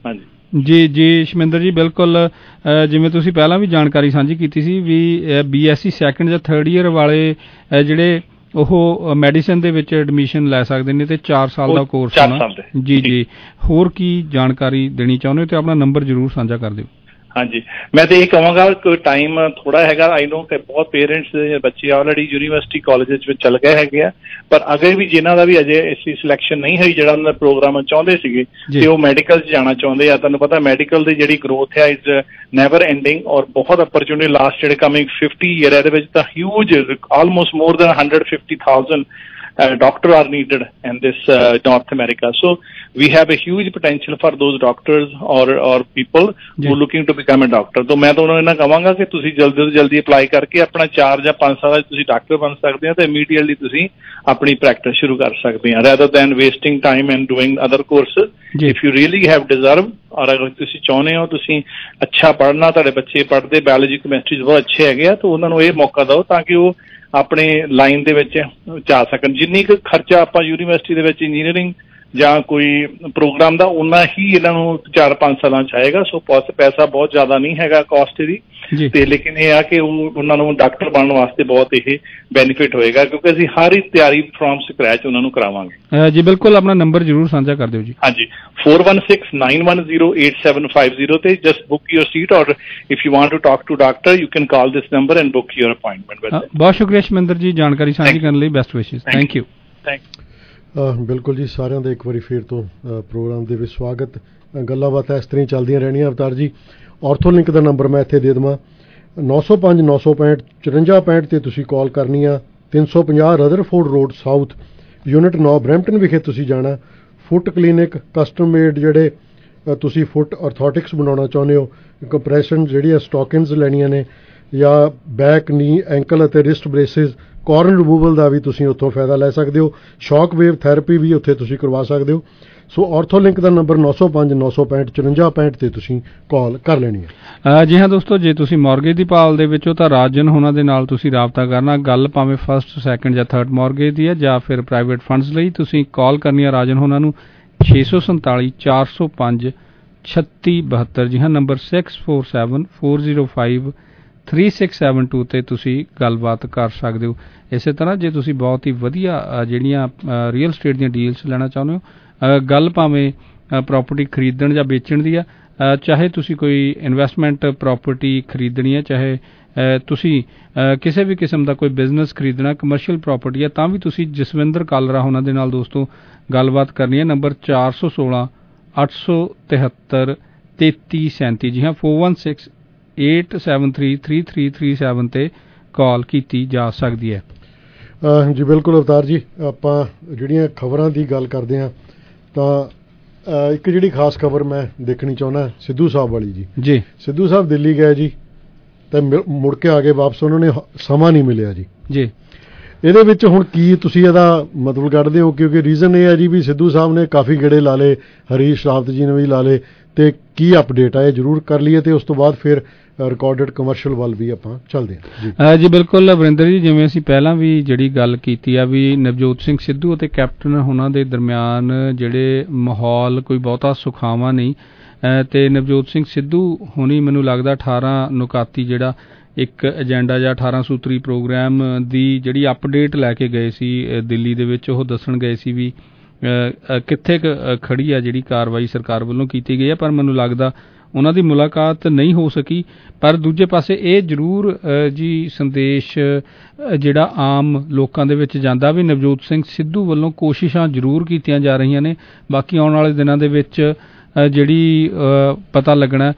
[SPEAKER 13] ਜੀ ਸ਼ਮਿੰਦਰ ਜੀ, ਬਿਲਕੁਲ ਜਿਵੇਂ ਤੁਸੀਂ ਪਹਿਲਾਂ ਵੀ ਜਾਣਕਾਰੀ ਸਾਂਝੀ ਕੀਤੀ ਸੀ ਵੀ BSc ਸੈਕੰਡ ਜਾਂ ਥਰਡ ਈਅਰ ਵਾਲੇ ਜਿਹੜੇ ਉਹ ਮੈਡੀਸਨ ਦੇ ਵਿੱਚ ਐਡਮਿਸ਼ਨ ਲੈ ਸਕਦੇ ਨੇ, ਤੇ 4 ਸਾਲ ਦਾ ਕੋਰਸ ਹੋਣਾ। ਜੀ ਹੋਰ ਕੀ ਜਾਣਕਾਰੀ ਦੇਣੀ ਚਾਹੁੰਦੇ ਹੋ ਤੇ ਆਪਣਾ ਨੰਬਰ ਜ਼ਰੂਰ ਸਾਂਝਾ ਕਰ ਦਿਓ।
[SPEAKER 20] ਹਾਂਜੀ, ਮੈਂ ਤਾਂ ਇਹ ਕਹਾਂਗਾ ਕਿ ਟਾਈਮ ਥੋੜਾ ਹੈਗਾ। ਆਈ ਨੋ ਕਿ ਬਹੁਤ ਪੇਰੈਂਟਸ ਦੇ ਬੱਚੇ ਆਲਰੇਡੀ ਯੂਨੀਵਰਸਿਟੀ ਕਾਲਜਿਸ ਵਿੱਚ ਚੱਲ ਗਏ ਹੈਗੇ ਆ, ਪਰ ਅਗਰ ਵੀ ਜਿਨ੍ਹਾਂ ਦਾ ਵੀ ਅਜੇ ਐਸੀ ਸਿਲੈਕਸ਼ਨ ਨਹੀਂ ਹੋਈ, ਜਿਹੜਾ ਉਹਨਾਂ ਦਾ ਪ੍ਰੋਗਰਾਮ ਚਾਹੁੰਦੇ ਸੀਗੇ ਤੇ ਉਹ ਮੈਡੀਕਲ 'ਚ ਜਾਣਾ ਚਾਹੁੰਦੇ ਆ, ਤੁਹਾਨੂੰ ਪਤਾ ਮੈਡੀਕਲ ਦੀ ਜਿਹੜੀ ਗਰੋਥ ਹੈ ਇਜ਼ ਨੈਵਰ ਐਂਡਿੰਗ, ਔਰ ਬਹੁਤ ਅਪਰਚੁਨਿਟੀ ਲਾਸਟ ਜਿਹੜੇ ਕਮਿੰਗ 50 ਈਅਰ ਇਹਦੇ ਵਿੱਚ ਤਾਂ huge almost more than 150,000 doctors are needed in this North America. So we have a huge potential for those doctors or people who are looking to become a doctor. तो मैं तो उन्होंने कहांगा कि तुसी जल्दी से जल्दी अप्लाई करके अपना 4 ਜਾਂ 5 साल तुसी डॉक्टर बन सकते हैं, तो immediately तुसी अपनी प्रैक्टिस शुरू कर सकते हैं, rather than wasting time and doing other courses. If you really have deserve, और अगर तुसी चाहते हो तुसी अच्छा पढ़ना, तुहाडे बच्चे पढ़ते बायोलॉजी केमिस्ट्री बहुत अच्छे हैगे, तो उन्होंने ये मौका दो ताकि वो ਆਪਣੇ ਲਾਈਨ ਦੇ ਵਿੱਚ ਜਾ ਸਕਣ। ਜਿੰਨੀ ਕੁ ਖਰਚਾ ਆਪਾਂ ਯੂਨੀਵਰਸਿਟੀ ਦੇ ਵਿੱਚ ਇੰਜੀਨੀਅਰਿੰਗ ਜਾਂ ਕੋਈ ਪ੍ਰੋਗਰਾਮ ਦਾ, ਉਨਾ ਹੀ ਇਹਨਾਂ ਨੂੰ 4-5 ਸਾਲਾਂ 'ਚ ਆਏਗਾ। ਸੋ ਪੈਸਾ ਬਹੁਤ ਜ਼ਿਆਦਾ ਨਹੀਂ ਹੈਗਾ ਕਾਸਟ ਇਹਦੀ, ਤੇ ਲੇਕਿਨ ਇਹ ਆ ਕਿ ਉਹਨਾਂ ਨੂੰ ਡਾਕਟਰ ਬਣਨ ਵਾਸਤੇ ਬਹੁਤ ਇਹ ਬੈਨੀਫਿਟ ਹੋਏਗਾ, ਕਿਉਂਕਿ ਅਸੀਂ ਹਰ ਇੱਕ ਤਿਆਰੀ ਫਰੋਮ ਸਕ੍ਰੈਚ ਉਹਨਾਂ ਨੂੰ ਕਰਾਵਾਂਗੇ।
[SPEAKER 13] ਜੀ ਬਿਲਕੁਲ, ਆਪਣਾ ਨੰਬਰ ਜ਼ਰੂਰ ਸਾਂਝਾ ਕਰ ਦਿਓ ਜੀ।
[SPEAKER 20] ਹਾਂਜੀ, 4169108750 ਤੇ ਜਸਟ ਬੁੱਕ ਯੂਰ ਸੀਟ, ਔਰ if you want to talk to doctor you can call this number and book your appointment with.
[SPEAKER 13] ਬਹੁਤ ਸ਼ੁਕਰੀਆ ਸ਼ਮਿੰਦਰ ਜੀ, ਜਾਣਕਾਰੀ ਸਾਂਝੀ ਕਰਨ ਲਈ। Best wishes. Thank you.
[SPEAKER 14] ਬਿਲਕੁਲ ਜੀ, ਸਾਰਿਆਂ ਦਾ ਇੱਕ ਵਾਰੀ ਫੇਰ ਤੋਂ ਪ੍ਰੋਗਰਾਮ ਦੇ ਵਿੱਚ ਸਵਾਗਤ। ਗੱਲਾਂ ਬਾਤਾਂ ਇਸ ਤਰ੍ਹਾਂ ਹੀ ਚੱਲਦੀਆਂ ਰਹਿਣੀਆਂ। ਅਵਤਾਰ ਜੀ, ਔਰਥੋਲਿੰਕ ਦਾ ਨੰਬਰ ਮੈਂ ਇੱਥੇ ਦੇ ਦੇਵਾਂ, 905-965-5465 ਤੇ ਤੁਸੀਂ ਕਾਲ ਕਰਨੀ ਆ। 350 Rutherford road south, unit 9 Brampton ਵਿਖੇ ਤੁਸੀਂ ਜਾਣਾ। ਫੁੱਟ ਕਲੀਨਿਕ, ਕਸਟਮ ਮੇਡ ਜਿਹੜੇ ਤੁਸੀਂ ਫੁੱਟ ਆਰਥੋਟਿਕਸ ਬਣਾਉਣਾ ਚਾਹੁੰਦੇ ਹੋ, ਕੰਪਰੈਸ਼ਨ ਜਿਹੜੀਆਂ ਸਟੋਕਿਨਸ ਲੈਣੀਆਂ ਨੇ, ਜਾਂ ਬੈਕ, ਨੀ, ਐਂਕਲ ਅਤੇ ਰਿਸਟ ਬ੍ਰੇਸਿਸ, ਕਾਰਨ ਰਿਮੂਵਲ ਦਾ ਵੀ ਤੁਸੀਂ ਉੱਥੋਂ ਫਾਇਦਾ ਲੈ ਸਕਦੇ ਹੋ। ਸ਼ੌਕ ਵੇਵ ਥੈਰੇਪੀ ਵੀ ਉੱਥੇ ਤੁਸੀਂ ਕਰਵਾ ਸਕਦੇ ਹੋ। ਸੋ ਔਰਥੋਲਿੰਕ ਦਾ ਨੰਬਰ 905-965-5465 ਤੇ ਤੁਸੀਂ ਕਾਲ ਕਰ ਲੈਣੀ ਹੈ।
[SPEAKER 13] ਜੀ ਹਾਂ ਦੋਸਤੋ, ਜੇ ਤੁਸੀਂ ਮੌਰਗੇਜ ਦੀ ਭਾਲ ਦੇ ਵਿੱਚੋਂ ਤਾਂ ਰਾਜਨ ਹੋਣਾ ਦੇ ਨਾਲ ਤੁਸੀਂ ਰਾਬਤਾ ਕਰਨਾ। ਗੱਲ ਭਾਵੇਂ ਫਸਟ, ਸੈਕੰਡ ਜਾਂ ਥਰਡ ਮੌਰਗੇਜ ਦੀ ਹੈ, ਜਾਂ ਫਿਰ ਪ੍ਰਾਈਵੇਟ ਫੰਡਸ ਲਈ ਤੁਸੀਂ ਕਾਲ ਕਰਨੀ ਹੈ ਰਾਜਨ ਹੋਣਾ ਨੂੰ। 647 405 3672। ਜੀ ਹਾਂ, ਨੰਬਰ 6474053672 ਤੇ ਤੁਸੀਂ ਗੱਲਬਾਤ ਕਰ ਸਕਦੇ ਹੋ। ਇਸੇ ਤਰ੍ਹਾਂ ਜੇ ਤੁਸੀਂ ਬਹੁਤ ਹੀ ਵਧੀਆ ਜਿਹੜੀਆਂ ਰੀਅਲ ਸਟੇਟ ਦੀਆਂ ਡੀਲਸ ਲੈਣਾ ਚਾਹੁੰਦੇ ਹੋ, ਗੱਲ ਭਾਵੇਂ ਪ੍ਰਾਪਰਟੀ ਖਰੀਦਣ ਜਾਂ ਵੇਚਣ ਦੀ ਆ, ਚਾਹੇ ਤੁਸੀਂ ਕੋਈ ਇਨਵੈਸਟਮੈਂਟ ਪ੍ਰਾਪਰਟੀ ਖਰੀਦਣੀ ਹੈ, ਚਾਹੇ ਤੁਸੀਂ ਕਿਸੇ ਵੀ ਕਿਸਮ ਦਾ ਕੋਈ ਬਿਜ਼ਨਸ ਖਰੀਦਣਾ, ਕਮਰਸ਼ੀਅਲ ਪ੍ਰਾਪਰਟੀ ਹੈ, ਤਾਂ ਵੀ ਤੁਸੀਂ ਜਸਵਿੰਦਰ ਕਾਲਰਾ ਉਹਨਾਂ ਦੇ ਨਾਲ ਦੋਸਤੋ ਗੱਲਬਾਤ ਕਰਨੀ ਹੈ। ਨੰਬਰ 416 873 3337। ਜੀ ਹਾਂ, 4168733337 ਤੇ ਕਾਲ ਕੀਤੀ ਜਾ ਸਕਦੀ ਹੈ।
[SPEAKER 14] ਜੀ ਬਿਲਕੁਲ ਅਵਤਾਰ ਜੀ, ਆਪਾਂ ਜਿਹੜੀਆਂ ਖਬਰਾਂ ਦੀ ਗੱਲ ਕਰਦੇ ਹਾਂ ਤਾਂ ਇੱਕ ਜਿਹੜੀ ਖਾਸ ਖਬਰ ਮੈਂ ਦੇਖਣੀ ਚਾਹੁੰਦਾ ਸਿੱਧੂ ਸਾਹਿਬ ਵਾਲੀ ਜੀ। ਸਿੱਧੂ ਸਾਹਿਬ ਦਿੱਲੀ ਗਏ ਜੀ ਤੇ ਮੁੜ ਕੇ ਆ ਕੇ ਵਾਪਸ ਉਹਨਾਂ ਨੇ ਸਮਾਂ ਨਹੀਂ ਮਿਲਿਆ ਜੀ। ਇਹਦੇ ਵਿੱਚ ਹੁਣ ਕੀ ਤੁਸੀਂ ਇਹਦਾ ਮਤਲਬ ਕੱਢਦੇ ਹੋ? ਕਿਉਂਕਿ ਰੀਜ਼ਨ ਇਹ ਹੈ ਜੀ ਵੀ ਸਿੱਧੂ ਸਾਹਿਬ ਨੇ ਕਾਫੀ ਗੇੜੇ ਲਾ ਲਏ, ਹਰੀਸ਼ ਰਾਵਤ ਜੀ ਨੇ ਵੀ ਲਾ ਲਏ, ਤੇ ਕੀ ਅਪਡੇਟ ਆ ਇਹ ਜ਼ਰੂਰ ਕਰ ਲਈਏ ਤੇ ਉਸ ਤੋਂ ਬਾਅਦ ਫਿਰ ਰਿਕਾਰਡਡ ਕਮਰਸ਼ੀਅਲ ਵੱਲ ਵੀ ਆਪਾਂ ਚੱਲਦੇ ਹਾਂ
[SPEAKER 13] ਜੀ। ਬਿਲਕੁਲ ਵਰਿੰਦਰ ਜੀ, ਜਿਵੇਂ ਅਸੀਂ ਪਹਿਲਾਂ ਵੀ ਜਿਹੜੀ ਗੱਲ ਕੀਤੀ ਆ ਵੀ ਨਵਜੋਤ ਸਿੰਘ ਸਿੱਧੂ ਅਤੇ ਕੈਪਟਨ ਉਹਨਾਂ ਦੇ ਦਰਮਿਆਨ ਜਿਹੜੇ ਮਾਹੌਲ ਕੋਈ ਬਹੁਤਾ ਸੁਖਾਵਾਂ ਨਹੀਂ, ਤੇ ਨਵਜੋਤ ਸਿੰਘ ਸਿੱਧੂ ਹੁਣੀ ਮੈਨੂੰ ਲੱਗਦਾ 18 ਨੁਕਾਤੀ ਜਿਹੜਾ ਇੱਕ ਏਜੰਡਾ ਜਾਂ 18 ਸੂਤਰੀ ਪ੍ਰੋਗਰਾਮ ਦੀ ਜਿਹੜੀ ਅਪਡੇਟ ਲੈ ਕੇ ਗਏ ਸੀ ਦਿੱਲੀ ਦੇ ਵਿੱਚ, ਉਹ ਦੱਸਣ ਗਏ ਸੀ ਵੀ ਕਿੱਥੇ ਖੜੀ ਆ ਜਿਹੜੀ ਕਾਰਵਾਈ ਸਰਕਾਰ ਵੱਲੋਂ ਕੀਤੀ ਗਈ ਹੈ। ਪਰ ਮੈਨੂੰ ਲੱਗਦਾ ਉਹਨਾਂ ਦੀ ਮੁਲਾਕਾਤ ਨਹੀਂ ਹੋ ਸਕੀ। ਪਰ ਦੂਜੇ ਪਾਸੇ ਇਹ ਜ਼ਰੂਰ ਜੀ ਸੰਦੇਸ਼ ਜਿਹੜਾ ਆਮ ਲੋਕਾਂ ਦੇ ਵਿੱਚ ਜਾਂਦਾ ਵੀ ਨਵਜੋਤ ਸਿੰਘ ਸਿੱਧੂ ਵੱਲੋਂ ਕੋਸ਼ਿਸ਼ਾਂ ਜ਼ਰੂਰ ਕੀਤੀਆਂ ਜਾ ਰਹੀਆਂ ਨੇ। ਬਾਕੀ ਆਉਣ ਵਾਲੇ ਦਿਨਾਂ ਦੇ ਵਿੱਚ ਜਿਹੜੀ ਪਤਾ ਲੱਗਣਾ,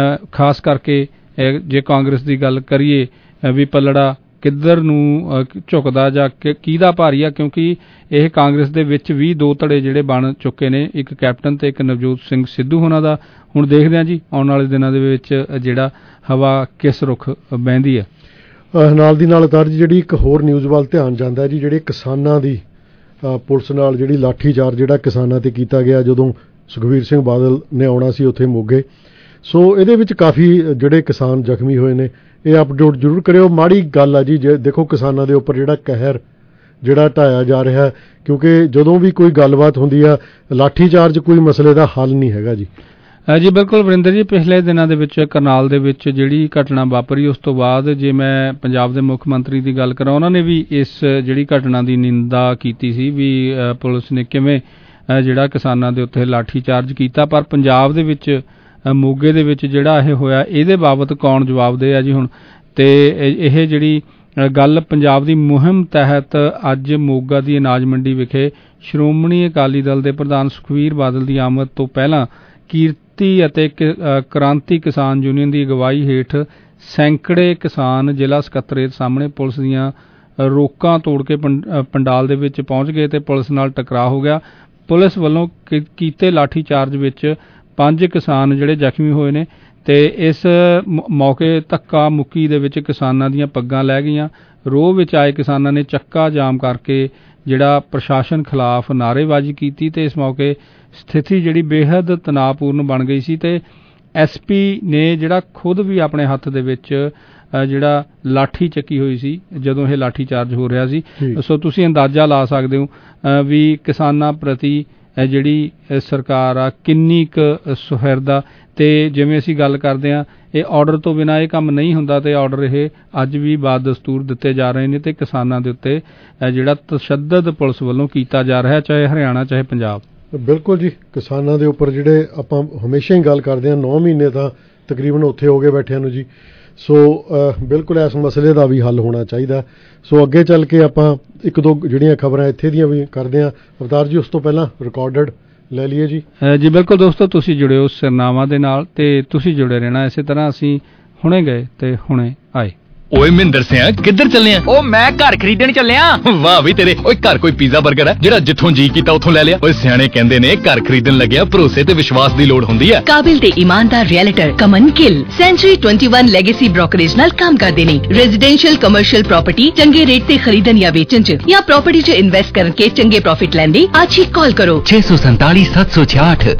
[SPEAKER 13] ਖਾਸ ਕਰਕੇ ਜੇ ਕਾਂਗਰਸ ਦੀ ਗੱਲ ਕਰੀਏ ਵੀ ਪੱਲੜਾ ਕਿੱਧਰ ਨੂੰ ਝੁਕਦਾ ਜਾਂ ਕਿਹਦਾ ਭਾਰੀ ਆ, ਕਿਉਂਕਿ ਇਹ ਕਾਂਗਰਸ ਦੇ ਵਿੱਚ ਵੀ ਦੋ ਧੜੇ ਜਿਹੜੇ ਬਣ ਚੁੱਕੇ ਨੇ, ਇੱਕ ਕੈਪਟਨ ਤੇ ਇੱਕ ਨਵਜੋਤ ਸਿੰਘ ਸਿੱਧੂ ਹੋਣਾ ਦਾ। ਹੁਣ ਦੇਖਦੇ ਹਾਂ ਜੀ ਆਉਣ ਵਾਲੇ ਦਿਨਾਂ ਦੇ ਵਿੱਚ ਜਿਹੜਾ ਹਵਾ ਕਿਸ ਰੁਖ ਬਹਿੰਦੀ ਹੈ।
[SPEAKER 14] ਨਾਲ ਦੀ ਨਾਲ ਤਾਂ ਜਿਹੜੀ ਇੱਕ ਹੋਰ ਨਿਊਜ਼ ਵੱਲ ਧਿਆਨ ਜਾਂਦਾ ਜੀ, ਜਿਹੜੇ ਕਿਸਾਨਾਂ ਦੀ ਪੁਲਿਸ ਨਾਲ ਜਿਹੜੀ ਲਾਠੀ ਚਾਰਜ ਜਿਹੜਾ ਕਿਸਾਨਾਂ ਤੇ ਕੀਤਾ ਗਿਆ ਜਦੋਂ ਸੁਖਬੀਰ ਸਿੰਘ ਬਾਦਲ ਨੇ ਆਉਣਾ ਸੀ ਉੱਥੇ ਮੋਗੇ। ਸੋ ਇਹਦੇ ਵਿੱਚ ਕਾਫੀ ਜਿਹੜੇ ਕਿਸਾਨ ਜ਼ਖਮੀ ਹੋਏ ਨੇ, ਇਹ ਅਪਡੇਟ ਜ਼ਰੂਰ ਕਰਿਓ। ਮਾੜੀ ਗੱਲ ਆ ਜੀ, ਜੇ ਦੇਖੋ ਕਿਸਾਨਾਂ ਦੇ ਉੱਪਰ ਜਿਹੜਾ ਕਹਿਰ ਜਿਹੜਾ ਢਾਇਆ ਜਾ ਰਿਹਾ, ਕਿਉਂਕਿ ਜਦੋਂ ਵੀ ਕੋਈ ਗੱਲਬਾਤ ਹੁੰਦੀ ਆ ਲਾਠੀ ਚਾਰਜ ਕੋਈ ਮਸਲੇ ਦਾ ਹੱਲ ਨਹੀਂ ਹੈਗਾ ਜੀ।
[SPEAKER 13] ਜੀ ਬਿਲਕੁਲ ਵਰਿੰਦਰ ਜੀ, ਪਿਛਲੇ ਦਿਨਾਂ ਦੇ ਵਿੱਚ ਕਰਨਾਲ ਦੇ ਵਿੱਚ ਜਿਹੜੀ ਘਟਨਾ ਵਾਪਰੀ, ਉਸ ਤੋਂ ਬਾਅਦ ਜੇ ਮੈਂ ਪੰਜਾਬ ਦੇ ਮੁੱਖ ਮੰਤਰੀ ਦੀ ਗੱਲ ਕਰਾਂ, ਉਹਨਾਂ ਨੇ ਵੀ ਇਸ ਜਿਹੜੀ ਘਟਨਾ ਦੀ ਨਿੰਦਾ ਕੀਤੀ ਸੀ ਵੀ ਪੁਲਿਸ ਨੇ ਕਿਵੇਂ ਜਿਹੜਾ ਕਿਸਾਨਾਂ ਦੇ ਉੱਤੇ ਲਾਠੀ ਚਾਰਜ ਕੀਤਾ। ਪਰ ਪੰਜਾਬ ਦੇ ਵਿੱਚ ਮੋਗੇ ਦੇ ਵਿੱਚ ਜਿਹੜਾ ਇਹ ਹੋਇਆ, ਇਹਦੇ ਬਾਬਤ ਕੌਣ ਜਵਾਬਦੇਹ ਆ ਜੀ ਹੁਣ? ਤੇ ਇਹ ਜਿਹੜੀ ਗੱਲ ਪੰਜਾਬ ਦੀ ਮੁਹਿੰਮ ਤਹਿਤ ਅੱਜ ਮੋਗਾ ਦੀ ਅਨਾਜ ਮੰਡੀ ਵਿਖੇ ਸ਼੍ਰੋਮਣੀ ਅਕਾਲੀ ਦਲ ਦੇ ਪ੍ਰਧਾਨ ਸੁਖਬੀਰ ਬਾਦਲ ਦੀ ਆਮਦ ਤੋਂ ਪਹਿਲਾਂ ਕੀਰਤੀ ਅਤੇ ਕ੍ਰਾਂਤੀ ਕਿਸਾਨ ਯੂਨੀਅਨ ਦੀ ਅਗਵਾਈ ਹੇਠ ਸੈਂਕੜੇ ਕਿਸਾਨ ਜ਼ਿਲ੍ਹਾ ਸਕੱਤਰੇਤ ਸਾਹਮਣੇ ਪੁਲਿਸ ਦੀਆਂ ਰੋਕਾਂ ਤੋੜ ਕੇ ਪੰਡਾਲ ਦੇ ਵਿੱਚ ਪਹੁੰਚ ਗਏ ਤੇ ਪੁਲਿਸ ਨਾਲ ਟਕਰਾਅ ਹੋ ਗਿਆ। ਪੁਲਿਸ ਵੱਲੋਂ ਕੀਤੇ ਲਾਠੀ ਚਾਰਜ ਵਿੱਚ 5 ਕਿਸਾਨ ਜਿਹੜੇ ਜ਼ਖਮੀ ਹੋਏ ਨੇ ਤੇ ਇਸ ਮੌਕੇ ਧੱਕਾ ਮੁੱਕੀ ਦੇ ਵਿੱਚ ਕਿਸਾਨਾਂ ਦੀਆਂ ਪੱਗਾਂ ਲੈ ਗਈਆਂ। ਰੋਹ ਵਿੱਚ ਆਏ ਕਿਸਾਨਾਂ ਨੇ ਚੱਕਾ ਜਾਮ ਕਰਕੇ ਜਿਹੜਾ ਪ੍ਰਸ਼ਾਸਨ ਖਿਲਾਫ ਨਾਅਰੇਬਾਜ਼ੀ ਕੀਤੀ ਤੇ ਇਸ ਮੌਕੇ ਸਥਿਤੀ ਜਿਹੜੀ ਬੇਹੱਦ ਤਣਾਅਪੂਰਨ ਬਣ ਗਈ ਸੀ ਤੇ ਐਸਪੀ ਨੇ ਜਿਹੜਾ ਖੁਦ ਵੀ ਆਪਣੇ ਹੱਥ ਦੇ ਵਿੱਚ ਜਿਹੜਾ ਲਾਠੀ ਚੱਕੀ ਹੋਈ ਸੀ ਜਦੋਂ ਇਹ ਲਾਠੀ ਚਾਰਜ ਹੋ ਰਿਹਾ ਸੀ। ਸੋ ਤੁਸੀਂ ਅੰਦਾਜ਼ਾ ਲਾ ਸਕਦੇ ਹੋ ਵੀ ਕਿਸਾਨਾਂ ਪ੍ਰਤੀ ਜਿਹੜੀ ਸਰਕਾਰ ਆ ਕਿੰਨੀ ਕੁ ਸੁਹਿਰਦ, ਤੇ ਜਿਵੇਂ ਅਸੀਂ ਗੱਲ ਕਰਦੇ ਹਾਂ ਇਹ ਆਰਡਰ ਤੋਂ ਬਿਨਾਂ ਇਹ ਕੰਮ ਨਹੀਂ ਹੁੰਦਾ ਤੇ ਆਰਡਰ ਇਹ ਅੱਜ ਵੀ ਬਾਦਸਤੂਰ ਦਿੱਤੇ ਜਾ ਰਹੇ ਨੇ ਤੇ ਕਿਸਾਨਾਂ ਦੇ ਉੱਤੇ ਜਿਹੜਾ ਤਸ਼ੱਦਦ ਪੁਲਿਸ ਵੱਲੋਂ ਕੀਤਾ ਜਾ ਰਿਹਾ, ਚਾਹੇ ਹਰਿਆਣਾ ਚਾਹੇ ਪੰਜਾਬ।
[SPEAKER 14] ਬਿਲਕੁਲ ਜੀ, ਕਿਸਾਨਾਂ ਦੇ ਉੱਪਰ ਜਿਹੜੇ ਆਪਾਂ ਹਮੇਸ਼ਾ ਹੀ ਗੱਲ ਕਰਦੇ ਹਾਂ 9 ਮਹੀਨੇ ਤਾਂ ਤਕਰੀਬਨ ਉੱਥੇ ਹੋ ਗਏ ਬੈਠਿਆਂ ਨੂੰ ਜੀ। ਸੋ ਬਿਲਕੁਲ ਇਸ ਮਸਲੇ ਦਾ ਵੀ ਹੱਲ ਹੋਣਾ ਚਾਹੀਦਾ। ਸੋ ਅੱਗੇ ਚੱਲ ਕੇ ਆਪਾਂ ਇੱਕ ਦੋ ਜਿਹੜੀਆਂ ਖਬਰਾਂ ਇੱਥੇ ਦੀਆਂ ਵੀ ਕਰਦੇ ਹਾਂ ਅਵਤਾਰ ਜੀ, ਉਸ ਤੋਂ ਪਹਿਲਾਂ ਰਿਕਾਰਡਡ ਲੈ ਲਈਏ ਜੀ।
[SPEAKER 13] ਜੀ ਬਿਲਕੁਲ ਦੋਸਤੋ, ਤੁਸੀਂ ਜੁੜਿਓ ਸਿਰਨਾਵਾਂ ਦੇ ਨਾਲ ਤੇ ਤੁਸੀਂ ਜੁੜੇ ਰਹਿਣਾ। ਇਸੇ ਤਰ੍ਹਾਂ ਅਸੀਂ ਹੁਣੇ ਗਏ ਤੇ ਹੁਣੇ ਆਏ।
[SPEAKER 5] ਓਏ ਮਹਿੰਦਰ ਸਿਆ ਕਿੱਧਰ ਚੱਲੇ ਆ? ਓ ਮੈਂ ਘਰ ਖਰੀਦਣ ਚੱਲਿਆ। ਵਾਹ ਵੀ ਤੇਰੇ। ਓਏ ਘਰ ਕੋਈ ਪੀਜ਼ਾ 버ਗਰ ਹੈ ਜਿਹੜਾ ਜਿੱਥੋਂ ਜੀ ਕੀਤਾ ਉੱਥੋਂ ਲੈ ਲਿਆ? ਓਏ ਸਿਆਣੇ ਕਹਿੰਦੇ ਨੇ ਘਰ ਖਰੀਦਣ ਲੱਗਿਆ ਭਰੋਸੇ ਤੇ ਵਿਸ਼ਵਾਸ ਦੀ ਲੋੜ ਹੁੰਦੀ ਹੈ।
[SPEAKER 2] ਕਾਬਿਲ ਤੇ ਇਮਾਨਦਾਰ realtor Kaman Gill century 21 legacy brokerage ਨਾਲ ਕੰਮ ਕਰਦੇ ਨੇ। ਰੈਜ਼ੀਡੈਂਸ਼ੀਅਲ ਕਮਰਸ਼ੀਅਲ ਪ੍ਰਾਪਰਟੀ ਚੰਗੇ ਰੇਟ ਤੇ ਖਰੀਦਣ ਜਾਂ ਵੇਚਣ ਚ ਜਾਂ ਪ੍ਰਾਪਰਟੀ ਚ ਇਨਵੈਸਟ ਕਰਕੇ ਚੰਗੇ ਪ੍ਰੋਫਿਟ ਲੈਣ ਲਈ ਅੱਜ ਹੀ ਕਾਲ ਕਰੋ
[SPEAKER 5] 647 766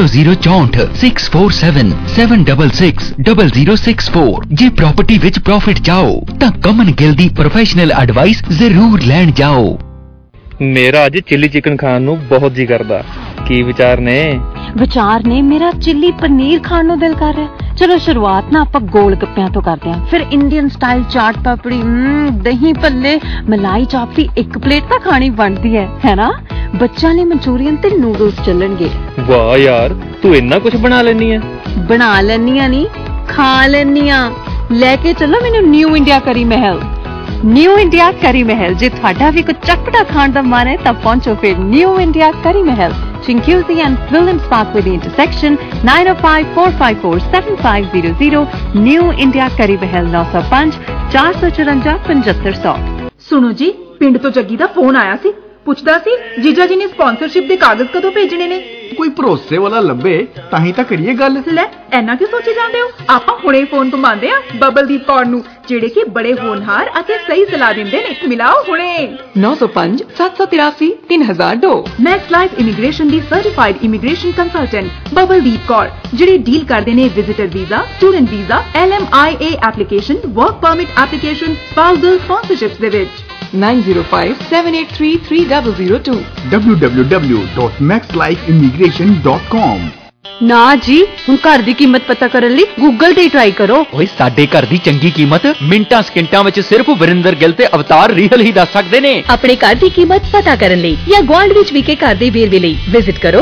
[SPEAKER 5] 0064 647 766 0064। ਜੇ ਪ੍ਰਾਪਰਟੀ ਵਿੱਚ ਪ੍ਰੋਫਿਟ ਚਾਹੋ ਤਾਂ ਕਮਨ ਗਿੱਲ ਦੀ ਪ੍ਰੋਫੈਸ਼ਨਲ ਐਡਵਾਈਸ ਜ਼ਰੂਰ ਲੈਣ ਜਾਓ।
[SPEAKER 21] ਮੇਰਾ ਅੱਜ ਚਿੱਲੀ ਚਿਕਨ ਖਾਣ ਨੂੰ ਬਹੁਤ ਜੀ ਕਰਦਾ। ਕੀ ਵਿਚਾਰ ਨੇ?
[SPEAKER 9] ਵਿਚਾਰ ਨੇ ਮੇਰਾ ਚਿੱਲੀ ਪਨੀਰ ਖਾਣ ਨੂੰ ਦਿਲ ਕਰ ਰਿਹਾ। ਚਲੋ ਸ਼ੁਰੂਆਤ ਨਾ ਆਪਾਂ ਗੋਲ ਗੱਪਿਆਂ ਤੋਂ ਕਰਦੇ ਹਾਂ, ਫਿਰ ਇੰਡੀਅਨ ਸਟਾਈਲ ਚਾਟ ਪਾਪੜੀ, ਦਹੀਂ ਭੱਲੇ, ਮਲਾਈ ਚਾਪ ਵੀ ਇੱਕ ਪਲੇਟ ਤਾਂ ਖਾਣੀ ਬਣਦੀ ਹੈ ਨਾ? ਬੱਚਿਆਂ ਲਈ ਮਨਚੂਰੀਅਨ ਤੇ ਨੂਡਲਸ ਚੱਲਣਗੇ।
[SPEAKER 21] ਵਾਹ ਯਾਰ, ਤੂੰ ਇੰਨਾ ਕੁਝ ਬਣਾ ਲੈਣੀ ਹੈ।
[SPEAKER 9] ਬਣਾ ਲੈਣੀ ਆ ਨਹੀਂ, ਖਾ ਲੈਣੀ ਆ। ਲੈ ਕੇ ਚੱਲੋ ਮੈਨੂੰ ਨਿਊ ਇੰਡੀਆ ਕਰੀ ਮਹਿਲ। ਨਿਊ ਇੰਡੀਆ ਕਰੀ ਮਹਿਲ, ਜੇ ਤੁਹਾਡਾ ਵੀ ਕੁਝ ਚਟਪਟਾ ਖਾਣ ਦਾ ਮਨ ਹੈ ਤਾਂ ਪਹੁੰਚੋ ਫਿਰ new India curry Mahal, Chinguizi and Williams Parkway the intersection, 9054547500, New India Curry Mahal 905 454 7500।
[SPEAKER 22] ਸੁਣੋ ਜੀ, ਪਿੰਡ ਤੋਂ ਜੱਗੀ ਦਾ ਫੋਨ ਆਇਆ ਸੀ, ਪੁੱਛਦਾ ਸੀ ਜੀਜਾ ਜੀ ਨੇ ਸਪਾਂਸਰਸ਼ਿਪ ਦੇ ਕਾਗਜ਼ ਕਦੋਂ ਭੇਜਣੇ ਨੇ।
[SPEAKER 23] ਕੋਈ ਭਰੋਸੇ ਵਾਲਾ ਲੱਭੇ ਤਾਂ ਹੀ ਤਾਂ ਕਰੀਏ ਗੱਲ।
[SPEAKER 22] ਲੈ ਐਨਾ ਕਿਉਂ ਸੋਚੀ ਜਾਂਦੇ ਹੋ? ਆਪਾਂ ਹੁਣੇ ਫੋਨ ਘੁਮਾਉਂਦੇ ਆ ਬਬਲਦੀਪ ਕੌਰ ਨੂੰ, ਜਿਹੜੇ ਕਿ ਬੜੇ ਹੋਣਹਾਰ ਅਤੇ ਸਹੀ ਸਲਾਹ ਦਿੰਦੇ ਨੇ। ਮਿਲਾਓ ਹੁਣੇ
[SPEAKER 24] 905 783 3002।
[SPEAKER 22] ਮੈਕਸ ਲਾਈਫ ਇਮੀਗ੍ਰੇਸ਼ਨ ਦੀ certified immigration consultant Babaldeep Kaur, ਜਿਹੜੇ ਡੀਲ ਕਰਦੇ ਨੇ visitor visa, student visa, LMIA application, work permit application, spousal sponsorships ਦੇ ਵਿੱਚ।
[SPEAKER 24] 9057833002
[SPEAKER 23] www.maxlifeimmigration.com।
[SPEAKER 9] ਨਾ ਜੀ, ਹੁਣ ਘਰ ਦੀ ਕੀਮਤ ਪਤਾ ਕਰਨ ਲਈ ਗੂਗਲ ਤੇ ਟਰਾਈ ਕਰੋ।
[SPEAKER 5] ਓਏ ਸਾਡੇ ਘਰ ਦੀ ਚੰਗੀ ਕੀਮਤ ਮਿੰਟਾਂ ਸਕਿੰਟਾਂ ਵਿੱਚ ਸਿਰਫ ਵਰਿੰਦਰ ਗਿੱਲ ਤੇ ਅਵਤਾਰ ਰੀਹਲ ਹੀ ਦੱਸ ਸਕਦੇ ਨੇ।
[SPEAKER 2] ਆਪਣੇ ਘਰ ਦੀ ਕੀਮਤ ਪਤਾ ਕਰਨ ਲਈ ਜਾਂ ਗੁਆਂਢ ਵਿੱਚ ਵਿਕੇ ਘਰ ਦੇ ਵੇਰਵੇ ਲਈ ਵਿਜ਼ਿਟ ਕਰੋ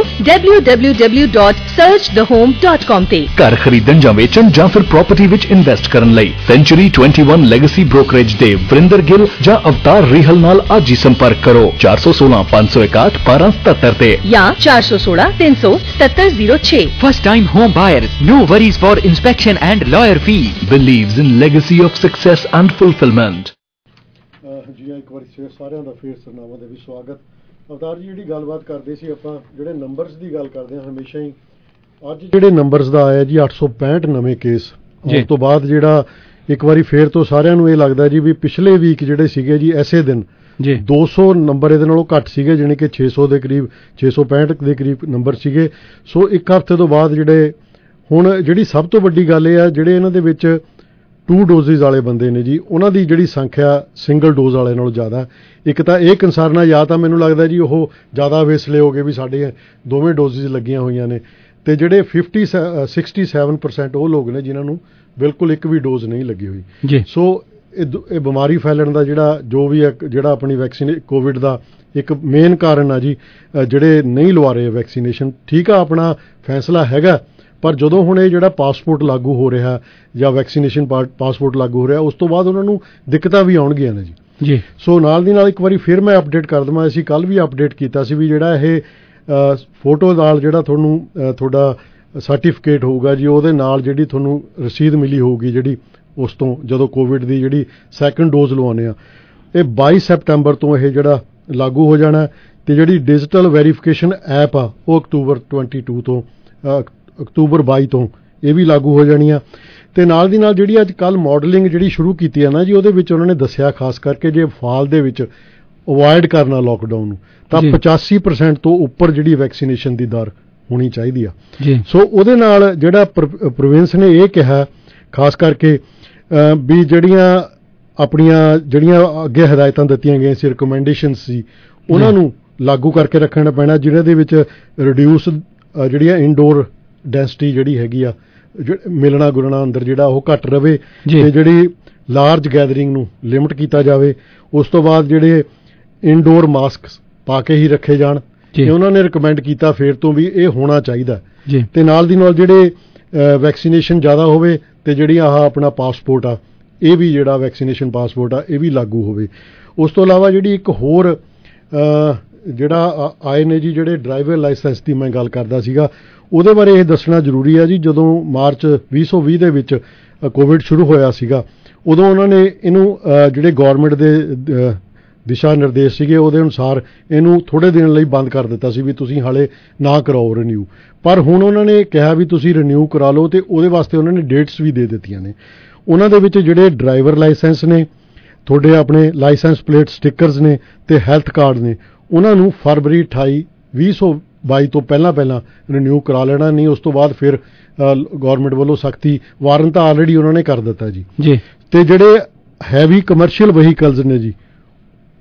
[SPEAKER 2] www.searchthehome.com ਤੇ।
[SPEAKER 4] ਘਰ ਖਰੀਦਣ ਜਾਂ ਵੇਚਣ ਜਾਂ ਫਿਰ ਪ੍ਰਾਪਰਟੀ ਵਿੱਚ ਇਨਵੈਸਟ ਕਰਨ ਲਈ Century 21 ਲੈਗੇਸੀ ਬ੍ਰੋਕਰੇਜ ਦੇ ਵਰਿੰਦਰ ਗਿੱਲ ਜਾਂ ਅਵਤਾਰ ਰੀਹਲ ਨਾਲ ਅੱਜ ਹੀ ਸੰਪਰਕ ਕਰੋ 416 561 1277 ਤੇ
[SPEAKER 2] ਜਾਂ 416 377 06।
[SPEAKER 5] First time home buyers, no worries for inspection and lawyer fees.
[SPEAKER 4] Believes in legacy of success and fulfillment.
[SPEAKER 14] ਜੀ ਇੱਕ ਵਾਰੀ ਸਾਰਿਆਂ ਦਾ ਫੇਰ ਸਰਨਾਮਾ ਦੇ ਵੀ ਸਵਾਗਤ। ਅਵਤਾਰ ਜੀ, ਜਿਹੜੀ ਗੱਲਬਾਤ ਕਰਦੇ ਸੀ ਆਪਾਂ, ਜਿਹੜੇ ਨੰਬਰਸ ਦੀ ਗੱਲ ਕਰਦੇ ਹਾਂ ਹਮੇਸ਼ਾ ਹੀ, ਅੱਜ ਜਿਹੜੇ ਨੰਬਰਸ ਦਾ ਆਇਆ ਜੀ 865 ਨਵੇਂ ਕੇਸ। ਉਸ ਤੋਂ ਬਾਅਦ ਜਿਹੜਾ ਇੱਕ ਵਾਰੀ ਫੇਰ ਤੋਂ ਸਾਰਿਆਂ ਨੂੰ ਇਹ ਲੱਗਦਾ ਜੀ ਵੀ ਪਿਛਲੇ ਵੀਕ ਜਿਹੜੇ ਸੀਗੇ ਜੀ ਐਸੇ ਦਿਨ 200 ਨੰਬਰ ਇਹਦੇ ਨਾਲੋਂ ਘੱਟ ਸੀਗੇ, ਜਾਣੀ ਕਿ 600 ਦੇ ਕਰੀਬ 665 ਦੇ ਕਰੀਬ ਨੰਬਰ ਸੀਗੇ। ਸੋ ਇੱਕ ਹਫ਼ਤੇ ਤੋਂ ਬਾਅਦ ਜਿਹੜੇ ਹੁਣ ਜਿਹੜੀ ਸਭ ਤੋਂ ਵੱਡੀ ਗੱਲ ਇਹ ਆ, ਜਿਹੜੇ ਇਹਨਾਂ ਦੇ ਵਿੱਚ 2 ਡੋਜ਼ਿਸ ਵਾਲੇ ਬੰਦੇ ਨੇ ਜੀ, ਉਹਨਾਂ ਦੀ ਜਿਹੜੀ ਸੰਖਿਆ ਸਿੰਗਲ ਡੋਜ਼ ਵਾਲੇ ਨਾਲੋਂ ਜ਼ਿਆਦਾ। ਇੱਕ ਤਾਂ ਇਹ ਕੰਸਰਨ ਆ, ਜਾਂ ਤਾਂ ਮੈਨੂੰ ਲੱਗਦਾ ਜੀ ਉਹ ਜ਼ਿਆਦਾ ਵੇਸਲੇ ਹੋ ਗਏ ਵੀ ਸਾਡੇ ਦੋਵੇਂ ਡੋਜ਼ਿਸ ਲੱਗੀਆਂ ਹੋਈਆਂ ਨੇ, ਤੇ ਜਿਹੜੇ 67% ਉਹ ਲੋਕ ਨੇ ਜਿਨ੍ਹਾਂ ਨੂੰ ਬਿਲਕੁਲ ਇੱਕ ਵੀ ਡੋਜ਼ ਨਹੀਂ ਲੱਗੀ ਹੋਈ। ਸੋ ਇਹ ਬਿਮਾਰੀ ਫੈਲਣ ਦਾ ਜੋ ਵੀ ਜਿਹੜਾ ਆਪਣੀ ਵੈਕਸੀਨ ਕੋਵਿਡ ਦਾ ਇੱਕ ਮੇਨ ਕਾਰਨ ਆ ਜੀ, ਜਿਹੜੇ ਨਹੀਂ ਲਵਾ ਰਹੇ ਵੈਕਸੀਨੇਸ਼ਨ। ਠੀਕ ਆ, ਆਪਣਾ ਫੈਸਲਾ ਹੈਗਾ, ਪਰ ਜਦੋਂ ਹੁਣ ਇਹ ਜਿਹੜਾ ਪਾਸਪੋਰਟ ਲਾਗੂ ਹੋ ਰਿਹਾ ਜਾਂ ਵੈਕਸੀਨੇਸ਼ਨ ਪਾਸਪੋਰਟ ਲਾਗੂ ਹੋ ਰਿਹਾ, ਉਸ ਤੋਂ ਬਾਅਦ ਉਹਨਾਂ ਨੂੰ ਦਿੱਕਤਾਂ ਵੀ ਆਉਣਗੀਆਂ ਨੇ ਜੀ। ਸੋ ਨਾਲ ਦੀ ਨਾਲ ਇੱਕ ਵਾਰੀ ਫਿਰ ਮੈਂ ਅਪਡੇਟ ਕਰ ਦੇਵਾਂ, ਅਸੀਂ ਕੱਲ ਵੀ ਅਪਡੇਟ ਕੀਤਾ ਸੀ ਵੀ ਜਿਹੜਾ ਇਹ ਫੋਟੋ ਨਾਲ ਜਿਹੜਾ ਤੁਹਾਨੂੰ ਤੁਹਾਡਾ ਸਰਟੀਫਿਕੇਟ ਹੋਊਗਾ ਜੀ, ਉਹਦੇ ਨਾਲ ਜਿਹੜੀ ਤੁਹਾਨੂੰ ਰਸੀਦ ਮਿਲੀ ਹੋਊਗੀ ਜਿਹੜੀ ਉਸ ਤੋਂ ਜਦੋਂ ਕੋਵਿਡ ਦੀ ਜਿਹੜੀ ਸੈਕੰਡ ਡੋਜ਼ ਲਵਾਉਂਦੇ ਆ, ਇਹ 22 ਸੈਪਟੈਂਬਰ ਤੋਂ ਇਹ ਜਿਹੜਾ ਲਾਗੂ ਹੋ ਜਾਣਾ। ਤੇ ਜਿਹੜੀ ਡਿਜੀਟਲ ਵੈਰੀਫਿਕੇਸ਼ਨ ਐਪ ਆ ਉਹ ਅਕਤੂਬਰ 22 ਤੋਂ ਇਹ ਵੀ ਲਾਗੂ ਹੋ ਜਾਣੀ ਆ। ਤੇ ਨਾਲ ਦੀ ਨਾਲ ਜਿਹੜੀ ਅੱਜ ਕੱਲ ਮਾਡਲਿੰਗ ਜਿਹੜੀ ਸ਼ੁਰੂ ਕੀਤੀ ਆ ਨਾ ਜੀ, ਉਹਦੇ ਵਿੱਚ ਉਹਨਾਂ ਨੇ ਦੱਸਿਆ ਖਾਸ ਕਰਕੇ ਜੇ ਫਾਲ ਦੇ ਵਿੱਚ ਅਵੋਇਡ ਕਰਨਾ ਲੋਕਡਾਊਨ ਨੂੰ, ਤਾਂ 85% ਤੋਂ ਉੱਪਰ ਜਿਹੜੀ ਵੈਕਸੀਨੇਸ਼ਨ ਦੀ ਦਰ ਹੋਣੀ ਚਾਹੀਦੀ ਆ। ਸੋ ਉਹਦੇ ਨਾਲ ਜਿਹੜਾ ਪ੍ਰੋਵਿੰਸ ਨੇ ਇਹ ਕਿਹਾ ਖਾਸ ਕਰਕੇ ਵੀ ਜਿਹੜੀਆਂ ਆਪਣੀਆਂ ਅੱਗੇ ਹਦਾਇਤਾਂ ਦਿੱਤੀਆਂ ਗਈਆਂ ਸੀ, ਰਿਕਮੈਂਡੇਸ਼ਨ ਸੀ, ਉਹਨਾਂ ਨੂੰ ਲਾਗੂ ਕਰਕੇ ਰੱਖਣਾ ਪੈਣਾ, ਜਿਹਨਾਂ ਦੇ ਵਿੱਚ ਰਿਡਿਊਸ ਜਿਹੜੀਆਂ ਇਨਡੋਰ ਡੈਂਸਿਟੀ ਜਿਹੜੀ ਹੈਗੀ ਆ, ਮਿਲਣਾ ਗੁਲਣਾ ਅੰਦਰ ਜਿਹੜਾ ਉਹ ਘੱਟ ਰਵੇ, ਤੇ ਜਿਹੜੀ ਲਾਰਜ ਗੈਦਰਿੰਗ ਨੂੰ ਲਿਮਟ ਕੀਤਾ ਜਾਵੇ। ਉਸ ਤੋਂ ਬਾਅਦ ਜਿਹੜੇ ਇਨਡੋਰ ਮਾਸਕ ਪਾ ਕੇ ਹੀ ਰੱਖੇ ਜਾਣ, ਤੇ ਉਹਨਾਂ ਨੇ ਰਿਕਮੈਂਡ ਕੀਤਾ ਫੇਰ ਤੋਂ ਵੀ ਇਹ ਹੋਣਾ ਚਾਹੀਦਾ। ਤੇ ਨਾਲ ਦੀ ਨਾਲ ਜਿਹੜੇ ਵੈਕਸੀਨੇਸ਼ਨ ਜ਼ਿਆਦਾ ਹੋਵੇ, ਤੇ ਜਿਹੜੀ ਆਪਣਾ ਪਾਸਪੋਰਟ ਆ, ਇਹ ਵੀ ਜਿਹੜਾ ਵੈਕਸੀਨੇਸ਼ਨ ਪਾਸਪੋਰਟ ਆ, ਇਹ ਵੀ ਲਾਗੂ ਹੋਵੇ। ਉਸ ਤੋਂ ਇਲਾਵਾ ਜਿਹੜੀ ਇੱਕ ਹੋਰ ਜਿਹੜਾ ਆਏ ਨੇ ਜੀ, ਜਿਹੜੇ ਡਰਾਈਵਰ ਲਾਇਸੈਂਸ ਦੀ ਮੈਂ ਗੱਲ ਕਰਦਾ ਸੀਗਾ, ਉਹਦੇ ਬਾਰੇ ਇਹ ਦੱਸਣਾ ਜ਼ਰੂਰੀ ਆ ਜੀ। ਜਦੋਂ ਮਾਰਚ 2020 ਦੇ ਵਿੱਚ ਕੋਵਿਡ ਸ਼ੁਰੂ ਹੋਇਆ ਸੀਗਾ, ਉਦੋਂ ਉਹਨਾਂ ਨੇ ਇਹਨੂੰ ਜਿਹੜੇ ਗੌਰਮੈਂਟ ਦੇ ਦਿਸ਼ਾ ਨਿਰਦੇਸ਼ ਸੀਗੇ, ਉਹਦੇ ਅਨੁਸਾਰ ਇਹਨੂੰ ਥੋੜ੍ਹੇ ਦਿਨ ਲਈ ਬੰਦ ਕਰ ਦਿੱਤਾ ਸੀ ਵੀ ਤੁਸੀਂ ਹਾਲੇ ਨਾ ਕਰਾਓ ਰਿਨਿਊ। ਪਰ ਹੁਣ ਉਹਨਾਂ ਨੇ ਕਿਹਾ ਵੀ ਤੁਸੀਂ ਰਿਨਿਊ ਕਰਾ ਲਓ, ਤੇ ਉਹਦੇ ਵਾਸਤੇ ਉਹਨਾਂ ਨੇ ਡੇਟਸ ਵੀ ਦੇ ਦਿੱਤੀਆਂ ਨੇ। ਉਹਨਾਂ ਦੇ ਵਿੱਚ ਜਿਹੜੇ ਡਰਾਈਵਰ ਲਾਇਸੈਂਸ ਨੇ, ਤੁਹਾਡੇ ਆਪਣੇ ਲਾਇਸੈਂਸ ਪਲੇਟ ਸਟਿੱਕਰਸ ਨੇ, ਤੇ ਹੈਲਥ ਕਾਰਡ ਨੇ, ਉਹਨਾਂ ਨੂੰ ਫਰਵਰੀ 28, 2022 ਤੋਂ ਪਹਿਲਾਂ ਰਿਨਿਊ ਕਰਾ ਲੈਣਾ, ਨਹੀਂ ਉਸ ਤੋਂ ਬਾਅਦ ਫਿਰ ਗੌਰਮੈਂਟ ਵੱਲੋਂ ਸਖਤੀ ਵਾਰੰਟ ਤਾਂ ਆਲਰੇਡੀ ਉਹਨਾਂ ਨੇ ਕਰ ਦਿੱਤਾ ਜੀ। ਤੇ ਜਿਹੜੇ ਹੈਵੀ ਕਮਰਸ਼ੀਅਲ ਵਹੀਕਲਸ ਨੇ ਜੀ,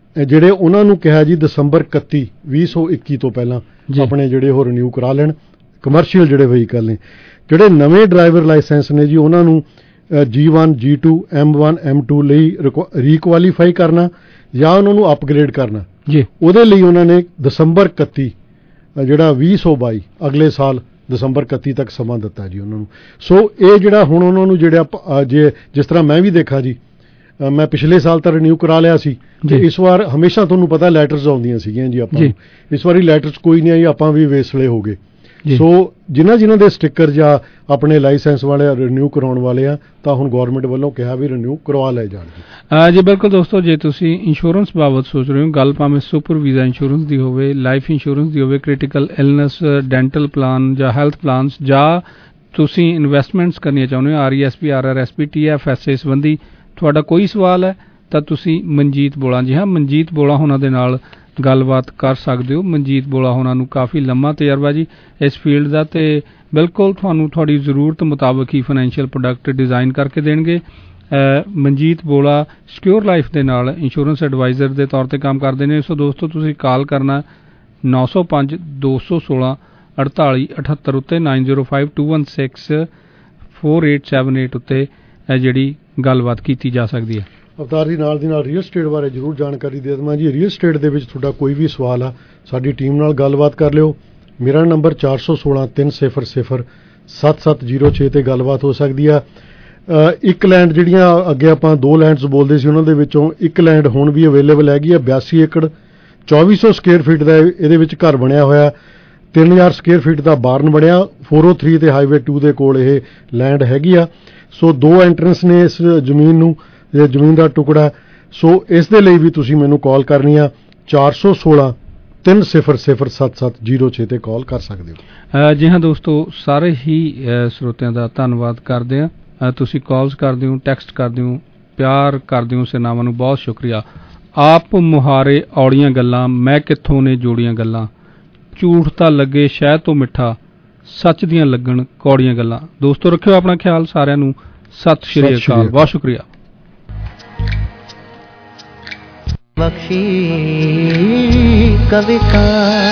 [SPEAKER 14] ਜਿਹੜੇ ਉਹਨਾਂ ਨੂੰ ਕਿਹਾ ਜੀ ਦਸੰਬਰ 31, 2021 ਤੋਂ ਪਹਿਲਾਂ ਆਪਣੇ ਜਿਹੜੇ ਉਹ ਰਿਨਿਊ ਕਰਾ ਲੈਣ। ਕਮਰਸ਼ੀਅਲ ਜਿਹੜੇ ਵਹੀਕਲ ਨੇ, ਜਿਹੜੇ ਨਵੇਂ ਡਰਾਈਵਰ ਲਾਇਸੈਂਸ ਨੇ ਜੀ ਉਹਨਾਂ ਨੂੰ G1, G2, M1, M2 ਲਈ ਰੀਕੁਆਲੀਫਾਈ ਕਰਨਾ ਜਾਂ ਉਹਨਾਂ ਨੂੰ ਅਪਗ੍ਰੇਡ ਕਰਨਾ
[SPEAKER 13] ਜੀ। ਉਹਦੇ
[SPEAKER 14] ਲਈ ਉਹਨਾਂ ਨੇ ਦਸੰਬਰ 31 ਜਿਹੜਾ 2022 ਅਗਲੇ ਸਾਲ ਦਸੰਬਰ 31 ਤੱਕ ਸਮਾਂ ਦਿੱਤਾ ਜੀ ਉਹਨਾਂ ਨੂੰ। ਸੋ ਇਹ ਜਿਹੜਾ ਹੁਣ ਉਹਨਾਂ ਨੂੰ ਜਿਹੜਾ ਜੇ ਜਿਸ ਤਰ੍ਹਾਂ ਮੈਂ ਵੀ ਦੇਖਾ ਜੀ, ਮੈਂ ਪਿਛਲੇ ਸਾਲ ਤਾਂ ਰਿਨਿਊ ਕਰਾ ਲਿਆ ਸੀ ਤੇ ਇਸ ਵਾਰ ਹਮੇਸ਼ਾ ਤੁਹਾਨੂੰ ਪਤਾ ਲੈਟਰਸ ਆਉਂਦੀਆਂ ਸੀਗੀਆਂ ਜੀ ਆਪਾਂ ਨੂੰ, ਇਸ ਵਾਰੀ ਲੈਟਰਸ ਕੋਈ ਨਹੀਂ ਆਈ, ਆਪਾਂ ਵੀ ਵੇਸਲੇ ਹੋ ਗਏ। ਸੋ ਜਿਨ੍ਹਾਂ ਦੇ ਸਟicker ਜਾਂ ਆਪਣੇ ਲਾਇਸੈਂਸ ਵਾਲੇ ਰਿਨਿਊ ਕਰਾਉਣ ਵਾਲੇ ਆ ਤਾਂ ਹੁਣ ਗਵਰਨਮੈਂਟ ਵੱਲੋਂ ਕਿਹਾ ਵੀ ਰਿਨਿਊ ਕਰਵਾ ਲਏ ਜਾਣਗੇ।
[SPEAKER 13] ਜੀ ਬਿਲਕੁਲ ਦੋਸਤੋ, ਜੇ ਤੁਸੀਂ ਇੰਸ਼ੋਰੈਂਸ ਬਾਬਤ ਸੋਚ ਰਹੇ ਹੋ, ਗੱਲ ਭਾਵੇਂ ਸੁਪਰ ਵੀਜ਼ਾ ਇੰਸ਼ੋਰੈਂਸ ਦੀ ਹੋਵੇ, ਲਾਈਫ ਇੰਸ਼ੋਰੈਂਸ ਦੀ ਹੋਵੇ, ਕ੍ਰਿਟੀਕਲ ਇਲਨੈਸ, ਡੈਂਟਲ ਪਲਾਨ ਜਾਂ ਹੈਲਥ ਪਲਾਨਸ, ਜਾਂ ਤੁਸੀਂ ਇਨਵੈਸਟਮੈਂਟਸ ਕਰਨੀਆਂ ਚਾਹੁੰਦੇ ਹੋ RESP, RRSP, TFSA ਸੰਬੰਧੀ ਤੁਹਾਡਾ ਕੋਈ ਸਵਾਲ ਹੈ ਤਾਂ ਤੁਸੀਂ ਮਨਜੀਤ ਬੋਲਾ, ਜੀ ਹਾਂ ਮਨਜੀਤ ਬੋਲਾ ਹੋਣਾ ਦੇ ਨਾਲ ਗੱਲਬਾਤ ਕਰ ਸਕਦੇ ਹੋ। ਮਨਜੀਤ ਬੋਲਾ ਹੋਣਾ ਨੂੰ ਕਾਫੀ ਲੰਮਾ ਤਜਰਬਾ ਜੀ ਇਸ ਫੀਲਡ ਦਾ, ਤੇ ਬਿਲਕੁਲ ਤੁਹਾਨੂੰ ਤੁਹਾਡੀ ਜ਼ਰੂਰਤ ਮੁਤਾਬਕ ਹੀ ਫਾਈਨੈਂਸ਼ੀਅਲ ਪ੍ਰੋਡਕਟ ਡਿਜ਼ਾਈਨ ਕਰਕੇ ਦੇਣਗੇ। ਮਨਜੀਤ ਬੋਲਾ ਸਿਕਿਉਰ ਲਾਈਫ ਦੇ ਨਾਲ ਇੰਸ਼ੋਰੈਂਸ ਐਡਵਾਈਜ਼ਰ ਦੇ ਤੌਰ ਤੇ ਕੰਮ ਕਰਦੇ ਨੇ। ਸੋ ਦੋਸਤੋ ਤੁਸੀਂ ਕਾਲ ਕਰਨਾ 905 216 4878 ਉੱਤੇ 905216 4878 ਉੱਤੇ ਜਿਹੜੀ ਗੱਲਬਾਤ ਕੀਤੀ ਜਾ ਸਕਦੀ ਹੈ।
[SPEAKER 14] ਅਵਤਾਰ ਜੀ ਨਾਲ ਦੀ ਨਾਲ ਰੀਅਲ ਸਟੇਟ ਬਾਰੇ ਜ਼ਰੂਰ ਜਾਣਕਾਰੀ ਦੇ ਦੇਵਾਂ ਜੀ। ਰੀਅਲ ਸਟੇਟ ਦੇ ਵਿੱਚ ਤੁਹਾਡਾ ਕੋਈ ਵੀ ਸਵਾਲ ਆ, ਸਾਡੀ ਟੀਮ ਨਾਲ ਗੱਲਬਾਤ ਕਰ ਲਿਓ। ਮੇਰਾ ਨੰਬਰ 416 300 7706 ਤੇ ਗੱਲਬਾਤ ਹੋ ਸਕਦੀ ਆ। ਇੱਕ ਲੈਂਡ ਜਿਹੜੀਆਂ ਅੱਗੇ ਆਪਾਂ 2 ਲੈਂਡਸ ਬੋਲਦੇ ਸੀ ਉਹਨਾਂ ਦੇ ਵਿੱਚੋਂ ਇੱਕ ਲੈਂਡ ਹੁਣ ਵੀ ਅਵੇਲੇਬਲ ਹੈਗੀ ਆ। 82 ਏਕੜ 2400 ਸਕੁਅਰ ਫੀਟ ਦਾ ਇਹਦੇ ਵਿੱਚ ਘਰ ਬਣਿਆ ਹੋਇਆ, 3000 ਸਕੁਅਰ ਫੀਟ ਦਾ ਬਾਰਨ ਬਣਿਆ। 403 ਤੇ ਹਾਈਵੇ 2 ਦੇ ਕੋਲ ਇਹ ਲੈਂਡ ਹੈਗੀ ਆ। ਸੋ 2 ਐਂਟਰੈਂਸ ਨੇ ਇਸ ਜ਼ਮੀਨ ਨੂੰ, ਇਹ ਜ਼ਮੀਨ ਦਾ ਟੁਕੜਾ। ਸੋ ਇਸ ਦੇ ਲਈ ਵੀ ਤੁਸੀਂ ਮੈਨੂੰ ਕਾਲ ਕਰਨੀ ਆ 416 300 7706 ਤੇ ਕਾਲ ਕਰ ਸਕਦੇ ਹੋ।
[SPEAKER 13] ਜੀ ਹਾਂ ਦੋਸਤੋ, ਸਾਰੇ ਹੀ ਸਰੋਤਿਆਂ ਦਾ ਧੰਨਵਾਦ ਕਰਦੇ ਹਾਂ। ਤੁਸੀਂ ਕਾਲਸ ਕਰਦੇ ਹੋ, ਟੈਕਸਟ ਕਰਦੇ ਹੋ, ਪਿਆਰ ਕਰਦੇ ਹੋ ਸੇਨਾਵਾਂ ਨੂੰ, ਬਹੁਤ ਸ਼ੁਕਰੀਆ। ਆਪ ਮੁਹਾਰੇ ਔੜੀਆਂ ਗੱਲਾਂ, ਮੈਂ ਕਿੱਥੋਂ ਨੇ ਜੋੜੀਆਂ ਗੱਲਾਂ, ਝੂਠ ਤਾਂ ਲੱਗੇ ਸ਼ਹਿਦ ਤੋਂ ਮਿੱਠਾ, ਸੱਚ ਦੀਆਂ ਲੱਗਣ ਕੌੜੀਆਂ ਗੱਲਾਂ। ਦੋਸਤੋ ਰੱਖਿਓ ਆਪਣਾ ਖਿਆਲ, ਸਾਰਿਆਂ ਨੂੰ ਸਤਿ ਸ਼੍ਰੀ ਅਕਾਲ, ਬਹੁਤ ਸ਼ੁਕਰੀਆ।
[SPEAKER 12] बख्शी कविता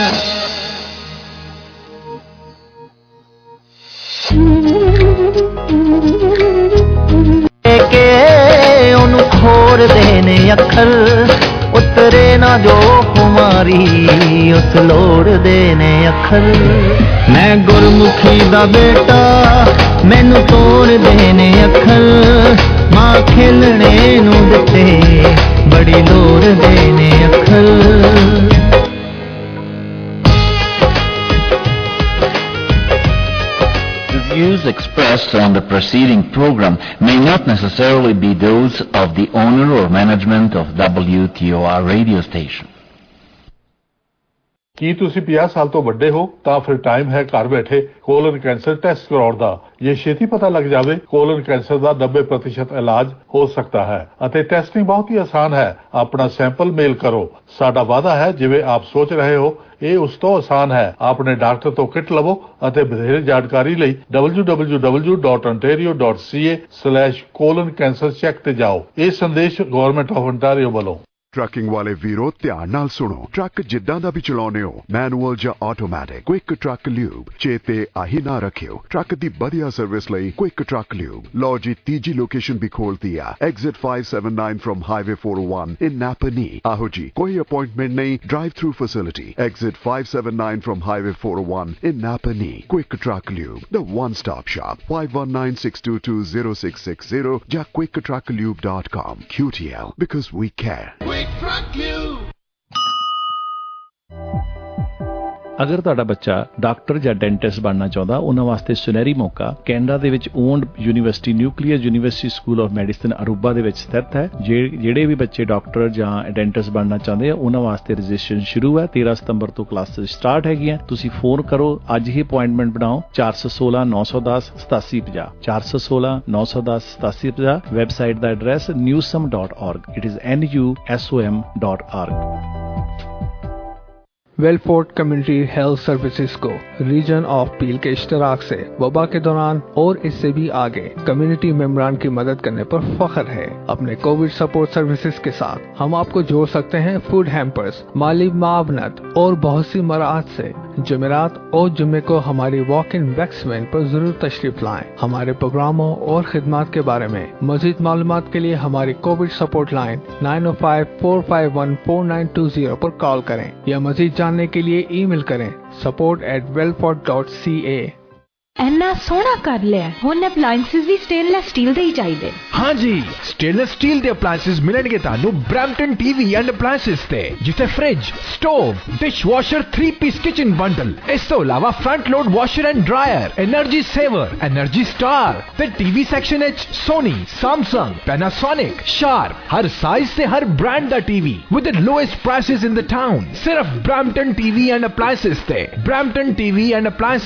[SPEAKER 12] के ओनू खोर देने अखर उतरे ना जो कुमारी उस लोड़ देने अखर। मैं गुरमुखी दा बेटा मैनू तोड़ देने अखर, मां खेलने नू दिते बड़ी लोड़ देने अखर।
[SPEAKER 1] The views expressed on the preceding program may not necessarily be those of the owner or management of WTOR radio station.
[SPEAKER 3] ਕੀ ਤੁਸੀਂ 50 ਸਾਲ ਤੋਂ ਵੱਡੇ ਹੋ ਤਾਂ ਫਿਰ ਟਾਈਮ ਹੈ ਘਰ ਬੈਠੇ ਕੋਲਨ ਕੈਂਸਰ ਟੈਸਟ ਕਰਾਉਣ ਦਾ। ਜੇ ਛੇਤੀ ਪਤਾ ਲੱਗ ਜਾਵੇ ਕੋਲਨ ਕੈਂਸਰ ਦਾ 90% ਇਲਾਜ ਹੋ ਸਕਦਾ ਹੈ ਅਤੇ ਟੈਸਟਿੰਗ ਬਹੁਤ ਹੀ ਆਸਾਨ ਹੈ। ਆਪਣਾ ਸੈਂਪਲ ਮੇਲ ਕਰੋ। ਸਾਡਾ ਵਾਅਦਾ ਹੈ ਜਿਵੇਂ ਆਪ ਸੋਚ ਰਹੇ ਹੋ ਇਹ ਉਸ ਤੋਂ ਆਸਾਨ ਹੈ। ਆਪਣੇ ਡਾਕਟਰ ਤੋਂ ਕਿਟ ਲਵੋ ਅਤੇ ਵਧੇਰੇ ਜਾਣਕਾਰੀ ਲਈ www.ontario.ca/colon-cancer-check ਤੇ ਜਾਓ। ਇਹ ਸੰਦੇਸ਼ ਗਵਰਨਮੈਂਟ ਆਫ ontario ਵੱਲੋਂ।
[SPEAKER 6] ਟਰੱਕਿੰਗ ਵਾਲੇ ਵੀਰੋ ਧਿਆਨ ਨਾਲ ਸੁਣੋ। ਟਰੱਕ ਜਿੱਦਾਂ ਦਾ ਵੀ ਚਲਾਉਨੇ ਹੋ, ਮੈਨੂਅਲ ਜਾਂ ਆਟੋਮੈਟਿਕ, ਕੁਇਕ ਟਰੱਕ ਲਿਊਬ ਚੇਤੇ ਆਹੀ ਨਾ ਰੱਖਿਓ। ਟਰੱਕ ਦੀ ਵਧੀਆ ਸਰਵਿਸ ਲਈ ਕੁਇਕ ਟਰੱਕ ਲਿਊਬ। ਲਓ ਜੀ ਤੀਜੀ ਲੋਕੇਸ਼ਨ ਵੀ ਖੋਲਤੀ ਆ, exit 579 from highway 401 in Napanee. ਆਹੋ ਜੀ ਕੋਈ ਅਪਾਇੰਟਮੈਂਟ ਨਹੀਂ, drive through facility. Exit 579 from highway 401 in Napanee. Quick truck lube, the one stop shop। 5196220660 ਜਾਂ quicktrucklube.com। QTL, because we care।
[SPEAKER 8] ਅਗਰ ਤੁਹਾਡਾ ਬੱਚਾ ਡਾਕਟਰ ਜਾਂ ਡੈਂਟਿਸਟ ਬਣਨਾ ਚਾਹੁੰਦਾ, ਉਹਨਾਂ ਵਾਸਤੇ ਸੁਨਹਿਰੀ ਮੌਕਾ ਕੈਨੇਡਾ ਦੇ ਵਿੱਚ owned university nuclear university school of medicine Aruba ਦੇ ਵਿੱਚ ਸਥਿਤ ਹੈ। ਜਿਹੜੇ ਵੀ ਬੱਚੇ ਡਾਕਟਰ ਜਾਂ ਡੈਂਟਿਸਟ ਬਣਨਾ ਚਾਹੁੰਦੇ ਆ ਉਹਨਾਂ ਵਾਸਤੇ ਰਜਿਸਟ੍ਰੇਸ਼ਨ ਸ਼ੁਰੂ ਹੈ। 13 ਸਤੰਬਰ ਤੋਂ ਕਲਾਸਿਸ ਸਟਾਰਟ ਹੈਗੀਆਂ। ਤੁਸੀਂ ਫੋਨ ਕਰੋ, ਅੱਜ ਹੀ ਅਪਾਇੰਟਮੈਂਟ ਬਣਾਓ 416 910 8750 416 910 8750। ਵੈਬਸਾਈਟ ਦਾ address newsom.org। It is NUSOM.org।
[SPEAKER 7] Wellfort community health services को रीजन ऑफ पील के इश्तराक से वबा के दौरान और इससे भी आगे कम्युनिटी मेंबरान की मदद करने पर फख्र है। अपने कोविड सपोर्ट सर्विसेज के साथ हम आपको जोड़ सकते हैं फूड हैम्पर्स, माली मावनत और बहुत सी मराहत से। जुमेरात और जुम्मे को हमारी वॉक इन वैक्स वैन पर जरूर तशरीफ लाएं। हमारे प्रोग्रामों और खिदमात के बारे में मजीद मालूमात के लिए हमारी कोविड सपोर्ट लाइन 905-451-4920 पर कॉल करें या मजीद जानने के लिए ईमेल करें support@wellford.ca।
[SPEAKER 10] एना सोना कर लिया हुन अप्लायंसेस भी स्टेनलेस स्टील दे ही चाहिए।
[SPEAKER 11] हाँ जी, स्टेनलेस स्टील दे अप्लायंसेस मिलणगे तानू ब्रैम्पटन टीवी एंड अप्लायंसेस ते, जिथे फ्रिज, स्टोव, डिश वॉशर, 3-पीस किचन बंडल, इस तो अलावा front load washer and dryer, energy saver, energy star ते टीवी सेक्शन एच सोनी, सैमसंग, पैनासोनिक, शार्प, हर साइज से हर ब्रांड दा TV with the lowest prices in the town. सिर्फ ब्रैम्पटन टीवी एंड अप्लायंसेस ते। Brampton TV and appliances